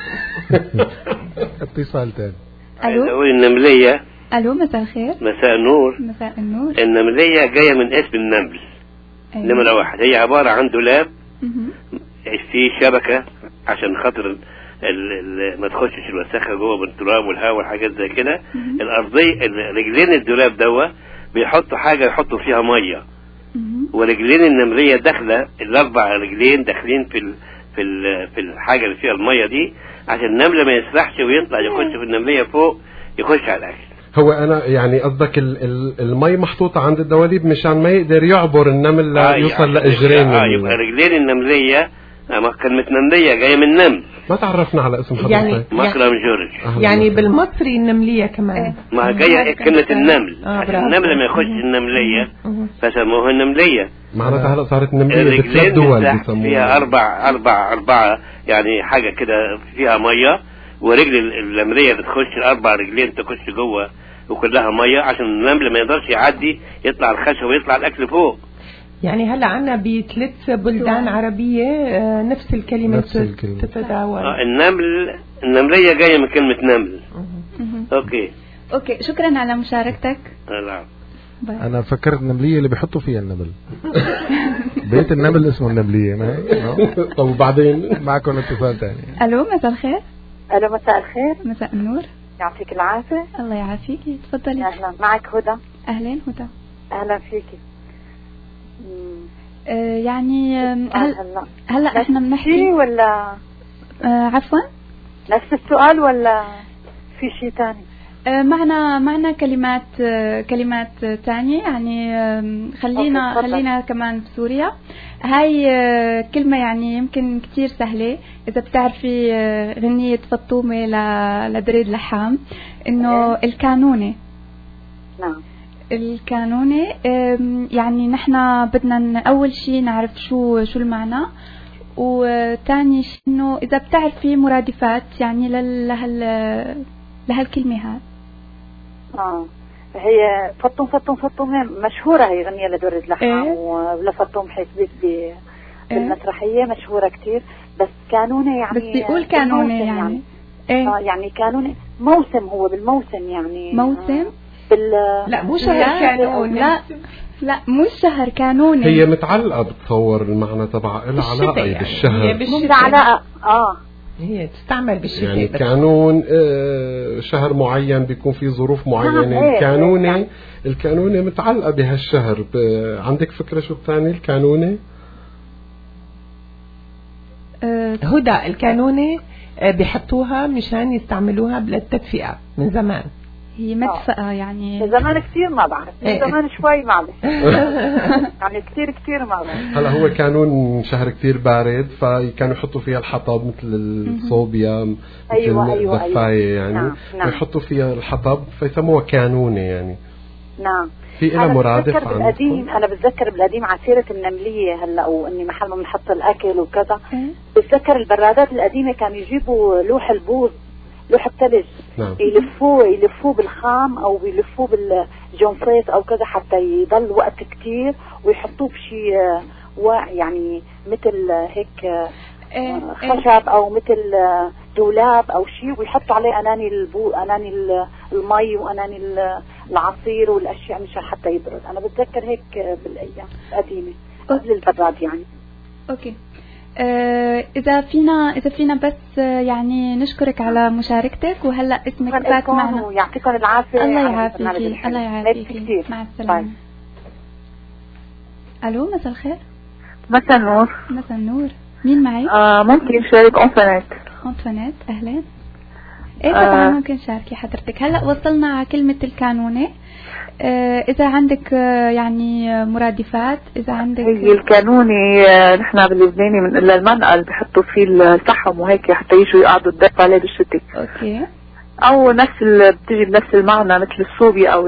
اتصال تاني. ألو النملية. ألو مساء الخير. مساء النور. مساء النور. النملية جاية من اسم النمل. أيوة. نمرة واحد هي عبارة عن دولاب فيه شبكة عشان خاطر ال ال ما تخشش الوساخة جوه بالتراب والهواء والحاجات زي كده. الأرضية رجلين الدولاب دوا بيحطوا حاجة يحطوا فيها مية، ورجلين النملية داخلة الأربع رجلين داخلين في ال في ال في الحاجة اللي فيها المية دي عشان النملة ما يسرحش ويطلع يخش في النملية فوق يخش على الأكل. هو أنا يعني قصدك المي محطوطة عند الدواليب مشان ما يقدر يعبر النمل لا آه يوصل يعني لإجرين. آه يبقى رجلين النملية كلمة نملية جاية من نمل. ما تعرفنا على اسم حضرتك. يعني مكرم جورج. يعني بالمصري النملية كمان. ما جاية كلمة النمل. آه النمل لما يخش النملية فسموها النملية. معناتها هلا صارت نملية بثلاث دول بيسموها. فيها أربع أربع أربعة يعني حاجة كده فيها مية، ورجل النملية بتخش الأربع رجلين تخش جوه وكلها مية عشان النمل ما يقدرش يعدي يطلع الخشب ويطلع الأكل فوق. يعني هلا عنا بثلاث بلدان عربية نفس الكلمة, نفس الكلمة. تتداول. آه النمل النملية جاية من كلمة نمل. أوكي أوكي شكرا على مشاركتك. نعم. أنا فكرت النملية اللي بيحطوا فيها النمل. بيت النمل اسمه النملية. ما طب وبعدين معكم اتصال ثاني. ألو مساء الخير. ألو مساء الخير. مساء النور. يعطيك العافية. الله يعافيكي تفضلي. أهلا معك هدى. أهلا هدى. أهلا فيكي. آه يعني هل هلا هلا احنا بنحكي ولا آه عفوا نفس السؤال ولا في شيء ثاني؟ آه معنا معنا كلمات آه كلمات ثانية يعني آه خلينا خلينا كمان بسوريا. هاي آه كلمة يعني يمكن كتير سهلة إذا بتعرفي آه غنية فطومة لدريد لحام إنه الكانونة. نعم الكانونة يعني نحن بدنا أول شيء نعرف شو شو المعنى، وثاني شيء إنه إذا بتعرفي مرادفات يعني لهال لهالكلمة هاي. آه هي فطوم فطوم فطوم مشهورة، هي غنية لدورة لحام إيه؟ ولفطوم حيث بالمسرحية مشهورة كتير، بس كانوني يعني بس بيقول كانوني يعني, يعني. ايه آه يعني كانوني موسم، هو بالموسم يعني موسم آه بال لا مو شهر كانون، لا لا مو شهر كانوني، هي متعلقة بتصور المعنى تبعها لها علاقة يعني. بالشهر، مو علاقة اه هي تستعمل بالشتاء يعني بس. كانون آه شهر معين بيكون فيه ظروف معينة. نعم الكانوني يعني. الكانوني متعلقة بهالشهر. عندك فكرة شو الثاني الكانوني؟ أه هدى الكانوني بيحطوها مشان يستعملوها للتدفئة من زمان. هي مدفئة يعني من زمان كثير ما بعرف، من زمان شوي معلش يعني كثير كثير ما بعرف. هلا هو كانون شهر كثير بارد فكانوا يحطوا فيها الحطب مثل الصوبيا مثل أيوة أيوة الدفاية أيوة. يعني نعم نعم. يحطوا فيها الحطب فيسموها كانوني يعني. نعم. في لها مرادف عندكم؟ بالقديم انا بتذكر بالقديم عسيرة النملية هلا واني محل ما بنحط الاكل وكذا. بتذكر البرادات القديمة كانوا يجيبوا لوح البوز، لوح الثلج، نعم. يلفوه يلفوه بالخام او يلفوه بالجنفيت او كذا حتى يضل وقت كتير ويحطوه بشي يعني مثل هيك خشب او مثل دولاب او شيء ويحطوا عليه اناني البو اناني المي واناني العصير والاشياء مشان حتى يبرد. انا بتذكر هيك بالايام القديمه قبل البراد يعني. اوكي آه اذا فينا اذا فينا بس يعني نشكرك على مشاركتك، وهلا اسمك فات معنا ويعطيكم العافيه. الله يعافيكي الله يعافيكي مع السلامه. الو مساء الخير. مساء النور. مساء النور، مين معي؟ آه ممكن شارك أنفانات. أنفانات أهلا. إيه طبعا آه. ممكن شاركي حضرتك. هلا وصلنا على كلمة الكانوني. آه إذا عندك آه يعني مرادفات، إذا عندك هي الكانوني آه نحن باللبناني من إلا المنقل بحطوا فيه الفحم وهيك حتى يجوا يقعدوا الدفء عليه بالشتاء. أوكي. أو نفس بتجي بنفس المعنى مثل الصوبي أو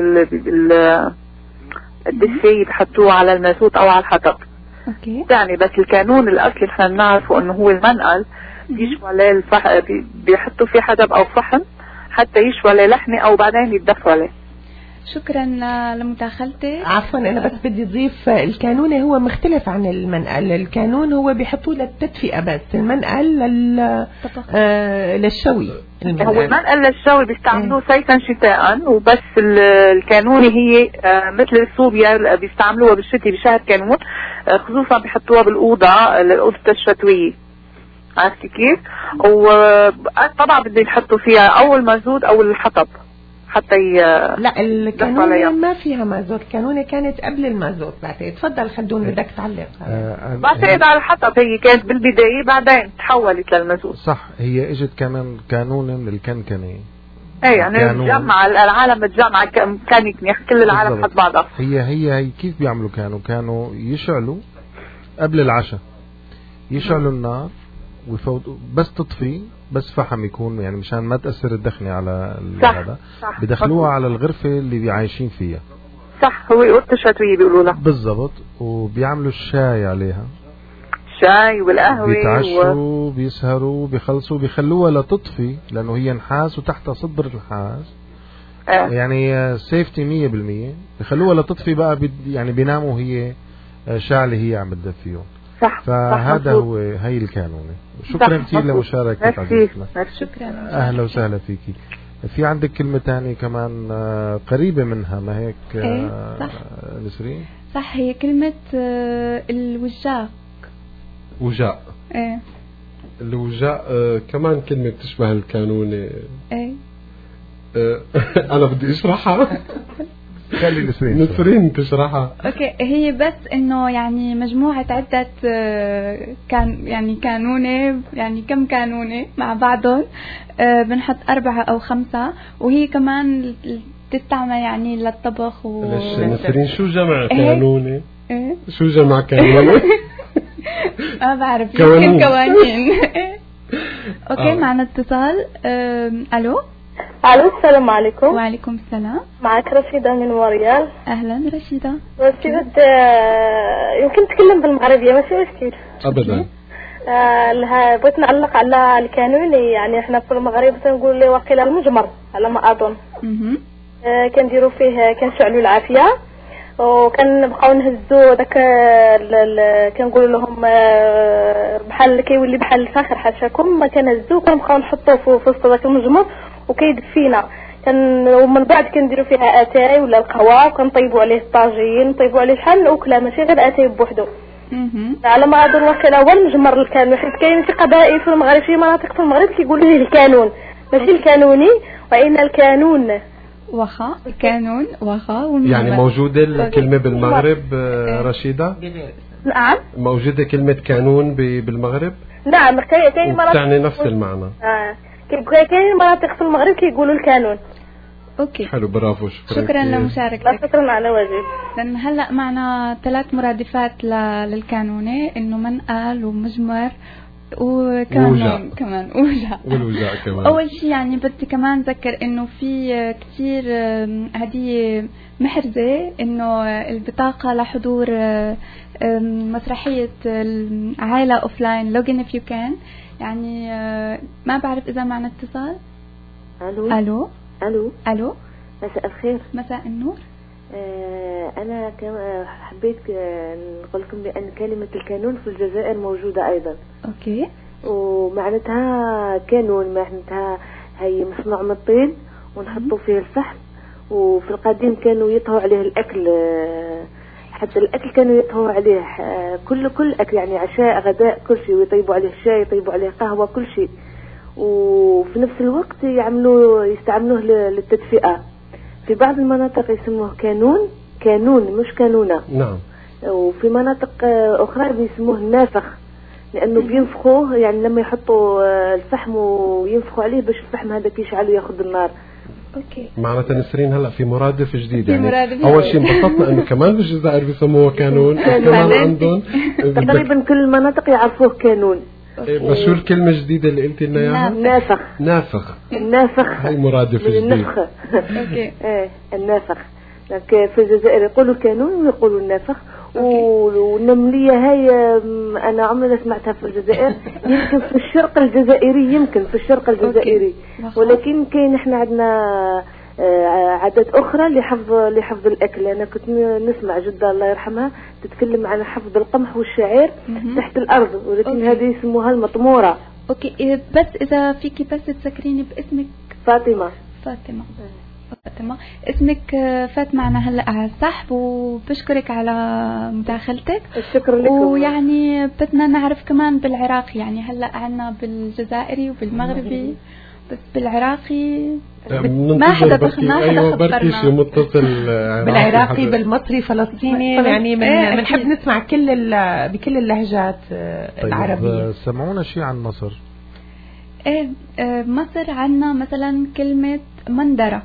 الدفاية بحطوه على المازوت أو على الحطب. اوكي. يعني بس الكانون الاصلي نحن بنعرفه انه هو المنقل يشوى عليه الفحم، بيحطوا فيه حدب او فحم حتى يشوى عليه لحمه او بعدين يتدفى عليه. شكرا لمداخلتك. عفوا انا بس بدي اضيف الكانون هو مختلف عن المنقل. الكانون هو بيحطوه للتدفئه بس، المنقل لل آه للشوي. هو المنقل للشوي بيستعملوه صيفا شتاء، وبس الكانوني هي آه مثل الصوبيا بيستعملوها بالشتاء بشهر كانون، آه خصوصا بيحطوها بالاوضه الاوضه الشتويه. عرفتي كيف؟ وطبعا بدي يحطوا فيها او المازوت او الحطب حتى ي... لا الكانونة ما فيها مازوت، الكانونة كانت قبل المازوت. بعتقد تفضل خلدون بدك تعلق. آه بعتقد على الحطب هي كانت بالبداية بعدين تحولت للمازوت. صح، هي اجت كمان كانونة من الكنكنة. ايه يعني تجمع العالم تجمع كان يكني كل العالم حد بعضها. هي هي هي كيف بيعملوا؟ كانوا كانوا يشعلوا قبل العشاء، يشعلوا النار ويفوتوا بس تطفي بس فحم يكون يعني مشان ما تأثر الدخنة على هذا. بدخلوها على الغرفة اللي عايشين فيها. صح، هو اوضه الشتوية بيقولوا لها بالضبط. وبيعملوا الشاي عليها، الشاي والقهوة، بيتعشوا و... بيسهروا بيخلصوا بيخلوها لتطفي لأنه هي نحاس وتحتها صدر النحاس. آه. يعني سيفتي مية بالمية. بيخلوها لتطفي بقى بي يعني بيناموا هي شعلة هي عم تدفيهم. صح. فهذا صح هو هي الكانونة. شكرا كثير لمشاركتك عزيزتنا. شكرا. اهلا وسهلا فيكي. في عندك كلمة تانية كمان قريبة منها ما هيك؟ ايه صح نسرين. صح، هي كلمة الوجاء. وجاء. ايه الوجاء آه كمان كلمة تشبه الكانونة. ايه آه انا بدي اشرحها. خلي نسرين نسرين تشرحها. اوكي، هي بس انه يعني مجموعة عدة كان يعني كانونة، يعني كم كانونة مع بعضهم بنحط أربعة أو خمسة، وهي كمان تستعمل يعني للطبخ و... نسرين شو جمع كانونة؟ ايه شو جمع كانونة؟ ما بعرف، يمكن قوانين. اوكي آه. معنا اتصال. الو الو السلام عليكم. وعليكم السلام. معك رشيدة من وريال. اهلا رشيدة. رشيدة يمكن تكلم بالمغربية ماشي مشكل ابدا. آه بغيت نعلق على الكانوني. يعني احنا في المغرب تنقول لي وقيل المجمر على ما اظن. آه كنديروا فيه كنشعلوا العافية وكنبقاو نهزوا داك كنقولوا لهم بحال بحال كيولي بحال الفخر حاشاكم ما كنهزوه كنبقاو نحطوه في وسط داك المجمر وكيدفينا. كان ومن بعد كنديروا فيها اتاي ولا القهوه وكنطيبوا عليه الطاجين نطيبوا عليه بحال الاكله ماشي غير اتاي بوحدو. على ما اظن واخا هو المجمر الكانون حيت كاين شي قبائل في المغرب شي مناطق في المغرب كيقولوا ليه الكانون ماشي الكانوني وإن الكانون واخا الكانون واخا يعني موجودة الكلمة بالمغرب رشيدة؟ نعم موجودة كلمة كانون بالمغرب؟ نعم كاين مناطق تعني نفس المعنى. اه كاين مناطق في المغرب كيقولوا الكانون. اوكي حلو برافو شكرا شكرا لمشاركتك. شكرا على واجب. لأن هلا معنا ثلاث مرادفات للكانونة انه منقل ومجمر وكمان كمان وجع والوجع كمان. اول شيء يعني بدي كمان ذكر انه في كثير هديه محرزه انه البطاقه لحضور مسرحيه العائله اوف لاين لوجن اف يو كان. يعني ما بعرف اذا معنا اتصال. الو الو الو الو مساء الخير. مساء النور. آه انا حبيت نقول لكم بان كلمه الكانون في الجزائر موجوده ايضا. اوكي. ومعناتها كانون معناتها هي مصنوع من الطين ونحطوا فيه الفحم. وفي القديم كانوا يطهوا عليه الاكل حتى الاكل كانوا يطهوا عليه كل كل اكل يعني عشاء غداء كل شيء ويطيبوا عليه شاي يطيبوا عليه قهوه كل شيء. وفي نفس الوقت يعملوا يستعملوه للتدفئه. في بعض المناطق يسموه كانون كانون مش كانونه. نعم. وفي مناطق اخرى بيسموه نافخ لانه بينفخوه يعني لما يحطوا الفحم وينفخوا عليه باش الفحم هذا يشعل وياخذ النار. اوكي. معناتها نسرين هلا في مرادف جديد يعني مرادف اول شيء انبسطنا انه كمان بالجزائر بيسموه كانون كمان عندهم تقريبا كل المناطق يعرفوه كانون. بس شو الكلمة الجديدة اللي قلتي لنا اياها؟ نافخ. نافخ. النافخ. هي مرادف جديد. النفخ. اوكي. ايه النافخ. لكن في الجزائر يقولوا كانون ويقولوا النافخ. والنملية هاي انا عمري سمعتها في الجزائر يمكن في الشرق الجزائري يمكن في الشرق الجزائري ولكن كاين احنا عندنا عادات اخرى لحفظ لحفظ الاكل. انا كنت نسمع جدة الله يرحمها تتكلم عن حفظ القمح والشعير تحت الارض ولكن هذه يسموها المطمورة. اوكي بس اذا فيكي بس تذكريني باسمك. فاطمة. فاطمة فاطمة اسمك فات معنا هلا على السحب وبشكرك على مداخلتك. الشكر لكم. ويعني بدنا نعرف كمان بالعراقي يعني هلا عنا بالجزائري وبالمغربي بس بالعراقي ما حدا دخلنا حدا أيوة بركي شي متصل بالعراقي بالمصري فلسطيني يعني من بنحب ايه نسمع كل بكل اللهجات طيب العربية. سمعونا شيء عن مصر. ايه مصر عنا مثلا كلمة مندرة.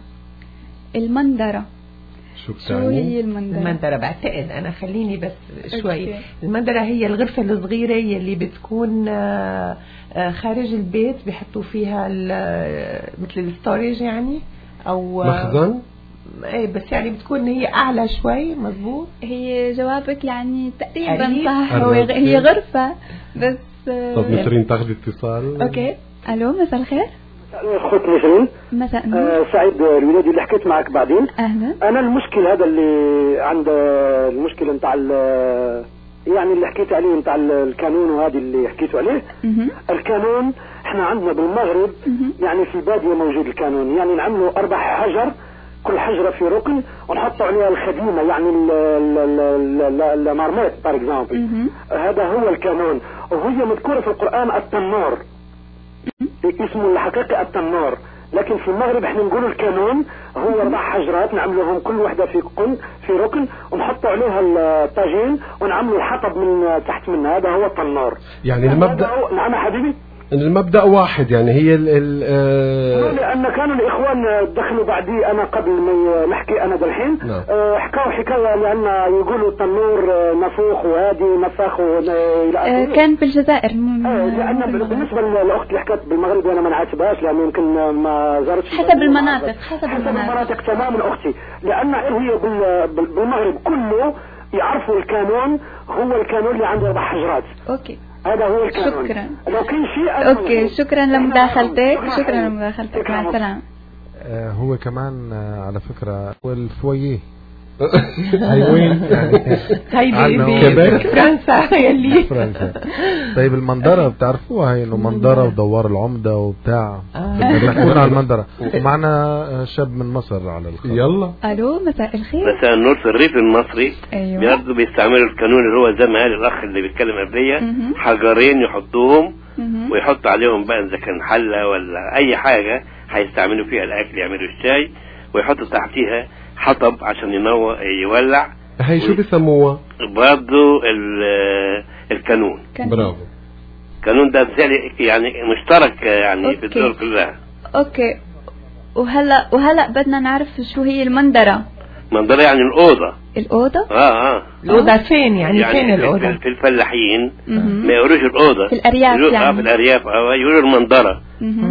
المندرة شو بتعني؟ هي المندرة؟ المندرة بعتقد أنا خليني بس شوي. المندرة هي الغرفة الصغيرة اللي بتكون خارج البيت بيحطوا فيها مثل الستوريج يعني أو مخزن. ايه بس يعني بتكون هي أعلى شوي. مزبوط. هي جوابك يعني تقريبا صح. هي غرفة بس. طب نسرين تاخذي اتصال. اوكي الو مساء الخير. اخوت نسرين. مساء النور. آه سعيد الولادي اللي حكيت معك بعدين. اهلا. انا المشكل هذا اللي عند المشكله نتاع يعني اللي حكيت عليه نتاع الكانون وهذه اللي حكيتوا عليه. مه. الكانون احنا عندنا بالمغرب مه. يعني في الباديه موجود الكانون يعني نعملوا اربع حجر كل حجره في ركن ونحطوا عليها الخديمه يعني المارميت بار اكزامبل. هذا هو الكانون وهي مذكوره في القران التنور اسمه الحقيقي التنور. لكن في المغرب احنا نقول الكانون هو اربع حجرات نعملوهم كل واحده في قن في ركن ونحطوا عليها الطاجين ونعملوا الحطب من تحت منها. هذا هو التنور. يعني المبدا. نعم حبيبي. المبدأ واحد يعني هي ال ال آه لأن كانوا الإخوان دخلوا بعدي أنا قبل ما نحكي أنا دالحين. نعم. آه حكاوا حكاية لأن يقولوا التنور نفوخ وهذه نفاخ إلى آه كان بالجزائر. آه لأن بالنسبة للأخت اللي حكت بالمغرب أنا ما نعاتبهاش لأن يمكن ما زارتش. حسب المناطق. حسب, حسب المناطق تماما أختي لأن هي بالمغرب كله يعرفوا الكانون هو الكانون اللي عنده أربع حجرات. أوكي. هذا هو الكانون. شكرا. لو كان شيء اوكي شكرا لمداخلتك. شكرا لمداخلتك. مع السلامة. آه هو كمان آه على فكرة والفويه هي وين هي بفرنسا يلي فرنسا. طيب المنظرة بتعرفوها هي انه منظرة ودوار العمدة وبتاع بنحكون على المنظرة. معنا شاب من مصر على الخط. يلا. الو مساء الخير. مساء النور. في الريف المصري ايوه برضه بيستعملوا القانون اللي هو زي ما قال الاخ اللي بيتكلم قبليه، حجرين يحطوهم ويحطوا عليهم بقى اذا كان حله ولا اي حاجه هيستعملوا فيها الاكل، يعملوا الشاي ويحطوا تحتيها حطب عشان ينور يولع. هي شو بيسموها؟ برضه القانون. برافو. القانون ده يعني مشترك يعني بالدول كلها. اوكي. وهلا وهلا بدنا نعرف شو هي المندرة. منظرة يعني الأوضة. الأوضة؟ اه اه الأوضة فين يعني, يعني فين الأوضة؟ في الفلاحين ما يقولوش الأوضة، في الأرياف يعني. اه في الأرياف اه يقولوا المنظرة.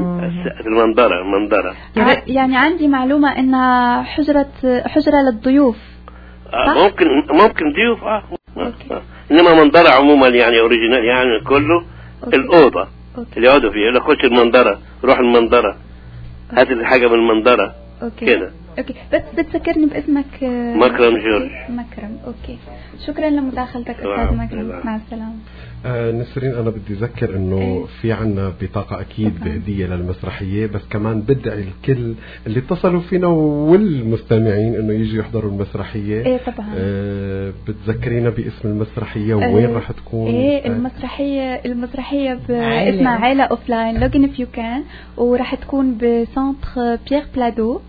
المنظرة المنظرة يعني عندي معلومة إنها حجرة حجرة للضيوف. آه ممكن ممكن ضيوف اه, آه. إنما منظرة عموما يعني أوريجينال يعني كله أوكي. الأوضة أوكي. اللي يقعدوا فيها. يقول خش المنظرة، روح المنظرة، هات الحاجة من المنظرة كده. اوكي بس بتذكرني باسمك. مكرم جورج. مكرم. اوكي شكرا لمداخلتك استاذ مكرم. مع السلامه. آه نسرين انا بدي اذكر انه ايه؟ في عنا بطاقه اكيد هديه للمسرحيه، بس كمان بدعي الكل اللي اتصلوا فينا والمستمعين انه يجوا يحضروا المسرحيه. ايه طبعا. آه بتذكرينا باسم المسرحيه ووين راح تكون؟ ايه المسرحيه المسرحيه اسمها عائله اوفلاين لوجن اف يو كان، وراح تكون بسنتر بيير بلادو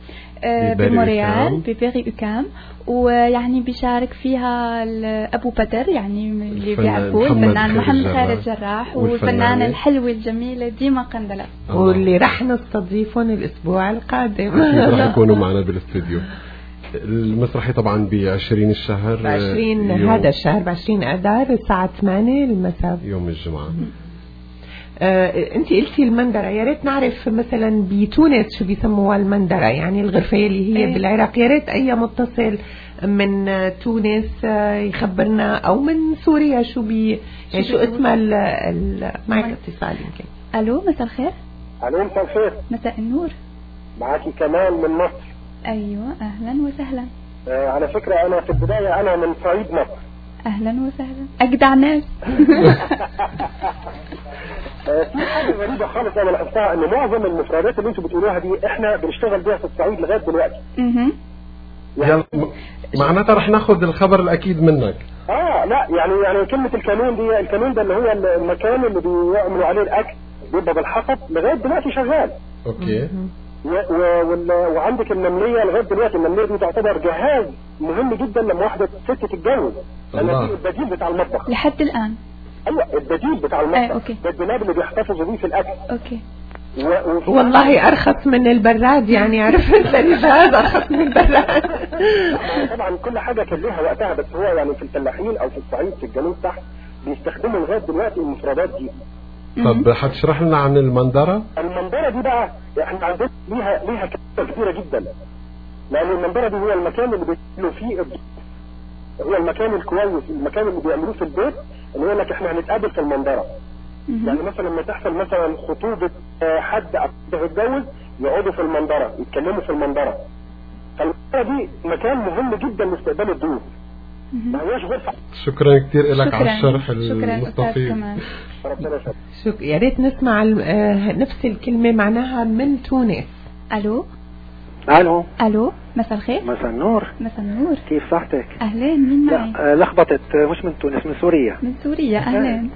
بموريال ببيري أوكام، ويعني بيشارك فيها أبو بدر يعني اللي بيعرفوه الفنان محمد خير الجراح والفنانة الحلوة الجميلة ديما قندلة، واللي راح نستضيفهم الأسبوع القادم راح يكونوا معنا بالاستديو. المسرحية طبعا بعشرين الشهر بعشرين هذا الشهر بعشرين أذار الساعة ثمانية المساء يوم الجمعة. آه، انت قلتي المندرة، يا ريت نعرف مثلا بتونس شو بيسموها المندرة، يعني الغرفية اللي هي ايه؟ بالعراق. يا ريت اي متصل من تونس يخبرنا او من سوريا شو بي يعني شو اسمها ال ال معك اتصال يمكن. الو مساء الخير. الو مساء الخير. مساء النور. معاكي كمال من مصر. ايوه اهلا وسهلا. آه على فكرة انا في البداية انا من صعيد مصر. اهلا وسهلا اجدع ناس. في حاجة غريبة خالص انا لاحظتها، ان معظم المفردات اللي انتوا بتقولوها دي احنا بنشتغل بيها في الصعيد لغاية دلوقتي. اها يعني معناتها رح ناخذ الخبر الاكيد منك. اه لا يعني يعني كلمة الكانون دي، الكانون ده اللي هو المكان اللي بيعملوا عليه الاكل بيبقى بالحطب لغاية دلوقتي شغال. اوكي. و و وعندك النملية لغاية دلوقتي، النملية دي تعتبر جهاز مهم جدا لما واحدة ست تتجوز، لأن دي البديل بتاع المطبخ لحد الآن. ايوه البديل بتاع المطبخ. ايه اوكي. ده الدولاب اللي بيحتفظوا بيه في الاكل. اوكي. و... والله ارخص من البراد، يعني عرفت الجهاز ارخص من البراد. طبعا كل حاجة كان لها وقتها، بس هو يعني في الفلاحين او في الصعيد في الجنوب تحت بيستخدموا لغاية دلوقتي المفردات دي. طب هتشرح لنا عن المندرة؟ المندرة دي بقى احنا عندنا ليها ليها كلمة كبيرة جدا، لأن المندرة دي هو المكان اللي بيعملوا فيه الضيوف، هو المكان الكويس، المكان اللي بيعملوه في البيت، اللي يقول لك احنا هنتقابل في المندرة. يعني مثلا لما تحصل مثلا خطوبة حد أو هيتجوز يقعدوا في المندرة يتكلموا في المندرة. فالمندرة دي مكان مهم جدا لاستقبال الضيوف. ما هياش غرفة. شكرا كثير لك على الشرح المستفيض. شكرا. يا ريت نسمع نفس الكلمة معناها من تونس. الو الو الو مساء الخير. مساء النور. مساء النور. كيف صحتك؟ اهلين. مين معي؟ لا لخبطت، مش من تونس، من سوريا. من سوريا. اهلين.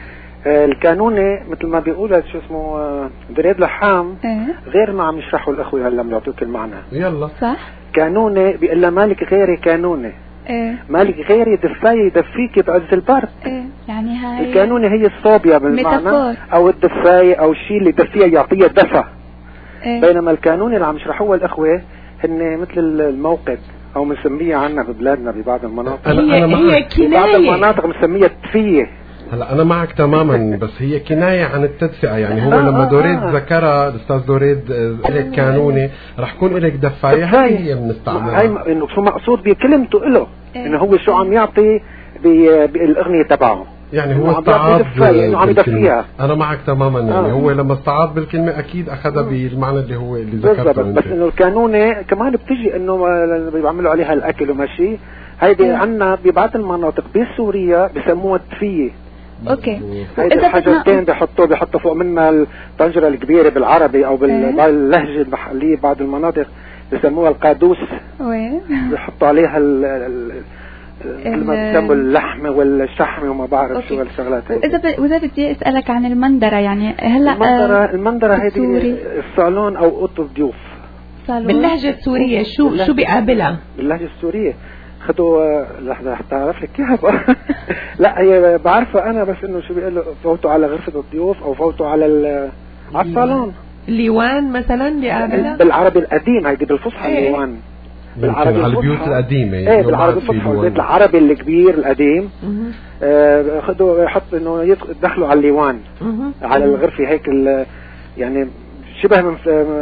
القانوني مثل ما بيقول شو اسمه دريد لحام اه؟ غير ما عم يشرحوا الاخوه هلا بيعطوك المعنى. يلا صح. قانوني بيقول لها مالك غيري قانوني. ايه؟ مالك غيري دفاية يدفيكي بعز البرد. ايه يعني هاي القانوني هي الصوبيا بالمعنى ميتافور. او الدفاية او الشيء اللي دفيها يعطيها دفى. ايه؟ بينما القانوني اللي عم يشرحوه الاخوه هن مثل الموقد او مسميه عنا ببلادنا ببعض المناطق. هي, أنا هي كناية. بعض المناطق مسميه تفيه. هلا انا معك تماما، بس هي كناية عن التدفئة. يعني هو آه لما دوريد آه ذكرها الاستاذ دوريد لك قانوني رح يكون لك دفاية، هاي هي بنستعملها. هاي انه شو مقصود بكلمته له، انه هو شو عم يعطي بالاغنية تبعه. يعني هو استعاض يعني عم يدفيها. انا معك تماما يعني آه. هو لما استعاض بالكلمه اكيد اخذها بالمعنى اللي هو اللي ذكرته. بس انه القانوني كمان بتجي انه بيعملوا عليها الاكل وماشي هيدي عندنا ببعض المناطق بسوريا بسموها تفيه. اوكي. هيدي حاجتين بيحطوا بيحطوا فوق منها الطنجره الكبيره بالعربي او باللهجه المحليه بعض المناطق بسموها القادوس. وين بيحطوا عليها ال ما بيسموا اللحمه والشحمه وما بعرف شو هالشغلات. اذا ب... واذا بدي اسالك عن المندره يعني هلا المندره آه المندره هيدي الصالون او اوضه الضيوف باللهجه السوريه. شو باللهجة شو بيقابلها باللهجه السوريه؟ خدوا لحظه حتى اعرف لك اياها. لا هي بعرفها انا بس انه شو بيقولوا فوتوا على غرفه الضيوف او فوتوا على على الصالون. الليوان مثلا بيقابلها بالعربي القديم هيدي بالفصحى ايه. الليوان بالعربي على البيوت القديمه. ايه بالعربي الفصحى البيت العربي الكبير القديم. آه خدوا يحط انه يدخلوا على الليوان على الغرفه هيك يعني شبه من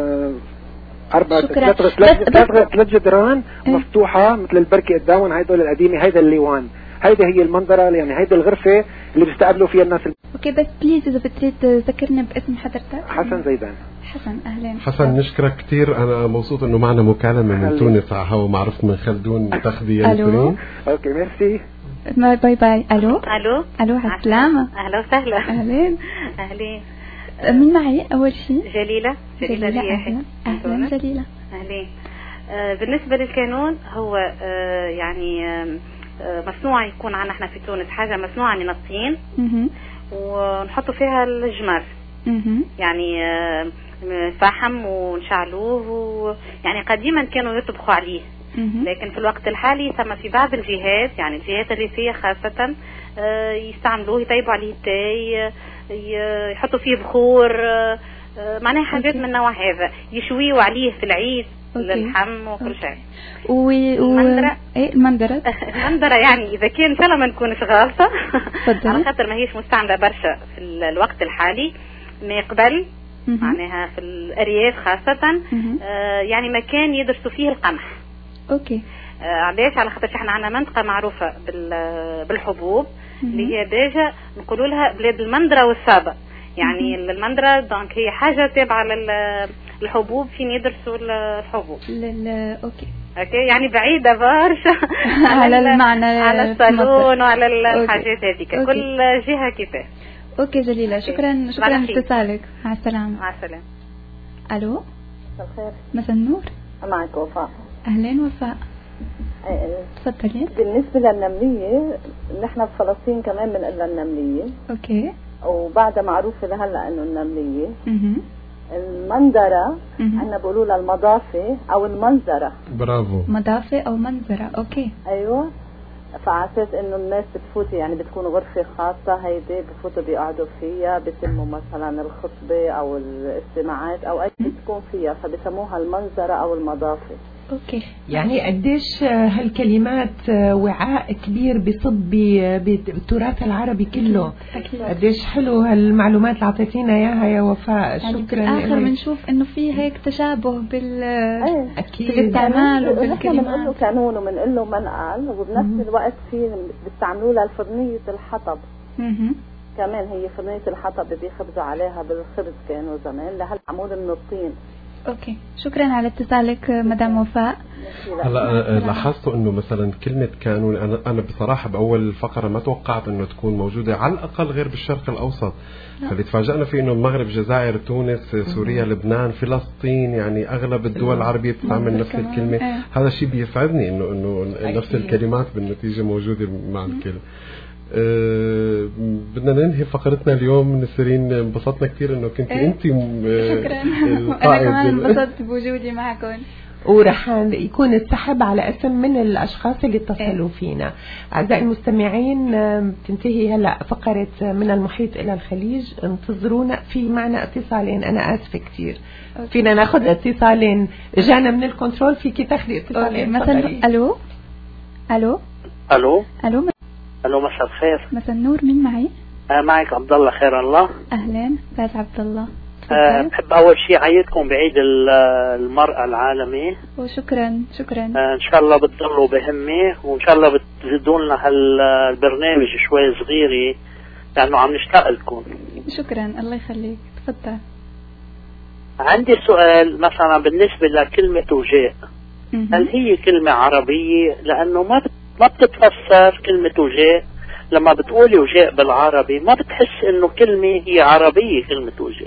أربعة ثلاث جدران مفتوحة مثل البركة قدامهم. هيدول القديمة هيدا الليوان. هيدا هي المنظرة يعني هيدا الغرفة اللي بيستقبلوا فيها الناس. اوكي بس بليز إذا بتريد تذكرني باسم حضرتك. حسن زيدان. حسن أهلين. حسن نشكرك كثير. أنا مبسوط إنه معنا مكالمة من تونس على هوا معرفة من خلدون تاخذي ألو. أوكي ميرسي. باي باي. ألو. ألو. ألو على السلامة. أهلا وسهلا. أهلين. أهلين. مين معي أول شيء؟ جليلة. جليلة, جليلة أهلا. أهلا جليلة. أهلين. آه بالنسبة للقانون هو آه يعني آه مصنوع يكون عنا احنا في تونس حاجة مصنوعة من الطين ونحطوا فيها الجمر يعني آه فحم ونشعلوه و يعني قديما كانوا يطبخوا عليه لكن في الوقت الحالي ثم في بعض الجهات يعني الجهات الريفية خاصة آه يستعملوه يطيبوا عليه التاي يحطوا فيه بخور آه معناها حاجات من النوع هذا يشويوا عليه في العيد للحم وكل شيء. و المندرة ايه المندرة المندرة يعني اذا كان ان شاء الله ما نكونش غالطة على خاطر ما هيش مستعملة برشا في الوقت الحالي ما يقبل معناها في الارياف خاصة آه يعني مكان يدرسوا فيه القمح. اوكي. آه علاش؟ على خاطر احنا عندنا منطقة معروفة بالحبوب اللي هي باجة نقولوا لها بلاد المندرة والسابة يعني المندرة دونك هي حاجة تابعة للحبوب فين يدرسوا الحبوب. لل اوكي. اوكي يعني بعيدة برشا على المعنى على الصالون وعلى الحاجات هذيك كل جهة كيفاه. اوكي جليلة شكرا شكرا لاتصالك. مع السلامة. مع السلامة. الو. مساء الخير. مساء النور. معك وفاء. اهلين وفاء. تفضلي. بالنسبة للنملية نحن في فلسطين كمان بنقول لها النملية. اوكي. وبعدها معروفة لهلا انه النملية. اها. المنظرة عندنا بيقولوا لها المضافة او المنظرة. برافو. مضافة او منظرة. اوكي. ايوه. فعساس انه الناس بتفوت يعني بتكون غرفة خاصة هيدي بفوتوا بيقعدوا فيها بيتموا مثلا الخطبة او الاجتماعات او اي بتكون فيها فبسموها المنظرة او المضافة. اوكي. يعني قديش هالكلمات وعاء كبير بصب بالتراث العربي كله. أكيد. قديش حلو هالمعلومات اللي اعطيتينا اياها يا وفاء. يعني شكرا. اخر بنشوف انه في هيك تشابه بال اكيد بالاستعمال وبالكلمات. بنقول له قانون وبنقول له منقل وبنفس الوقت في بيستعملوا لها الفرنية الحطب. اها. كمان هي فرنية الحطب بيخبزوا عليها بالخبز كانوا زمان لهلا معمول من الطين. اوكي شكرا على اتصالك مدام وفاء. هلا لاحظت انه مثلا كلمه كانون انا انا بصراحه باول فقره ما توقعت انه تكون موجوده على الاقل غير بالشرق الاوسط. فاللي تفاجئنا فيه انه المغرب الجزائر تونس سوريا لبنان فلسطين يعني اغلب الدول العربيه بتستعمل نفس الكلمه. هذا الشيء بيسعدني انه انه نفس الكلمات بالنتيجه موجوده مع الكل. أه بدنا ننهي فقرتنا اليوم. نسرين انبسطنا كثير انه كنت إيه؟ انت شكرا. انا كمان انبسطت بوجودي معكم ورح يكون السحب على اسم من الاشخاص اللي اتصلوا إيه؟ فينا. اعزائي المستمعين تنتهي هلا فقره من المحيط الى الخليج. انتظرونا في معنا اتصالين. انا اسفه كثير فينا ناخذ اتصالين جانا من الكنترول. فيكي تاخذي اتصالين مثلا. الو الو الو الو الو مساء الخير. مساء النور. مين معي؟ آه معك عبد الله خير الله. اهلين استاذ عبد الله. أه بحب اول شيء اعيدكم بعيد المرأة العالمي. وشكرا شكرا. أه ان شاء الله بتضلوا بهمة وان شاء الله بتزيدوا لنا هالبرنامج شوي صغيري لأنه عم نشتاق لكم. شكرا، الله يخليك، تفضل. عندي سؤال مثلا بالنسبة لكلمة وجاء، هل هي كلمة عربية؟ لأنه ما ما بتتفسر كلمة وجاء. لما بتقولي وجاء بالعربي ما بتحس إنه كلمة هي عربية كلمة وجاء.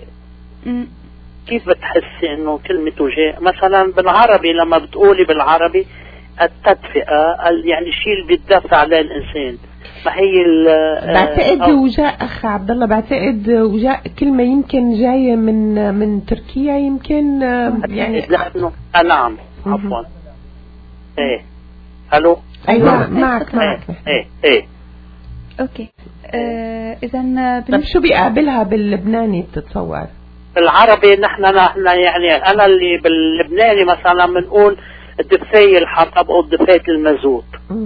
كيف بتحسي إنه كلمة وجاء مثلا بالعربي؟ لما بتقولي بالعربي التدفئة، يعني الشيء اللي بيتدفع عليه الإنسان، ما هي بعتقد وجاء أخ عبد الله، بعتقد وجاء كلمة يمكن جاية من من تركيا يمكن يعني. لأنه آه نعم عفوا. إيه ألو. أيوة معك معك. إيه إيه أوكي. آه إذا طب شو بيقابلها باللبناني بتتصور؟ بالعربي نحن نحن يعني أنا اللي باللبناني مثلا بنقول الدفاية الحطب أو الدفاية المازوت.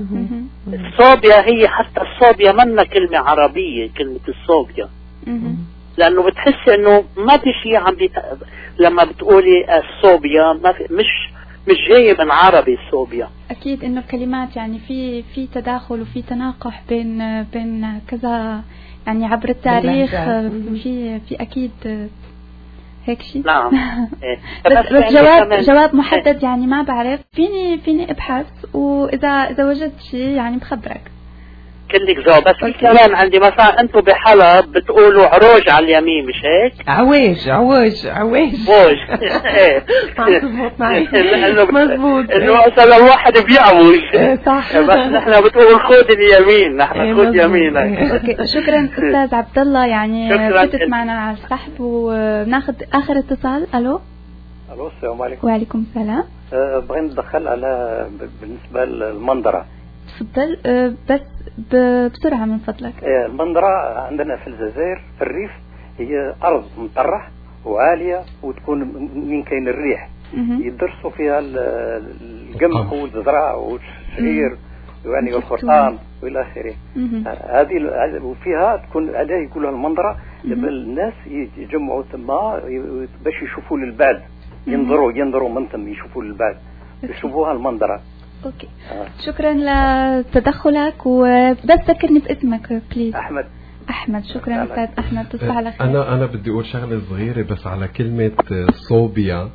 الصوبيا هي حتى الصوبيا منا كلمة عربية، كلمة الصوبيا، لأنه بتحس إنه ما في شيء عم بيت... لما بتقولي الصوبيا ما في... مش مش جاي من عربي الصوبيا. أكيد إنه الكلمات يعني في في تداخل وفي تناقح بين بين كذا يعني عبر التاريخ، في في أكيد هيك شيء. نعم. بس, بس جواب جواب محدد يعني ما بعرف. فيني فيني ابحث، واذا اذا وجدت شيء يعني بخبرك. كلك جواب. بس في كمان عندي مثلا انتم بحلب بتقولوا عروج على اليمين، مش هيك؟ عويج عوج عويج عوج. ايه مضبوط معي. مضبوط. انه مثلا الواحد بيعوج صح، بس نحن بتقول خذ اليمين، نحن خذ يمينك. اوكي شكرا استاذ عبد الله، يعني فتت معنا على السحب وناخذ اخر اتصال. الو. الو السلام عليكم. وعليكم السلام. أه بغينا ندخل على بالنسبه للمنظره. تفضل. أه بس بسرعة من فضلك. المنظرة عندنا في الجزائر في الريف هي أرض مطرح وعالية، وتكون من كاين الريح يدرسوا فيها القمح والزرع والشعير يعني والخرطان والى اخره. هذه وفيها تكون عليه يقولوا المنظرة. الناس يجمعوا ثم باش يشوفوا للبعد، ينظروا ينظروا من ثم يشوفوا للبعد، يشوفوها المنظرة. اوكي آه. شكرا لتدخلك، وبس ذكرني باسمك بليز. احمد. احمد شكرا استاذ احمد، تصبح على خير. انا انا بدي اقول شغله صغيره بس على كلمه صوبيا.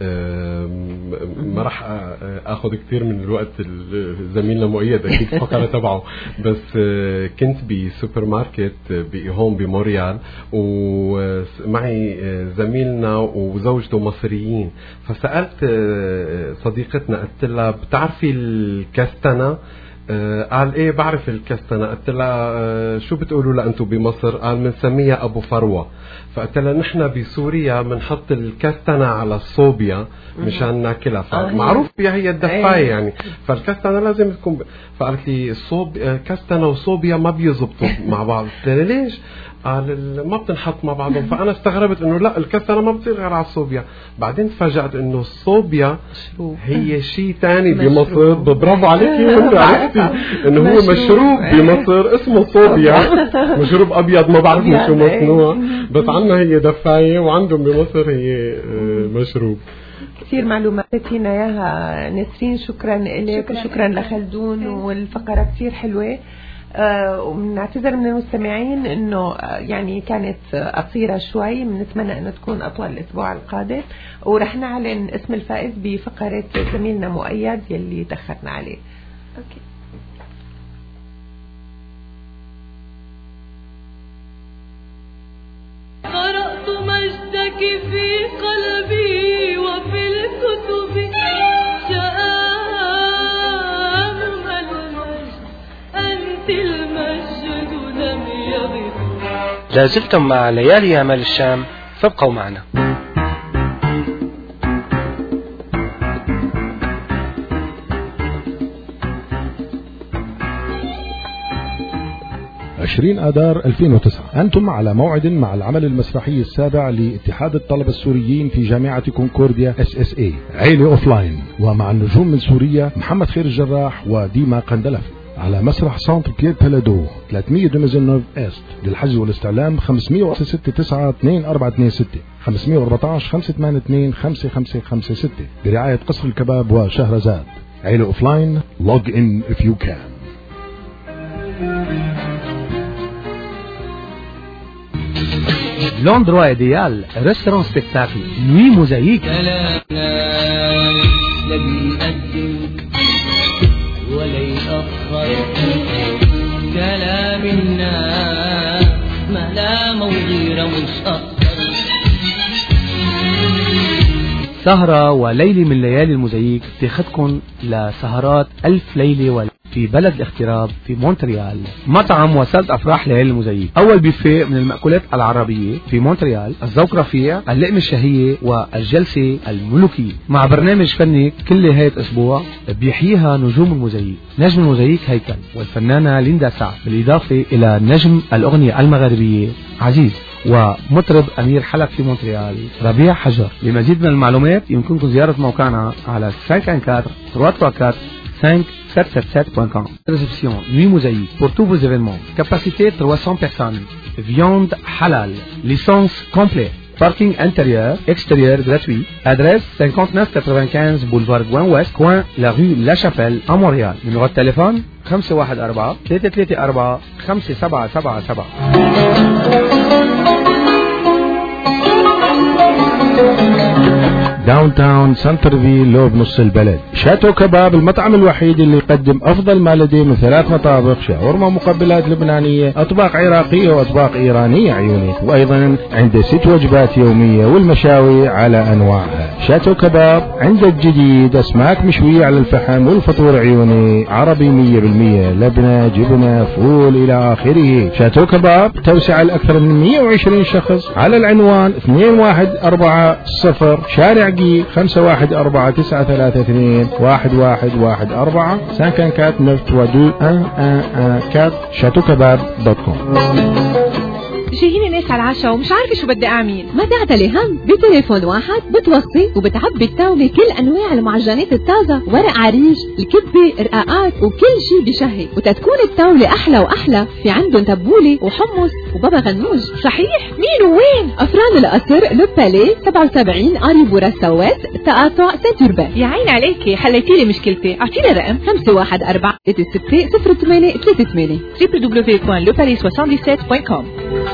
ما راح اخذ كثير من الوقت زميلنا مؤيد اكيد فقره تبعه، بس كنت بسوبر ماركت هون بموريال ومعي زميلنا وزوجته مصريين، فسالت صديقتنا قلت لها بتعرفي الكستنه؟ قال ايه بعرف الكستنه. قلت لها شو بتقولوا لا انتم بمصر؟ قال بنسميها ابو فروه. فقلت لها نحن بسوريا بنحط الكستنه على الصوبيا مشان ناكلها، فمعروف بها هي الدفايه يعني، فالكستنه لازم تكون ب... فقالت لي الصوب كستنه وصوبيا ما بيزبطوا مع بعض. قلت لها ليش؟ قال ما بتنحط مع بعضهم. فانا استغربت انه لا الكستنه ما بتصير غير على الصوبيا. بعدين تفاجأت انه الصوبيا هي شيء ثاني بمصر. برافو عليكي انت عرفتي انه هو مشروب بمصر اسمه صوبيا، مشروب ابيض ما بعرف من شو مصنوع، بس عندنا هي دفايه وعندهم بمصر هي مشروب. كثير معلومات فينا اياها نسرين، شكرا لك وشكرا لخلدون، والفقره كثير حلوه. آه ونعتذر من المستمعين انه آه يعني كانت قصيره شوي، بنتمنى انه تكون اطول الاسبوع القادم، ورح نعلن اسم الفائز بفقره زميلنا مؤيد يلي تاخرنا عليه. اوكي. قرأت مجدك في قلبي وفي الكتب، شآن المجد أنت المجد لم يغب. لازلتم مع ليالي أمال الشام، فابقوا معنا. عشرين آذار ألفين وتسعة أنتم على موعد مع العمل المسرحي السابع لاتحاد الطلبة السوريين في جامعة كونكورديا اس اس اي، عيلة أوفلاين، ومع النجوم من سوريا محمد خير الجراح وديما قندلف، على مسرح سانتر بيير بلادو ثلاثمية دمزن نوف است. للحجز والاستعلام خمسمية ستة تسعة اثنين أربعة اثنين ستة خمسمية وأربعة عشر خمسة ثمانية اثنين خمسة خمسة خمسة ستة برعاية قصر الكباب وشهرزاد. عيلة أوفلاين، log in if you can. l'endroit idéal, restaurant spectacle, nuit mosaïque. لا بيقدم ولا يأخر كلام الناس ملامة وغيرة مش أكتر. سهرة وليلة من ليالي الموزاييك تاخدكم لسهرات ألف ليلة وليلة في بلد الاغتراب في مونتريال. مطعم وسط أفراح ليالي الموزاييك، أول بيفيه من المأكولات العربية في مونتريال، الذوق رفيع، اللقمة الشهية والجلسة الملوكية، مع برنامج فني كل هيئة أسبوع بيحييها نجوم الموزاييك. نجم الموزاييك هيكل والفنانة ليندا سعد، بالإضافة إلى نجم الأغنية المغربية عزيز ومطرب أمير حلب في مونتريال ربيع حجر. لمزيد من المعلومات يمكنكم زيارة موقعنا على خمسة أربعة أربعة ثلاثة أربعة خمسة سبعة سبعة سبعة دوت كوم. Réception Nuit Mosaïque pour tous vos événements. Capacité trois cents personnes. Viande halal. Licence complète. Parking intérieur, extérieur gratuit. Adresse cinquante-neuf quatre-vingt-quinze boulevard Gouin-Ouest, coin la rue La Chapelle à Montréal. Numéro de téléphone خمسة واحد أربعة ثلاثة ثلاثة أربعة خمسة سبعة سبعة سبعة. داون تاون سنترفيل لو بنص البلد. شاتو كباب المطعم الوحيد اللي يقدم افضل ما لديه من ثلاث مطابخ، شاورما مقبلات لبنانيه، اطباق عراقيه واطباق ايرانيه عيوني، وايضا عنده ست وجبات يوميه والمشاوي على انواعها. شاتو كباب عندك جديد، اسماك مشويه على الفحم والفطور عيوني، عربي مية بالمية، لبنه جبنه فول الى اخره. شاتو كباب توسعه لاكثر من مية وعشرين شخص على العنوان اثنين واحد أربعة صفر شارع خمسة واحد أربعة تسعة ثلاثة اثنين واحد واحد واحد أربعة سانكان كات نفت ودو أن أن أن كات شاتو كباب دوت كوم. جايين ناس على العشاء ومش عارفة شو بدي أعمل. ما تعتلي هم، بتليفون واحد بتوصي وبتعبي التاولة كل أنواع المعجنات الطازة، ورق عريش، الكبة، رقاقات وكل شي بشهي. وتتكون التاولة أحلى وأحلى في عندهم تبولة وحمص وبابا غنوج. صحيح؟ مين وين؟ أفران القصر لو بالي سبعة وسبعين أري بورا سوات تقاطع ساتوربان. يا عين عليكي، حليتيلي مشكلتي. أعطيني رقم خمسة واحد أربعة ثلاثة ستة صفر ثمانية ثلاثة ثمانية دبليو دبليو دبليو دوت لو بالي سبعة وسبعين دوت كوم.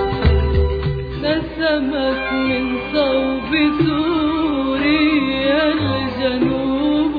نسمت من صوب سوريا الجنوب،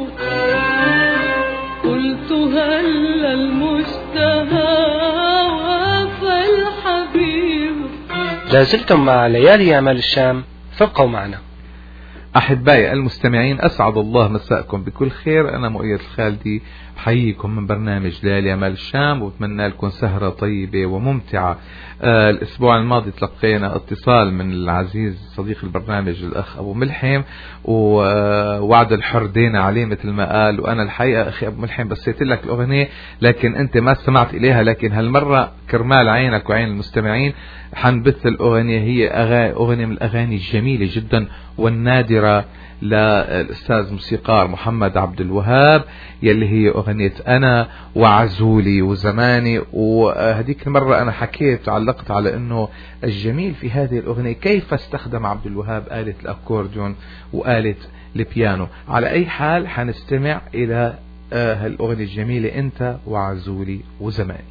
قلت هل المشتهى وفى الحبيب. لازلتم مع ليالي أعمال الشام، فابقوا معنا. أحبائي المستمعين، أسعد الله مساءكم بكل خير. أنا مؤيد الخالدي حييكم من برنامج ليالي أعمال الشام، وبتمنى لكم سهرة طيبة وممتعة. آه الأسبوع الماضي تلقينا اتصال من العزيز صديق البرنامج الأخ أبو ملحم، ووعد الحر دينا عليه مثل ما قال. وأنا الحقيقة أخي أبو ملحم بسيت لك الأغنية لكن أنت ما استمعت إليها، لكن هالمرة كرمال عينك وعين المستمعين حنبث الأغنية. هي أغاني من الأغاني الجميلة جدا والنادرة للأستاذ موسيقار محمد عبد الوهاب، يلي هي أغنية أنا وعزولي وزماني. وهديك المرة أنا حكيت علقت على أنه الجميل في هذه الأغنية كيف استخدم عبد الوهاب آلة الأكورديون وآلة البيانو. على أي حال حنستمع إلى هالأغنية الجميلة أنت وعزولي وزماني.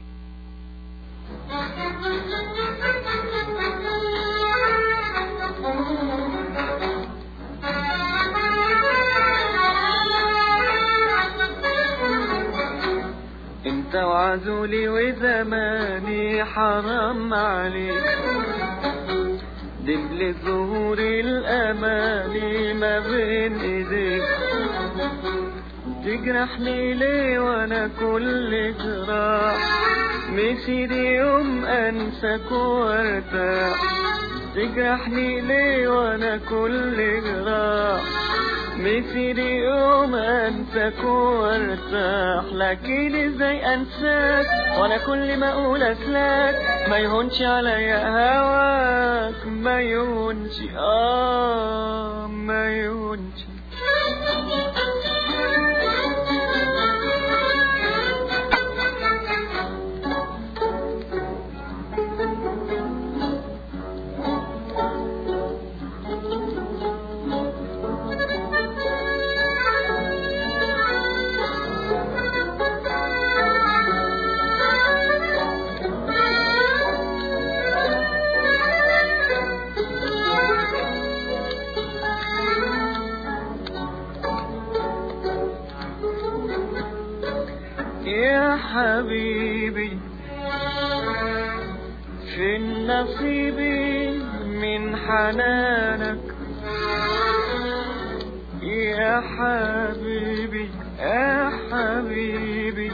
انت وعزولي وزماني حرام عليك، دبل ظهور الاماني ما بين ايديك. تجرحني ليه وانا كل جراح، مسير يوم انساك وارتاح. تجرحني ليه وانا كل جراح، مسير يوم انساك وارتاح. لكن ازاي انساك وانا كل ما اقول اسلاك، ما يهونش عليا هواك، ما يهونش اه ما يهونش. حبيبي في النصيب من حنانك يا حبيبي يا حبيبي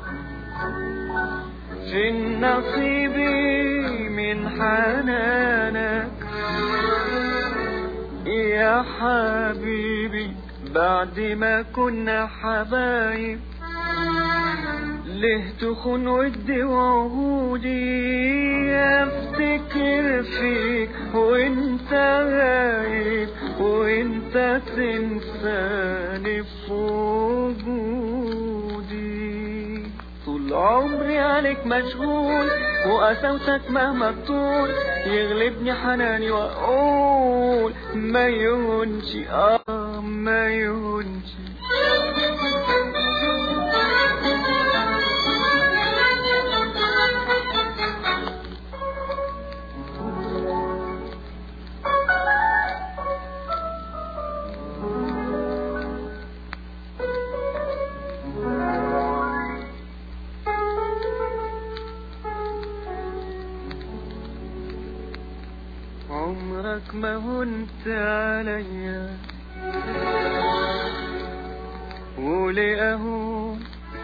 في النصيب من حنانك يا حبيبي بعد ما كنا حبايب ليه تخون ودي وعهودي افتكر فيك وانت غايب وانت تنساني في وجودي طول عمري عليك مشغول وقسوتك مهما تطول يغلبني حناني واقول ما يهونش اه ما يهونش عمرك ما هنت عليا ولقاهو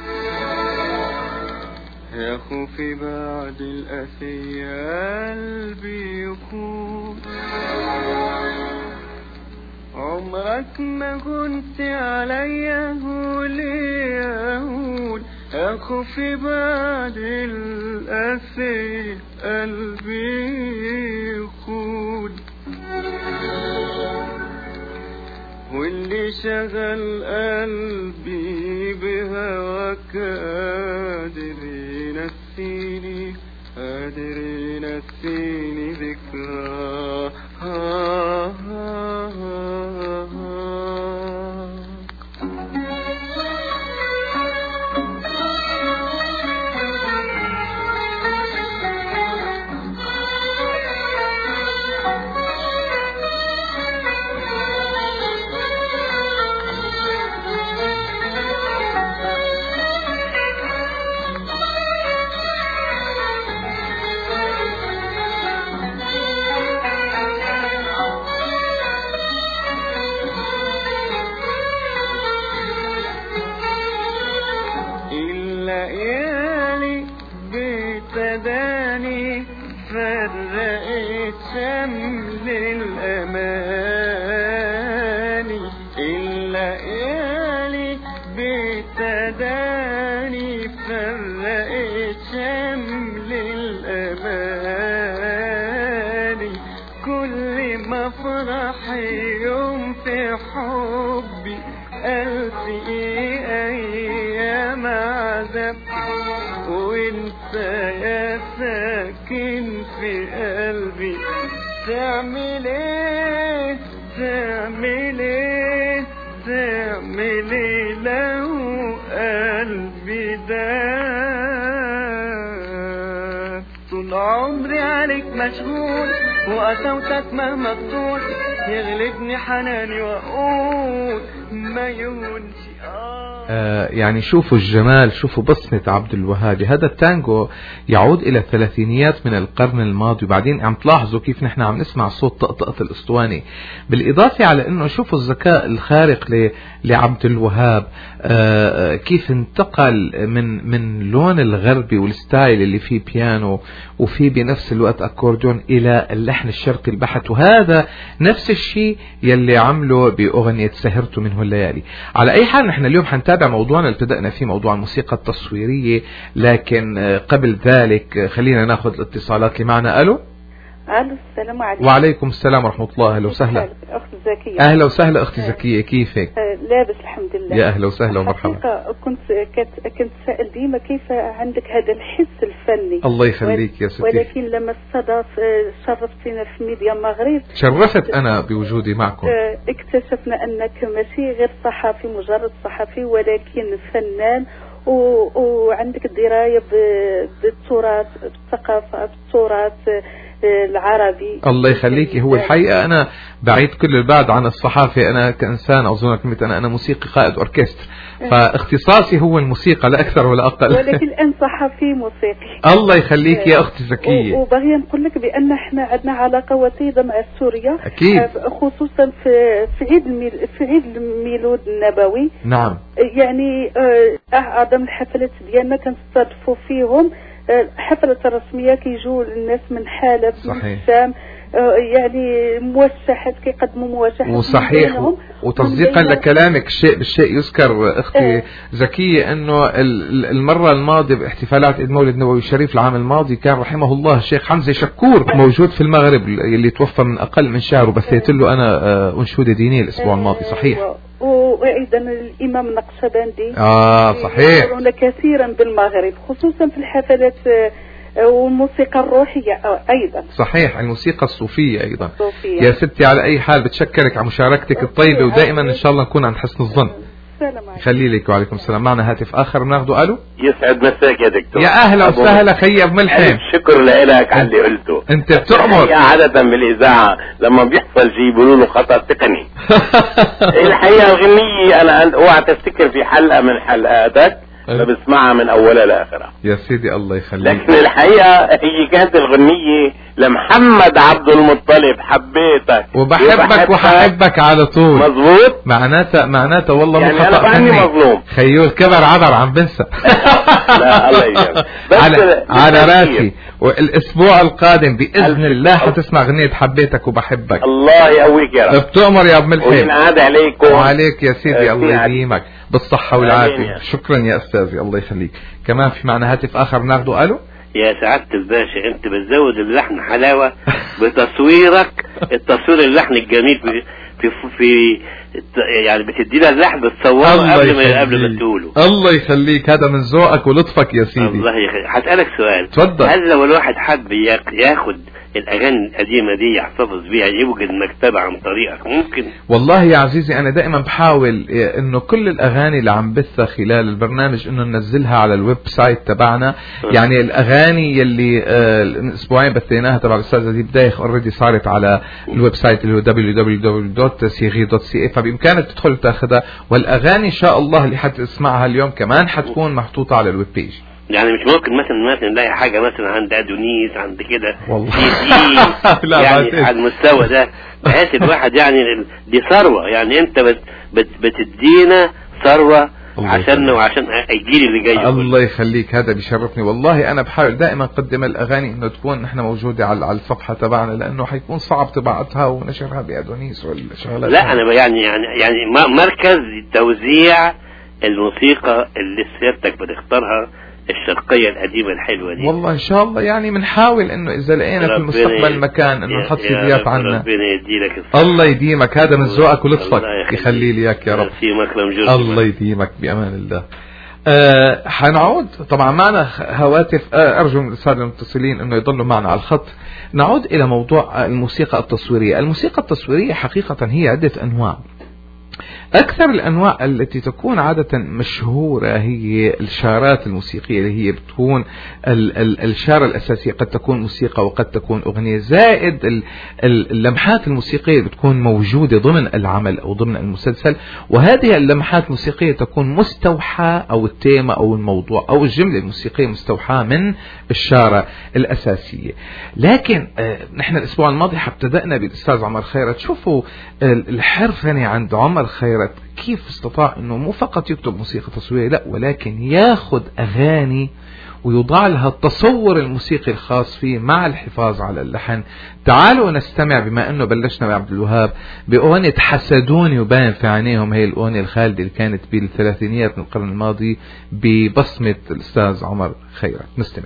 يا خوفي بعد القاسية قلبي يخون عمرك ما كنت عليا ولقاهو يا خوفي بعد القاسية قلبي يخون واللي شغل قلبي بهواك قادر ينسيني قادر ينسيني ذكرى شمل الأماني الليالي بتداني فرقت شمل الأماني كل ما افرح يوم في حبي ألتقي أيام عذاب وانت يا ساكن في قلبي تعمل ايه تعمل ايه تعمل ايه لو قلبي ده طول عمري عليك مشغول وقسوتك مهما تطول يغلبني حناني واقول ما يهونش آه يعني شوفوا الجمال، شوفوا بصمة عبد الوهاب. هذا التانجو يعود إلى الثلاثينيات من القرن الماضي، وبعدين عم تلاحظوا كيف نحن عم نسمع صوت طقطقة الأسطواني، بالإضافة على أنه شوفوا الذكاء الخارق لعبد الوهاب، آه كيف انتقل من من لون الغربي والستايل اللي فيه بيانو وفيه بنفس الوقت أكورديون إلى اللحن الشرقي البحت، وهذا نفس الشيء يلي عمله بأغنية سهرت منه الليالي. على أي حال نحن اليوم حنتابع موضوعنا اللي ابتدأنا فيه، موضوع الموسيقى التصويرية، لكن قبل ذلك خلينا ناخذ الاتصالات اللي معنا. ألو ألو السلام عليكم. وعليكم السلام ورحمة الله. أهلا وسهلا أختي زكية. أهلا وسهلا أختي زكية، كيفك؟ لابس الحمد لله. يا أهلا وسهلا ومرحبا. كنت كنت سائل ديما كيف عندك هذا الحس الفني. الله يخليك يا ستي. ولكن لما استضاف شرفتينا في ميديا المغرب. شرفت أنا بوجودي معكم. اكتشفنا أنك ماشي غير صحفي مجرد صحفي، ولكن فنان و... وعندك دراية بالتراث، بالثقافة، بالتراث العربي. الله يخليكي. هو الحقيقة أنا بعيد كل البعد عن الصحافة، أنا كإنسان أظن كلمة أنا أنا موسيقي قائد أوركستر، فاختصاصي هو الموسيقى لا أكثر ولا أقل. ولكن الآن صحفي موسيقي. الله يخليك يا أختي زكية. وبغي نقول لك بأن احنا عندنا علاقة وطيدة مع سوريا، أكيد، خصوصا في في عيد الميل في عيد الميلاد النبوي. نعم. يعني أعظم الحفلات ديالنا كنستضيفوا فيهم حفلة رسمية، كيجوا الناس من حلب من الشام، يعني موشحات كيقدموا مواشحات. وصحيح، وتصديقا لكلامك الشيء بالشيء يذكر اختي اه. زكية انه المرة الماضية باحتفالات عيد مولد النبوي الشريف العام الماضي كان رحمه الله الشيخ حمزة شكور اه. موجود في المغرب اللي توفى من اقل من شهر، وبثيت له انا انشودة دينية الاسبوع اه. الماضي. صحيح. وايضا الامام النقشبندي اه صحيح يظهرون كثيرا بالمغرب، خصوصا في الحفلات والموسيقى الروحية أيضا. صحيح، الموسيقى الصوفية أيضا. صوفية. يا ستي على أي حال بتشكرك على مشاركتك الطيبة، ودائما إن شاء الله نكون عن حسن الظن. خلي لك. وعليكم السلام. معنا هاتف آخر بناخده. ألو. يسعد مساك يا دكتور. يا أهلا وسهلا خي أبو ملحم. شكر لك على اللي قلته. أنت بتأمر. عادة بالإذاعة لما بيحصل شيء بيقولوا له خطأ تقني. الحقيقة الغنية أنا اوعى تفتكر في حلقة من حلقاتك فبسمعها من أولها لآخرها. يا سيدي الله يخليك. لكن الحقيقة هي كانت الغنية لمحمد عبد المطلب، حبيتك وبحبك وححبك على طول. مظبوط. معناتها معناتها والله يعني مو خطأ مني. مظلوم. خيول كبر عبر عم بنسى. لا الله يجزاك. على, على راسي. والاسبوع القادم باذن الله حتسمع غنية حبيتك وبحبك. الله يقويك يا رب. بتؤمر يا ابو ملحم. وينعاد عليكم. وعليك يا سيدي. الله يديمك بالصحة والعافية. شكرا يا أستاذي الله يخليك. كمان في معنا هاتف آخر ناخده. ألو. يا سعادة الباشا، أنت بتزود اللحن حلاوة بتصويرك، التصوير اللحن الجميل في في, في يعني بتدي لها اللحن بتصوره قبل ما قبل ما تقوله. الله يخليك، هذا من ذوقك ولطفك يا سيدي. الله يخليك. هسألك سؤال. تفضل. هل لو الواحد حب ياخد الأغاني القديمة دي يحتفظ بيها، يوجد مكتبة عن طريقك ممكن؟ والله يا عزيزي أنا دائما بحاول إنه كل الأغاني اللي عم بثها خلال البرنامج إنه ننزلها على الويب سايت تبعنا. م. يعني الأغاني يلي من أسبوعين بثيناها تبع الأستاذة دي بداية أوريدي صارت على الويب سايت اللي هو دبليو دبليو دبليو دوت سيغي دوت سي اي، فبإمكانك تدخل تاخذها، والأغاني إن شاء الله اللي حتسمعها اليوم كمان حتكون محطوطة على الويب بيج. يعني مش ممكن مثلا مثلا نلاقي حاجة مثلا عند أدونيس عند كده والله يعني على المستوى ده، بحيث الواحد يعني دي ثروة، يعني انت بت بت بتدينا ثروة عشان وعشان الجيل اللي جاي. الله يخليك، هذا بيشرفني والله. انا بحاول دائما اقدم الاغاني انه تكون نحن موجوده على على الصفحه تبعنا، لانه حيكون صعب طباعتها ونشرها بادونيس والشغلات. لا انا يعني يعني يعني مركز توزيع الموسيقى اللي سيادتك بتختارها الشرقية القديمة الحلوة دي. والله إن شاء الله يعني بنحاول إنه إذا لقينا في المستقبل مكان إنه نحط سيديات عنا. ربنا يديلك الله يديمك، هذا من ذوقك ولطفك، يخلي لي إياك يا رب. الله يديمك بأمان الله. أه حنعود طبعا معنا هواتف. أه أرجو من السادة المتصلين إنه يضلوا معنا على الخط. نعود إلى موضوع الموسيقى التصويرية. الموسيقى التصويرية حقيقة هي عدة أنواع. أكثر الأنواع التي تكون عادة مشهورة هي الشارات الموسيقية، اللي هي بتكون ال ال الشارة الأساسية قد تكون موسيقى وقد تكون أغنية، زائد ال اللمحات الموسيقية بتكون موجودة ضمن العمل أو ضمن المسلسل، وهذه اللمحات الموسيقية تكون مستوحاة أو التيمة أو الموضوع أو الجملة الموسيقية مستوحاة من الشارة الأساسية. لكن آه نحن الأسبوع الماضي ابتدأنا بالأستاذ عمر خيرت. شوفوا الحرفنة عند عمر خيرت كيف استطاع انه مو فقط يكتب موسيقى تصويرية، لا ولكن ياخذ اغاني ويوضع لها التصور الموسيقي الخاص فيه مع الحفاظ على اللحن. تعالوا نستمع بما انه بلشنا بعبد الوهاب باغنية حسدوني وباين في عينيهم، هي الاغنية الخالدة اللي كانت بالثلاثينيات من القرن الماضي ببصمة الاستاذ عمر خيرت. نستمع.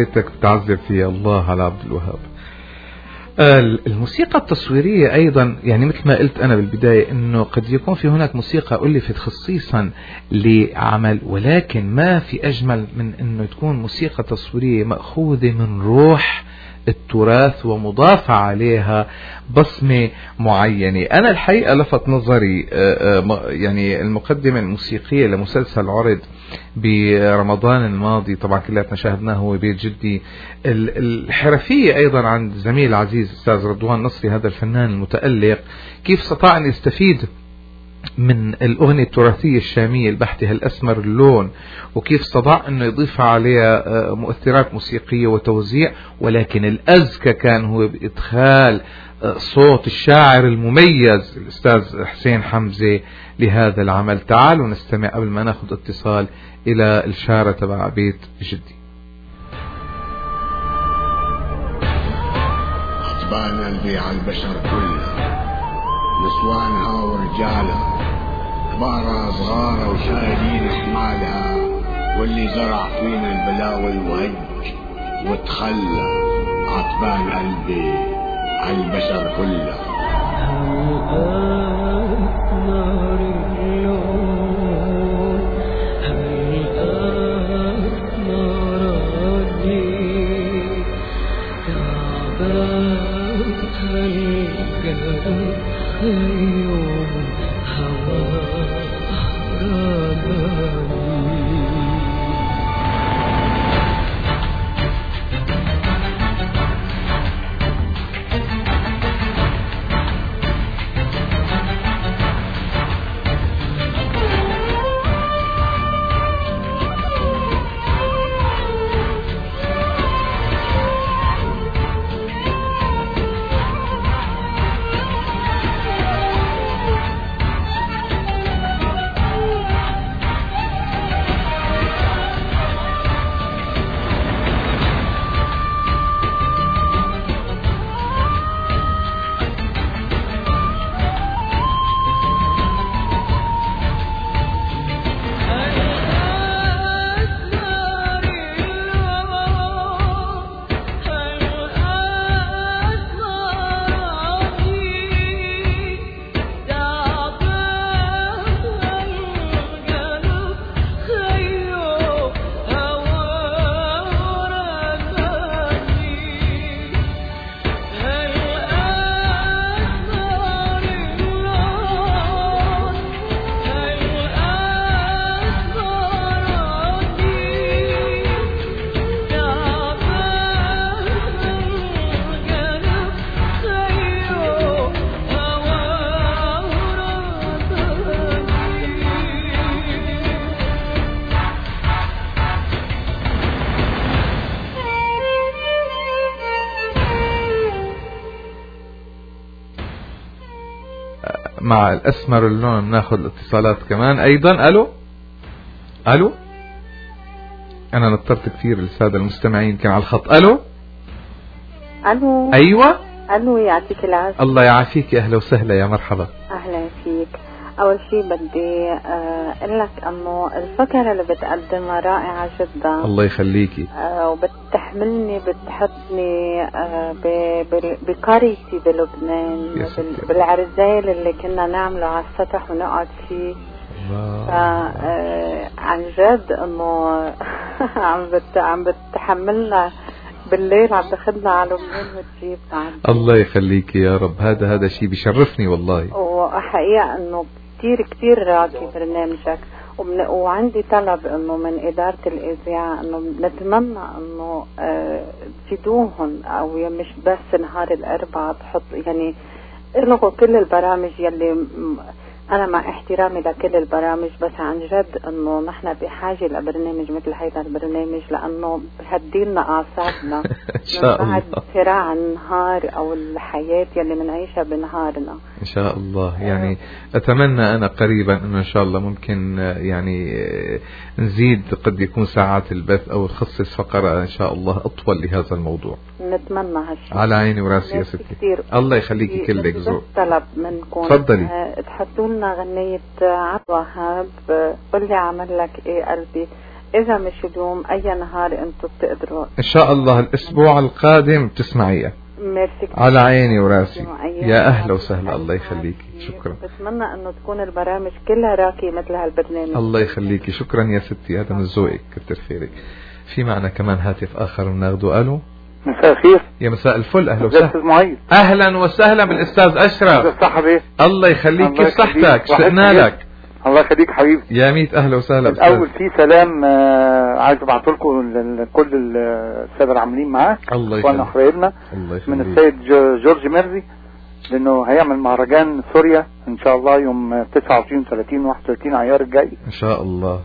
ليلتك بتعذب فيها. الله على عبد الوهاب. الموسيقى التصويرية أيضا يعني مثل ما قلت أنا بالبداية أنه قد يكون في هناك موسيقى ألفت خصيصا لعمل، ولكن ما في أجمل من أنه تكون موسيقى تصويرية مأخوذة من روح التراث ومضاف عليها بصمة معينة. أنا الحقيقة لفت نظري يعني المقدمة الموسيقية لمسلسل عرض برمضان الماضي، طبعا كلاتنا شاهدناه، هو بيت جدي. الحرفية أيضا عند زميل عزيز أستاذ رضوان نصري، هذا الفنان المتألق، كيف استطاع أن يستفيد من الأغنية التراثية الشامية البحتة الأسمر اللون، وكيف استطاع أنه يضيف عليها مؤثرات موسيقية وتوزيع، ولكن الأذكى كان هو بإدخال صوت الشاعر المميز الأستاذ حسين حمزة لهذا العمل. تعالوا نستمع قبل ما ناخذ اتصال إلى الشارة تبع بيت جدي. أطبان قلبي على البشر كلها، نسوانها ورجالها، كبارها صغارها وشايلين حمالها، واللي زرع فينا البلاوي وهج وتخلى. عطبان قلبي على البشر كلها. مع الأسمر اللون ناخذ الاتصالات كمان أيضا. ألو ألو أنا نطرت كثير السادة المستمعين كان على الخط. ألو ألو أيوة ألو يعطيك العافية. الله يعافيك، أهلا وسهلا، يا مرحبا. أهلا فيك. أول شيء بدي أقول لك أنه الفكرة اللي بتقدمها رائعة جدا. الله يخليكي. أه وبتحملني بتحطني أه بقريتي بلبنان، بالعرزال اللي كنا نعمله على السطح ونقعد فيه. أه عن جد أنه عم بت عم بتحملنا بالليل، عم تاخذنا على لبنان وتجيبنا. الله يخليكي يا رب، هذا هذا شيء بيشرفني والله. وحقيقة انه كتير كتير راقي برنامجك، ومن وعندي طلب انه من ادارة الاذاعة انه نتمنى انه اه تفيدوهم، او مش بس نهار الاربعاء تحط يعني الغوا كل البرامج يلي أنا مع احترامي لكل البرامج، بس عن جد أنه نحن بحاجة لبرنامج مثل هذا البرنامج، لأنه بهدينا أعصابنا إن شاء الله، بعد صراع النهار أو الحياة يلي منعيشها بنهارنا إن شاء الله. يعني أتمنى أنا قريبا أنه إن شاء الله ممكن يعني نزيد قد يكون ساعات البث أو نخصص فقرة إن شاء الله أطول لهذا الموضوع. نتمنى هالشيء. على عيني وراسي يا ستي، الله يخليكي كلك ذوق. طلب منكم تفضلي. أه تحطوا لنا غنية عبد الوهاب قل لي عمل لك إيه قلبي، إذا مش اليوم أي نهار أنتم بتقدروا. إن شاء الله الأسبوع القادم تسمعيها. ميرسي على عيني وراسي. يا أهلا وسهلا. الله يخليكي. شكرا. بتمنى أنه تكون البرامج كلها راقية مثل هالبرنامج. الله يخليكي. شكرا يا ستي، هذا من ذوقك، كتر خيرك. في معنا كمان هاتف آخر بناخده. ألو. مساء الخير. يا مساء الفل. أهلا وسهلا. أستاذ معيد. أهلا وسهلا بالأستاذ أشرف. صاحبي. الله يخليك. كيف صحتك؟ اشتقنا لك. الله يخليك حبيبي. يا ميت أهلا وسهلا. الأول في سلام آه عايز أبعته لكم لكل السادة العاملين معاه. الله يخليك. حبايبنا من السيد جورج مرزي، لأنه هيعمل مهرجان سوريا إن شاء الله يوم تسعة وعشرين وثلاثين وواحد وثلاثين عيار الجاي إن شاء الله.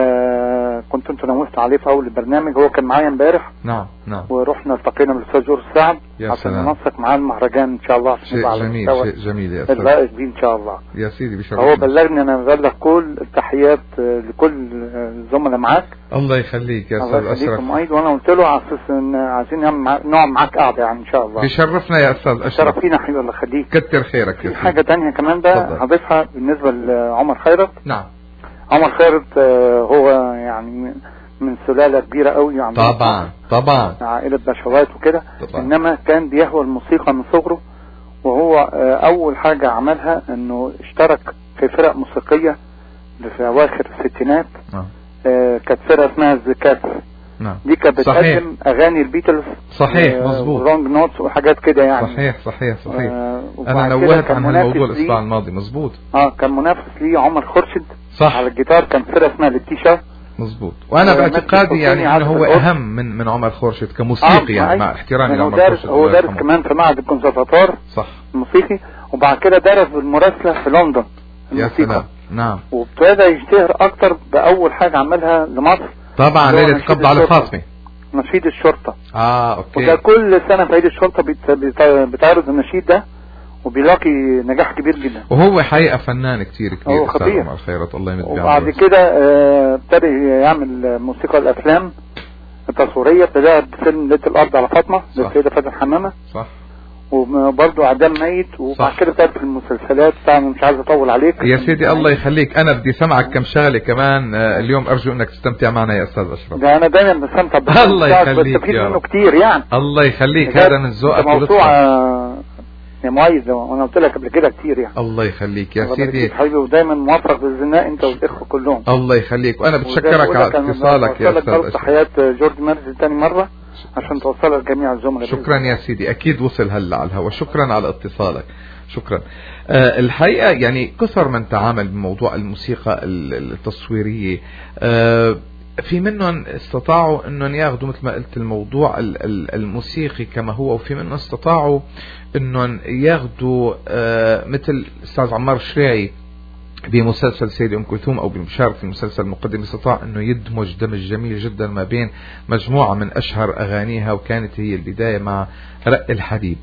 فكنت انت نوهت عليه في اول البرنامج، هو كان معايا امبارح. نعم نعم. ورحنا التقينا بالاستاذ جورج سعد عشان ننسق معاه المهرجان ان شاء الله. شيء جميل. شيء جميل يا استاذ. اللائق بيه ان شاء الله. يا سيدي بشرفنا. هو بلغني انا ببلغ كل التحيات لكل الزملاء معاك. الله يخليك يا استاذ اشرف. وانا قلت له على اساس ان عايزين نقعد معاك قعده يعني ان شاء الله. بيشرفنا يا استاذ اشرف. شرف فينا حبيبي. الله يخليك. كتر خيرك. في حاجه ثانيه كمان بقى هضيفها بالنسبه لعمر خيرت. نعم. عمر خيرت هو يعني من سلالة كبيرة قوي يعني. طبعا طبعا. عائلة بشوات وكده. انما كان بيهوى الموسيقى من صغره، وهو اول حاجة عملها انه اشترك في فرق موسيقية في اواخر الستينات. آه كانت فرقة اسمها الزكاة. نعم. دي كانت بتقدم اغاني البيتلز. صحيح آه مظبوط. ورونج نوتس وحاجات كده يعني. صحيح صحيح صحيح. آه انا نوهت عن هالموضوع الاسبوع الماضي. مظبوط. اه كان منافس ليه عمر خورشيد. صح. على الجيتار كان فرقة اسمها للتيشا. مظبوط. وانا باعتقادي يعني انه هو اهم من من عمر خورشيد كموسيقي. آه يعني مع احترامي لعمر خورشيد. هو دارس كمان في معهد الكونسرفاتوار. صح. الموسيقي، وبعد كده درس بالمراسلة في لندن. يا سلام. نعم. وابتدى يشتهر اكتر باول حاجة عملها لمصر. طبعا ليلة القبض على فاطمة. نشيد الشرطة. اه اوكي. وده كل سنة في عيد الشرطة بتعرض النشيد ده، وبيلاقي نجاح كبير جدا. وهو حقيقة فنان كتير كبير. هو خطير. عمر خيرت الله يمد بعمره. وبعد كده ابتدى آه يعمل موسيقى الافلام التصويرية. ابتدى بفيلم ليلة القبض على فاطمة للسيدة فاتن حمامة. صح. وبرضه عدم ميت. وبعد كده ابتدى في المسلسلات. طبعا مش عايز اطول عليك يا سيدي. الله يخليك. انا بدي سمعك كم شغله كمان آه اليوم. ارجو انك تستمتع معنا يا استاذ اشرف. ده انا دايما بستمتع. الله يخليك يا رب. كتير يعني. الله يخليك. هذا من ذوقك موضوع يا معيد، وانا قلت لك قبل كده كتير يعني. الله يخليك يا سيدي حبيبي، ودايما موفق بالزناء انت والاخوه كلهم. الله يخليك. وانا بتشكرك على اتصالك يا استاذ اشرف. تحيات جورج مرزي ثاني مره عشان توصلها لجميع الزملاء. شكرا يا سيدي. اكيد وصل هلا على الهواء. شكرا على اتصالك. شكرا. آه الحقيقه يعني كثر من تعامل بموضوع الموسيقى التصويريه. آه في منهم استطاعوا انهم ياخذوا مثل ما قلت الموضوع الموسيقي كما هو، وفي منهم استطاعوا انهم ياخذوا آه مثل الاستاذ عمار الشريعي بمسلسل سيدة أم كلثوم أو بالمشارك في المسلسل المقدم، استطاع أنه يدمج دمج جميل جدا ما بين مجموعة من أشهر أغانيها، وكانت هي البداية مع رق الحديد.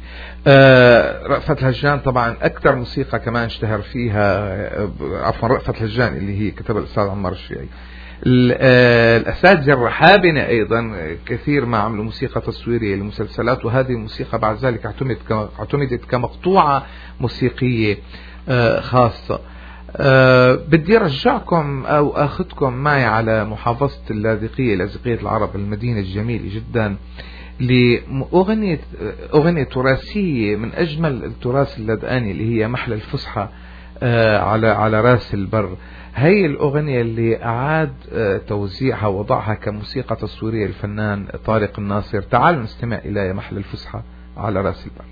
آه رأفت الهجان طبعا أكثر موسيقى كمان اشتهر فيها، عفوا رأفت الهجان اللي هي كتبها الأستاذ عمار الشريعي. الأساتذة الرحابنة أيضا كثير ما عملوا موسيقى تصويرية للمسلسلات، وهذه الموسيقى بعد ذلك اعتمدت كمقطوعة موسيقية خاصة. أه بدي أرجعكم أو أخذكم معي على محافظة اللاذقية، لاذقية العرب، المدينة الجميلة جدا، لأغنية أغنية تراثية من أجمل التراث اللدآني اللي هي محلى الفسحة أه على على راس البر. هي الأغنية اللي أعاد أه توزيعها ووضعها كموسيقى تصويرية الفنان طارق الناصر. تعالوا نستمع إلى محلى الفسحة على راس البر.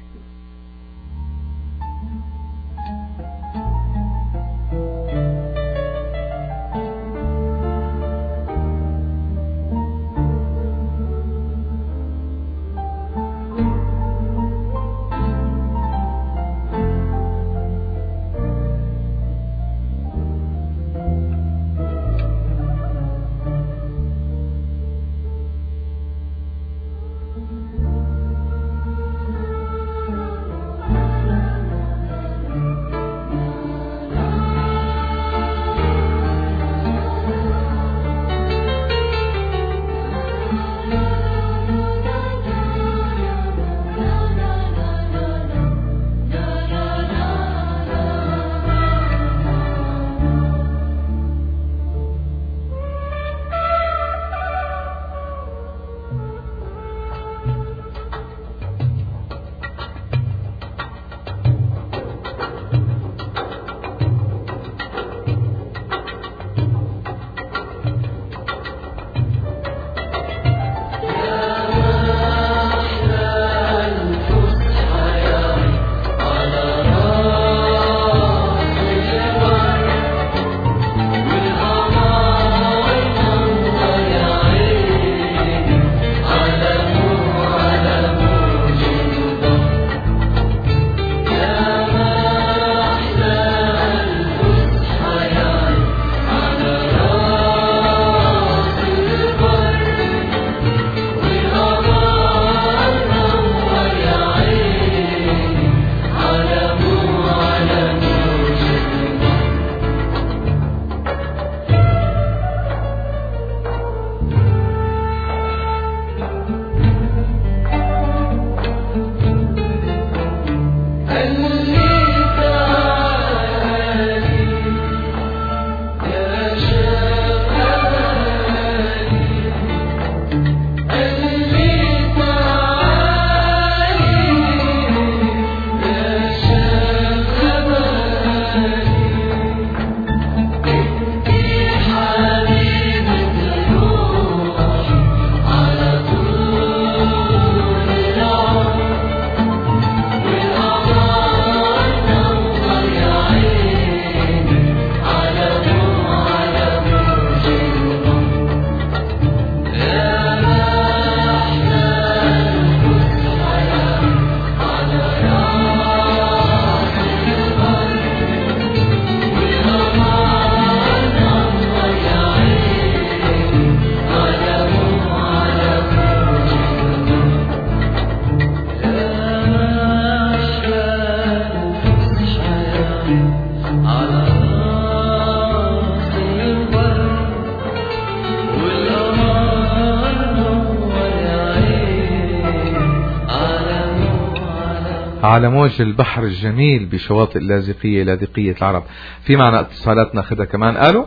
على موج البحر الجميل بشواطئ اللاذقية لاذقية العرب. في معنا اتصالات ناخذها كمان. الو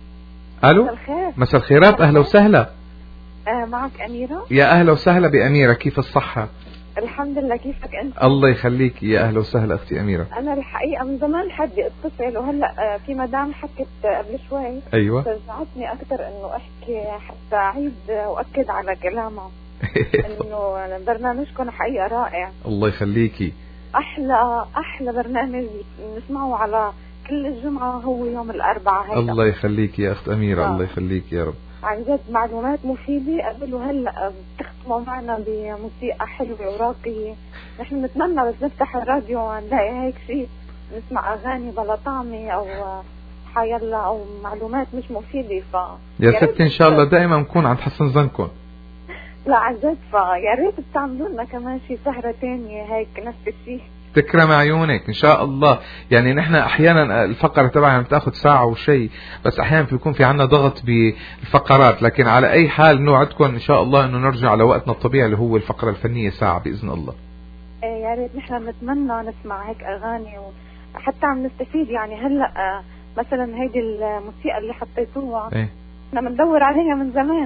الو مساء الخير. مساء الخيرات، اهلا وسهلا. آه معك أميرة. يا اهلا وسهلا بأميرة، كيف الصحة؟ الحمد لله، كيفك أنت؟ الله يخليك، يا اهلا وسهلا اختي أميرة. أنا الحقيقة من زمان حدي أتصل، وهلا في مدام حكت قبل شوي أيوة شجعتني أكثر إنه أحكي حتى أعيد وأكد على كلامها إنه برنامجكم حقيقة رائع. الله يخليكي. أحلى أحلى برنامج نسمعه على كل الجمعة هو يوم الأربعاء هيدا. الله يخليك يا أخت أميرة. آه. الله يخليك يا رب. عن جد معلومات مفيدة قبل وهلا بتختموا معنا بموسيقى حلوة وراقية. نحن نتمنى بس نفتح الراديو ونلاقي هيك شيء نسمع أغاني بلا طعمة أو حيلا أو معلومات مش مفيدة. ف يا ستي إن شاء الله دائما نكون عند حسن ظنكم. لا عن جد، فيا ريت بتعملوا لنا كمان شي سهرة تانية هيك نفس الشيء. تكرم عيونك ان شاء الله. يعني نحن احيانا الفقرة تبعنا بتاخذ ساعة وشيء، بس احيانا بيكون في عنا ضغط بالفقرات، لكن على اي حال نوعدكم ان شاء الله انه نرجع على وقتنا الطبيعي اللي هو الفقرة الفنية ساعة باذن الله. ايه يا ريت، نحن نتمنى نسمع هيك اغاني وحتى عم نستفيد. يعني هلا مثلا هيدي الموسيقى اللي حطيتوها ايه احنا بندور عليها من زمان.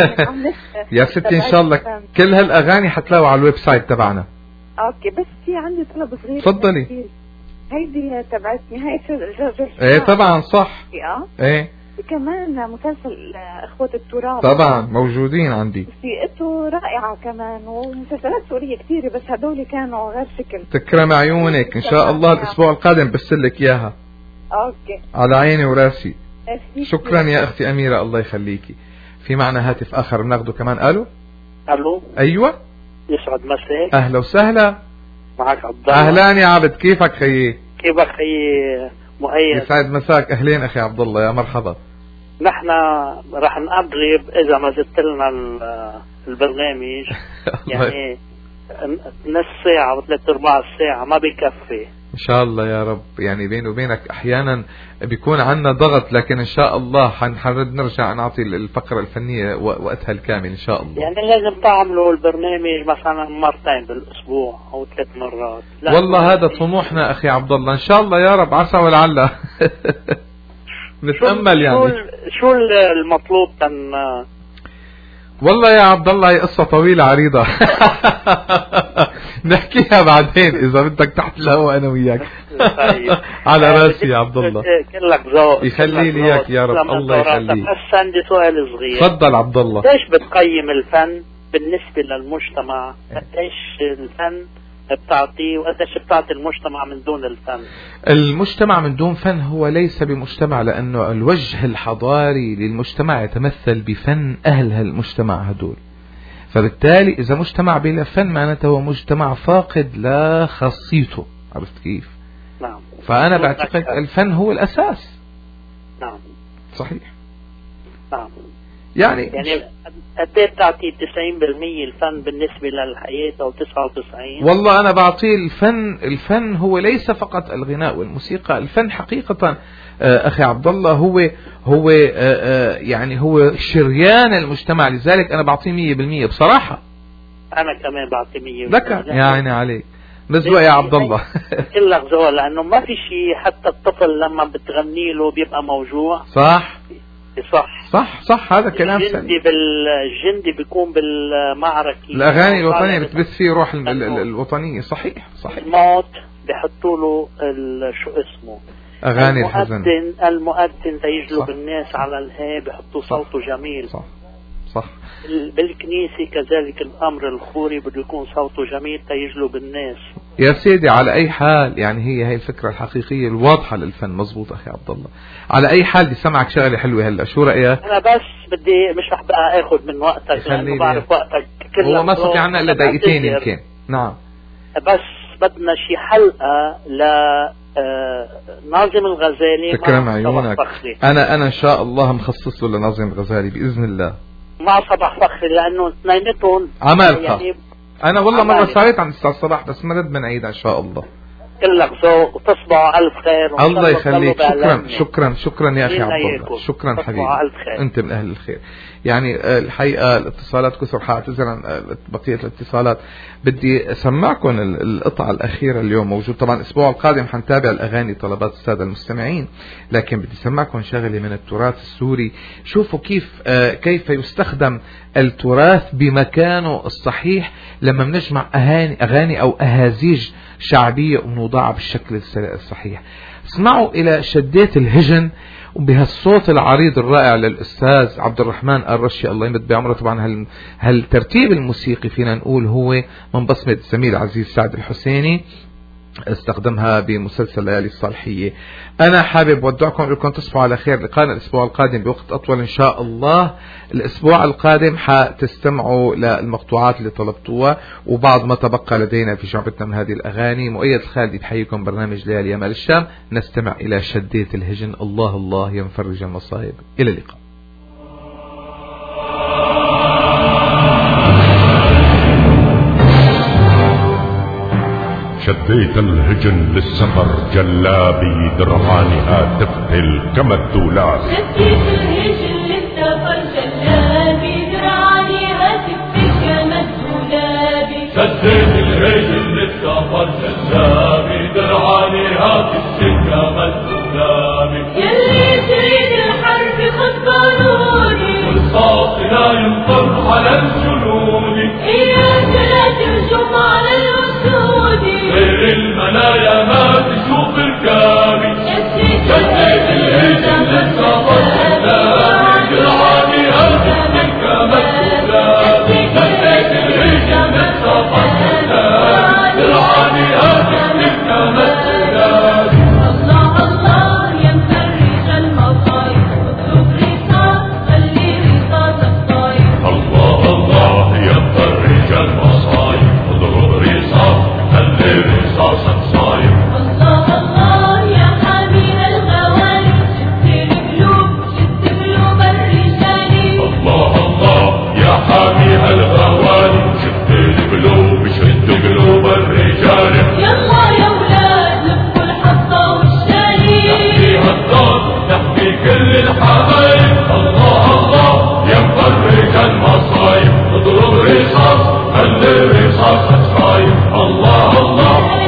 يا ستي ان شاء الله كل هالاغاني حتلاقوا على الويب سايت تبعنا. اوكي، بس في عندي طلب صغير. تفضلي. هيدي تبعت نهاية الرجل. ايه طبعا صح. اه ايه كمان مسلسل اخوة التراب طبعا موجودين عندي، موسيقته رائعة كمان، ومسلسلات سورية كثيرة بس هدول كانوا غير شكل. تكرم عيونك ان شاء الله الاسبوع القادم برسلك اياها. اوكي على عيني وراسي. شكرا كثير. يا اختي أميرة، الله يخليكي. في معنا هاتف اخر بناخده كمان. الو الو ايوه يسعد مساك. اهلا وسهلا. معك عبد الله. اهلا يا عبد، كيفك خيي؟ كيفك خيي مؤيد؟ يسعد مساك. اهلين اخي عبد الله، يا مرحبا. نحن راح نقرب اذا ما زدت لنا البرنامج يعني نص ساعة وثلاث ارباع الساعة ما بيكفي ان شاء الله يا رب. يعني بيني وبينك احيانا بيكون عندنا ضغط، لكن ان شاء الله حنحرد نرجع نعطي الفقرة الفنية وقتها الكامل ان شاء الله. يعني لازم تعملوا البرنامج مثلا مرتين بالاسبوع او ثلاث مرات. والله هذا طموحنا اخي عبد الله، ان شاء الله يا رب، عسى ولعل. نتأمل يعني. شو المطلوب تن والله يا عبد الله هي قصة طويلة عريضة. نحكيها بعدين إذا بدك تحت الهواء أنا وياك. على راسي يا عبد الله. كلك ذوق. يخلي لي إياك يا رب. الله يخليك. بس عندي سؤال صغير. تفضل عبد الله. ليش بتقيم الفن بالنسبة للمجتمع؟ قديش الفن بتعطيه وقديش بتعطي المجتمع من دون الفن؟ المجتمع من دون فن هو ليس بمجتمع، لأنه الوجه الحضاري للمجتمع يتمثل بفن أهل هالمجتمع هدول. فبالتالي إذا مجتمع بلا فن معناته هو مجتمع فاقد لخاصيته. عرفت كيف؟ نعم. فأنا بعتقد الفن هو الأساس. نعم صحيح. نعم. يعني يعني قد ايه بتعطي تسعين بالمية الفن بالنسبة للحياة أو تسعة وتسعين؟ والله أنا بعطيه الفن. الفن هو ليس فقط الغناء والموسيقى، الفن حقيقة أخي عبد الله هو هو يعني هو شريان المجتمع، لذلك أنا بعطيه مية بالمية بصراحة. أنا كمان بعطيه مية بالمية. ذكر يا عيني عليك. مزوق يا عبد الله. كلك ذوق، لأنه ما في شيء حتى الطفل لما بتغني له بيبقى موجوع. صح صح صح صح هذا كلام سليم. الجندي بالجندي بيكون بالمعركة، الأغاني الوطنية بتبث فيه روح الوطنية. صحيح صحيح. الموت بيحطوا له شو اسمه أغاني الحزن. المؤذن المؤذن تيجلب الناس على الهي بيحطوا صوته جميل. صح صح. بالكنيسة كذلك الأمر، الخوري بده يكون صوته جميل تيجلب الناس. يا سيدي على أي حال يعني هي هي الفكرة الحقيقية الواضحة للفن. مزبوط أخي عبد الله. على أي حال بدي سمعك شغلة حلوة هلا، شو رأيك؟ أنا بس بدي مش رح بقى آخذ من وقتك لأنه بعرف وقتك كله هو ما صفي عنا إلا دقيقتين يمكن. نعم. بس بدنا شي حلقة ل آه ناظم الغزالي. تكرم عيونك. أنا أنا إن شاء الله مخصص له لناظم الغزالي بإذن الله. مع صباح فخري لأنه اثنيناتهم عمالقة. يعني أنا والله مرة صارت عن أستاذ صباح بس مرد من عيد إن شاء الله. كلك ذوق وتصبحوا ألف خير. الله يخليك. شكرا شكرا شكرا يا أخي عبد الله. شكرا حبيبي. أنت من أهل الخير. يعني الحقيقة الاتصالات كثر، حاعتذر عن بقية الاتصالات. بدي أسمعكم القطعة الأخيرة اليوم موجود. طبعا الأسبوع القادم حنتابع الأغاني طلبات السادة المستمعين، لكن بدي أسمعكم شغلة من التراث السوري. شوفوا كيف كيف يستخدم التراث بمكانه الصحيح لما بنجمع أغاني أغاني أو أهازيج شعبية ونوضعها بالشكل الصحيح. اسمعوا إلى شدات الهجن وبهالصوت العريض الرائع للأستاذ عبد الرحمن الرشي الله يمد بعمره. طبعا هالترتيب الموسيقي فينا نقول هو من بصمة الزميل العزيز سعد الحسيني، استخدمها بمسلسل ليالي الصالحية. أنا حابب ودعكم لكم تصبحوا على خير. لقانا الأسبوع القادم بوقت أطول إن شاء الله. الأسبوع القادم حتستمعوا للمقطوعات اللي طلبتوها وبعض ما تبقى لدينا في جعبتنا من هذه الأغاني. مؤيد الخالدي بحييكم برنامج ليالي يمال الشام. نستمع إلى شدية الهجن. الله الله ينفرج المصائب. إلى اللقاء. شديت الهجن للسفر جلابي درعانها تفتل كما الدولاب. شديت الهجن للسفر جلابي درعانها تفتل كما الدولاب. شديت الهجن للسفر جلابي درعانها تفتل كما الدولاب. يلي تريد الحرب خذ قانوني والصوت لا ينطر على الجنود. إياك لا تهجم على الأسود غير المنايا ما تشوف ركابي. شديت الهجن للسفر جلابي درعانها تفتل كما الدولاب. شديت الهجن للسفر جلابي درعانها تفتل كما الدولاب. الله الله يا مفرج المصايب اطلب رصاص خلي رصاصك طاير. الله الله يا مفرج المصايب اضرب رصاص خلي رصاصك صاير. الله الله يا حامي الغوالي شد القلوب شد قلوب الرجال. الله الله يا حامي الغوالي شد القلوب شد قلوب الرجال. يلا يا ولاد لفوا الحصى والشالي نحكي هالصوت نحكي كل الحبايب. الله الله يا مفرج المصايب اضرب رصاص خلي رصاصك صاير. الله الله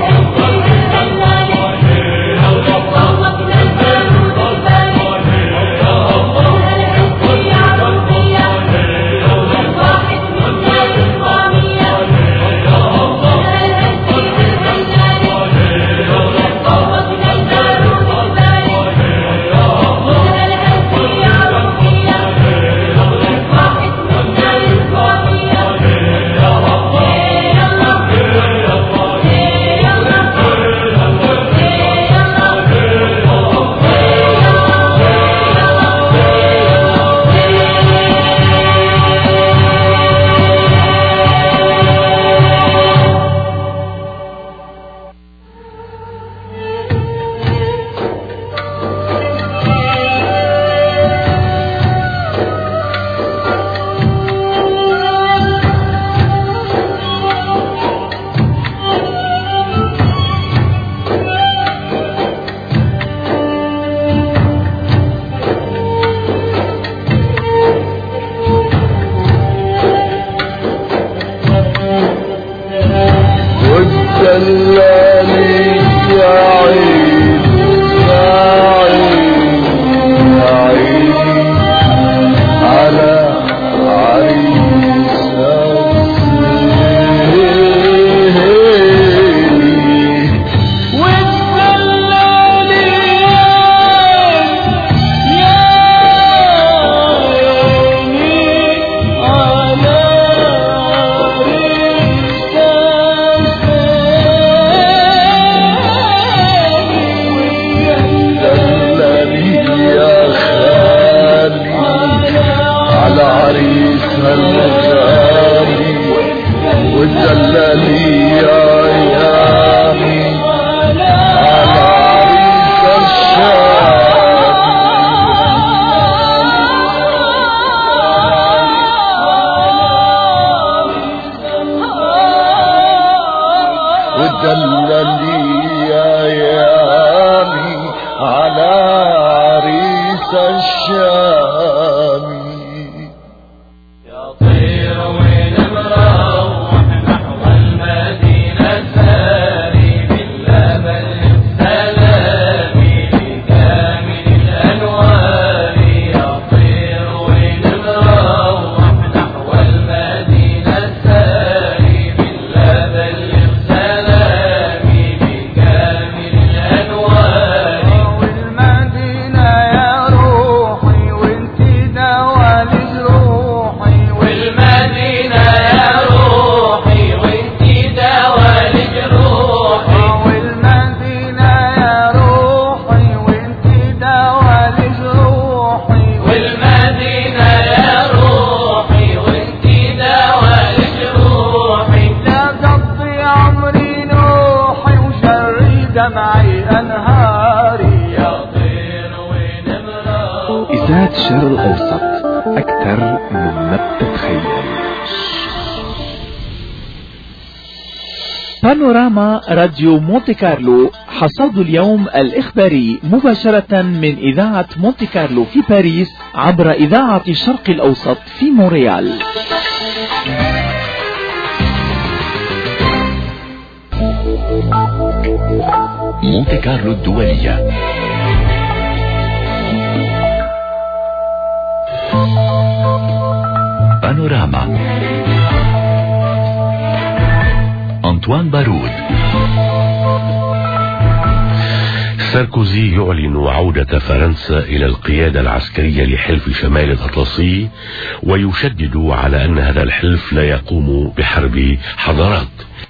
ودللي ايامي على عريس الشامي. يا طير وين مروح نحو المدينة ساري باللبن السلامي لكامل الأنوار. يا طير وين مروح نحو المدينة ساري باللبن السلامي لكامل الأنوار. والمدينة يا روحي وانتي دوا لجروحي. والمدينة يا روحي وانتي دوا لجروحي. والمدينة يا روحي وانتي دوا لجروحي. والمدينة يا روحي وانتي دوا لجروحي. لا تقضي عمري نوحي وشري دمعي أنهاري. يا طير وين مروح. إذاعة الشرق الأوسط أكثر مما بتتخيل. بانوراما راديو مونتي كارلو، حصاد اليوم الإخباري مباشرة من إذاعة مونتي كارلو في باريس عبر إذاعة الشرق الأوسط في مونريال. مونتي كارلو الدولية. بانوراما أنطوان بارود. ساركوزي يعلن عودة فرنسا إلى القيادة العسكرية لحلف شمال الأطلسي، ويشدد على أن هذا الحلف لا يقوم بحرب حضارات.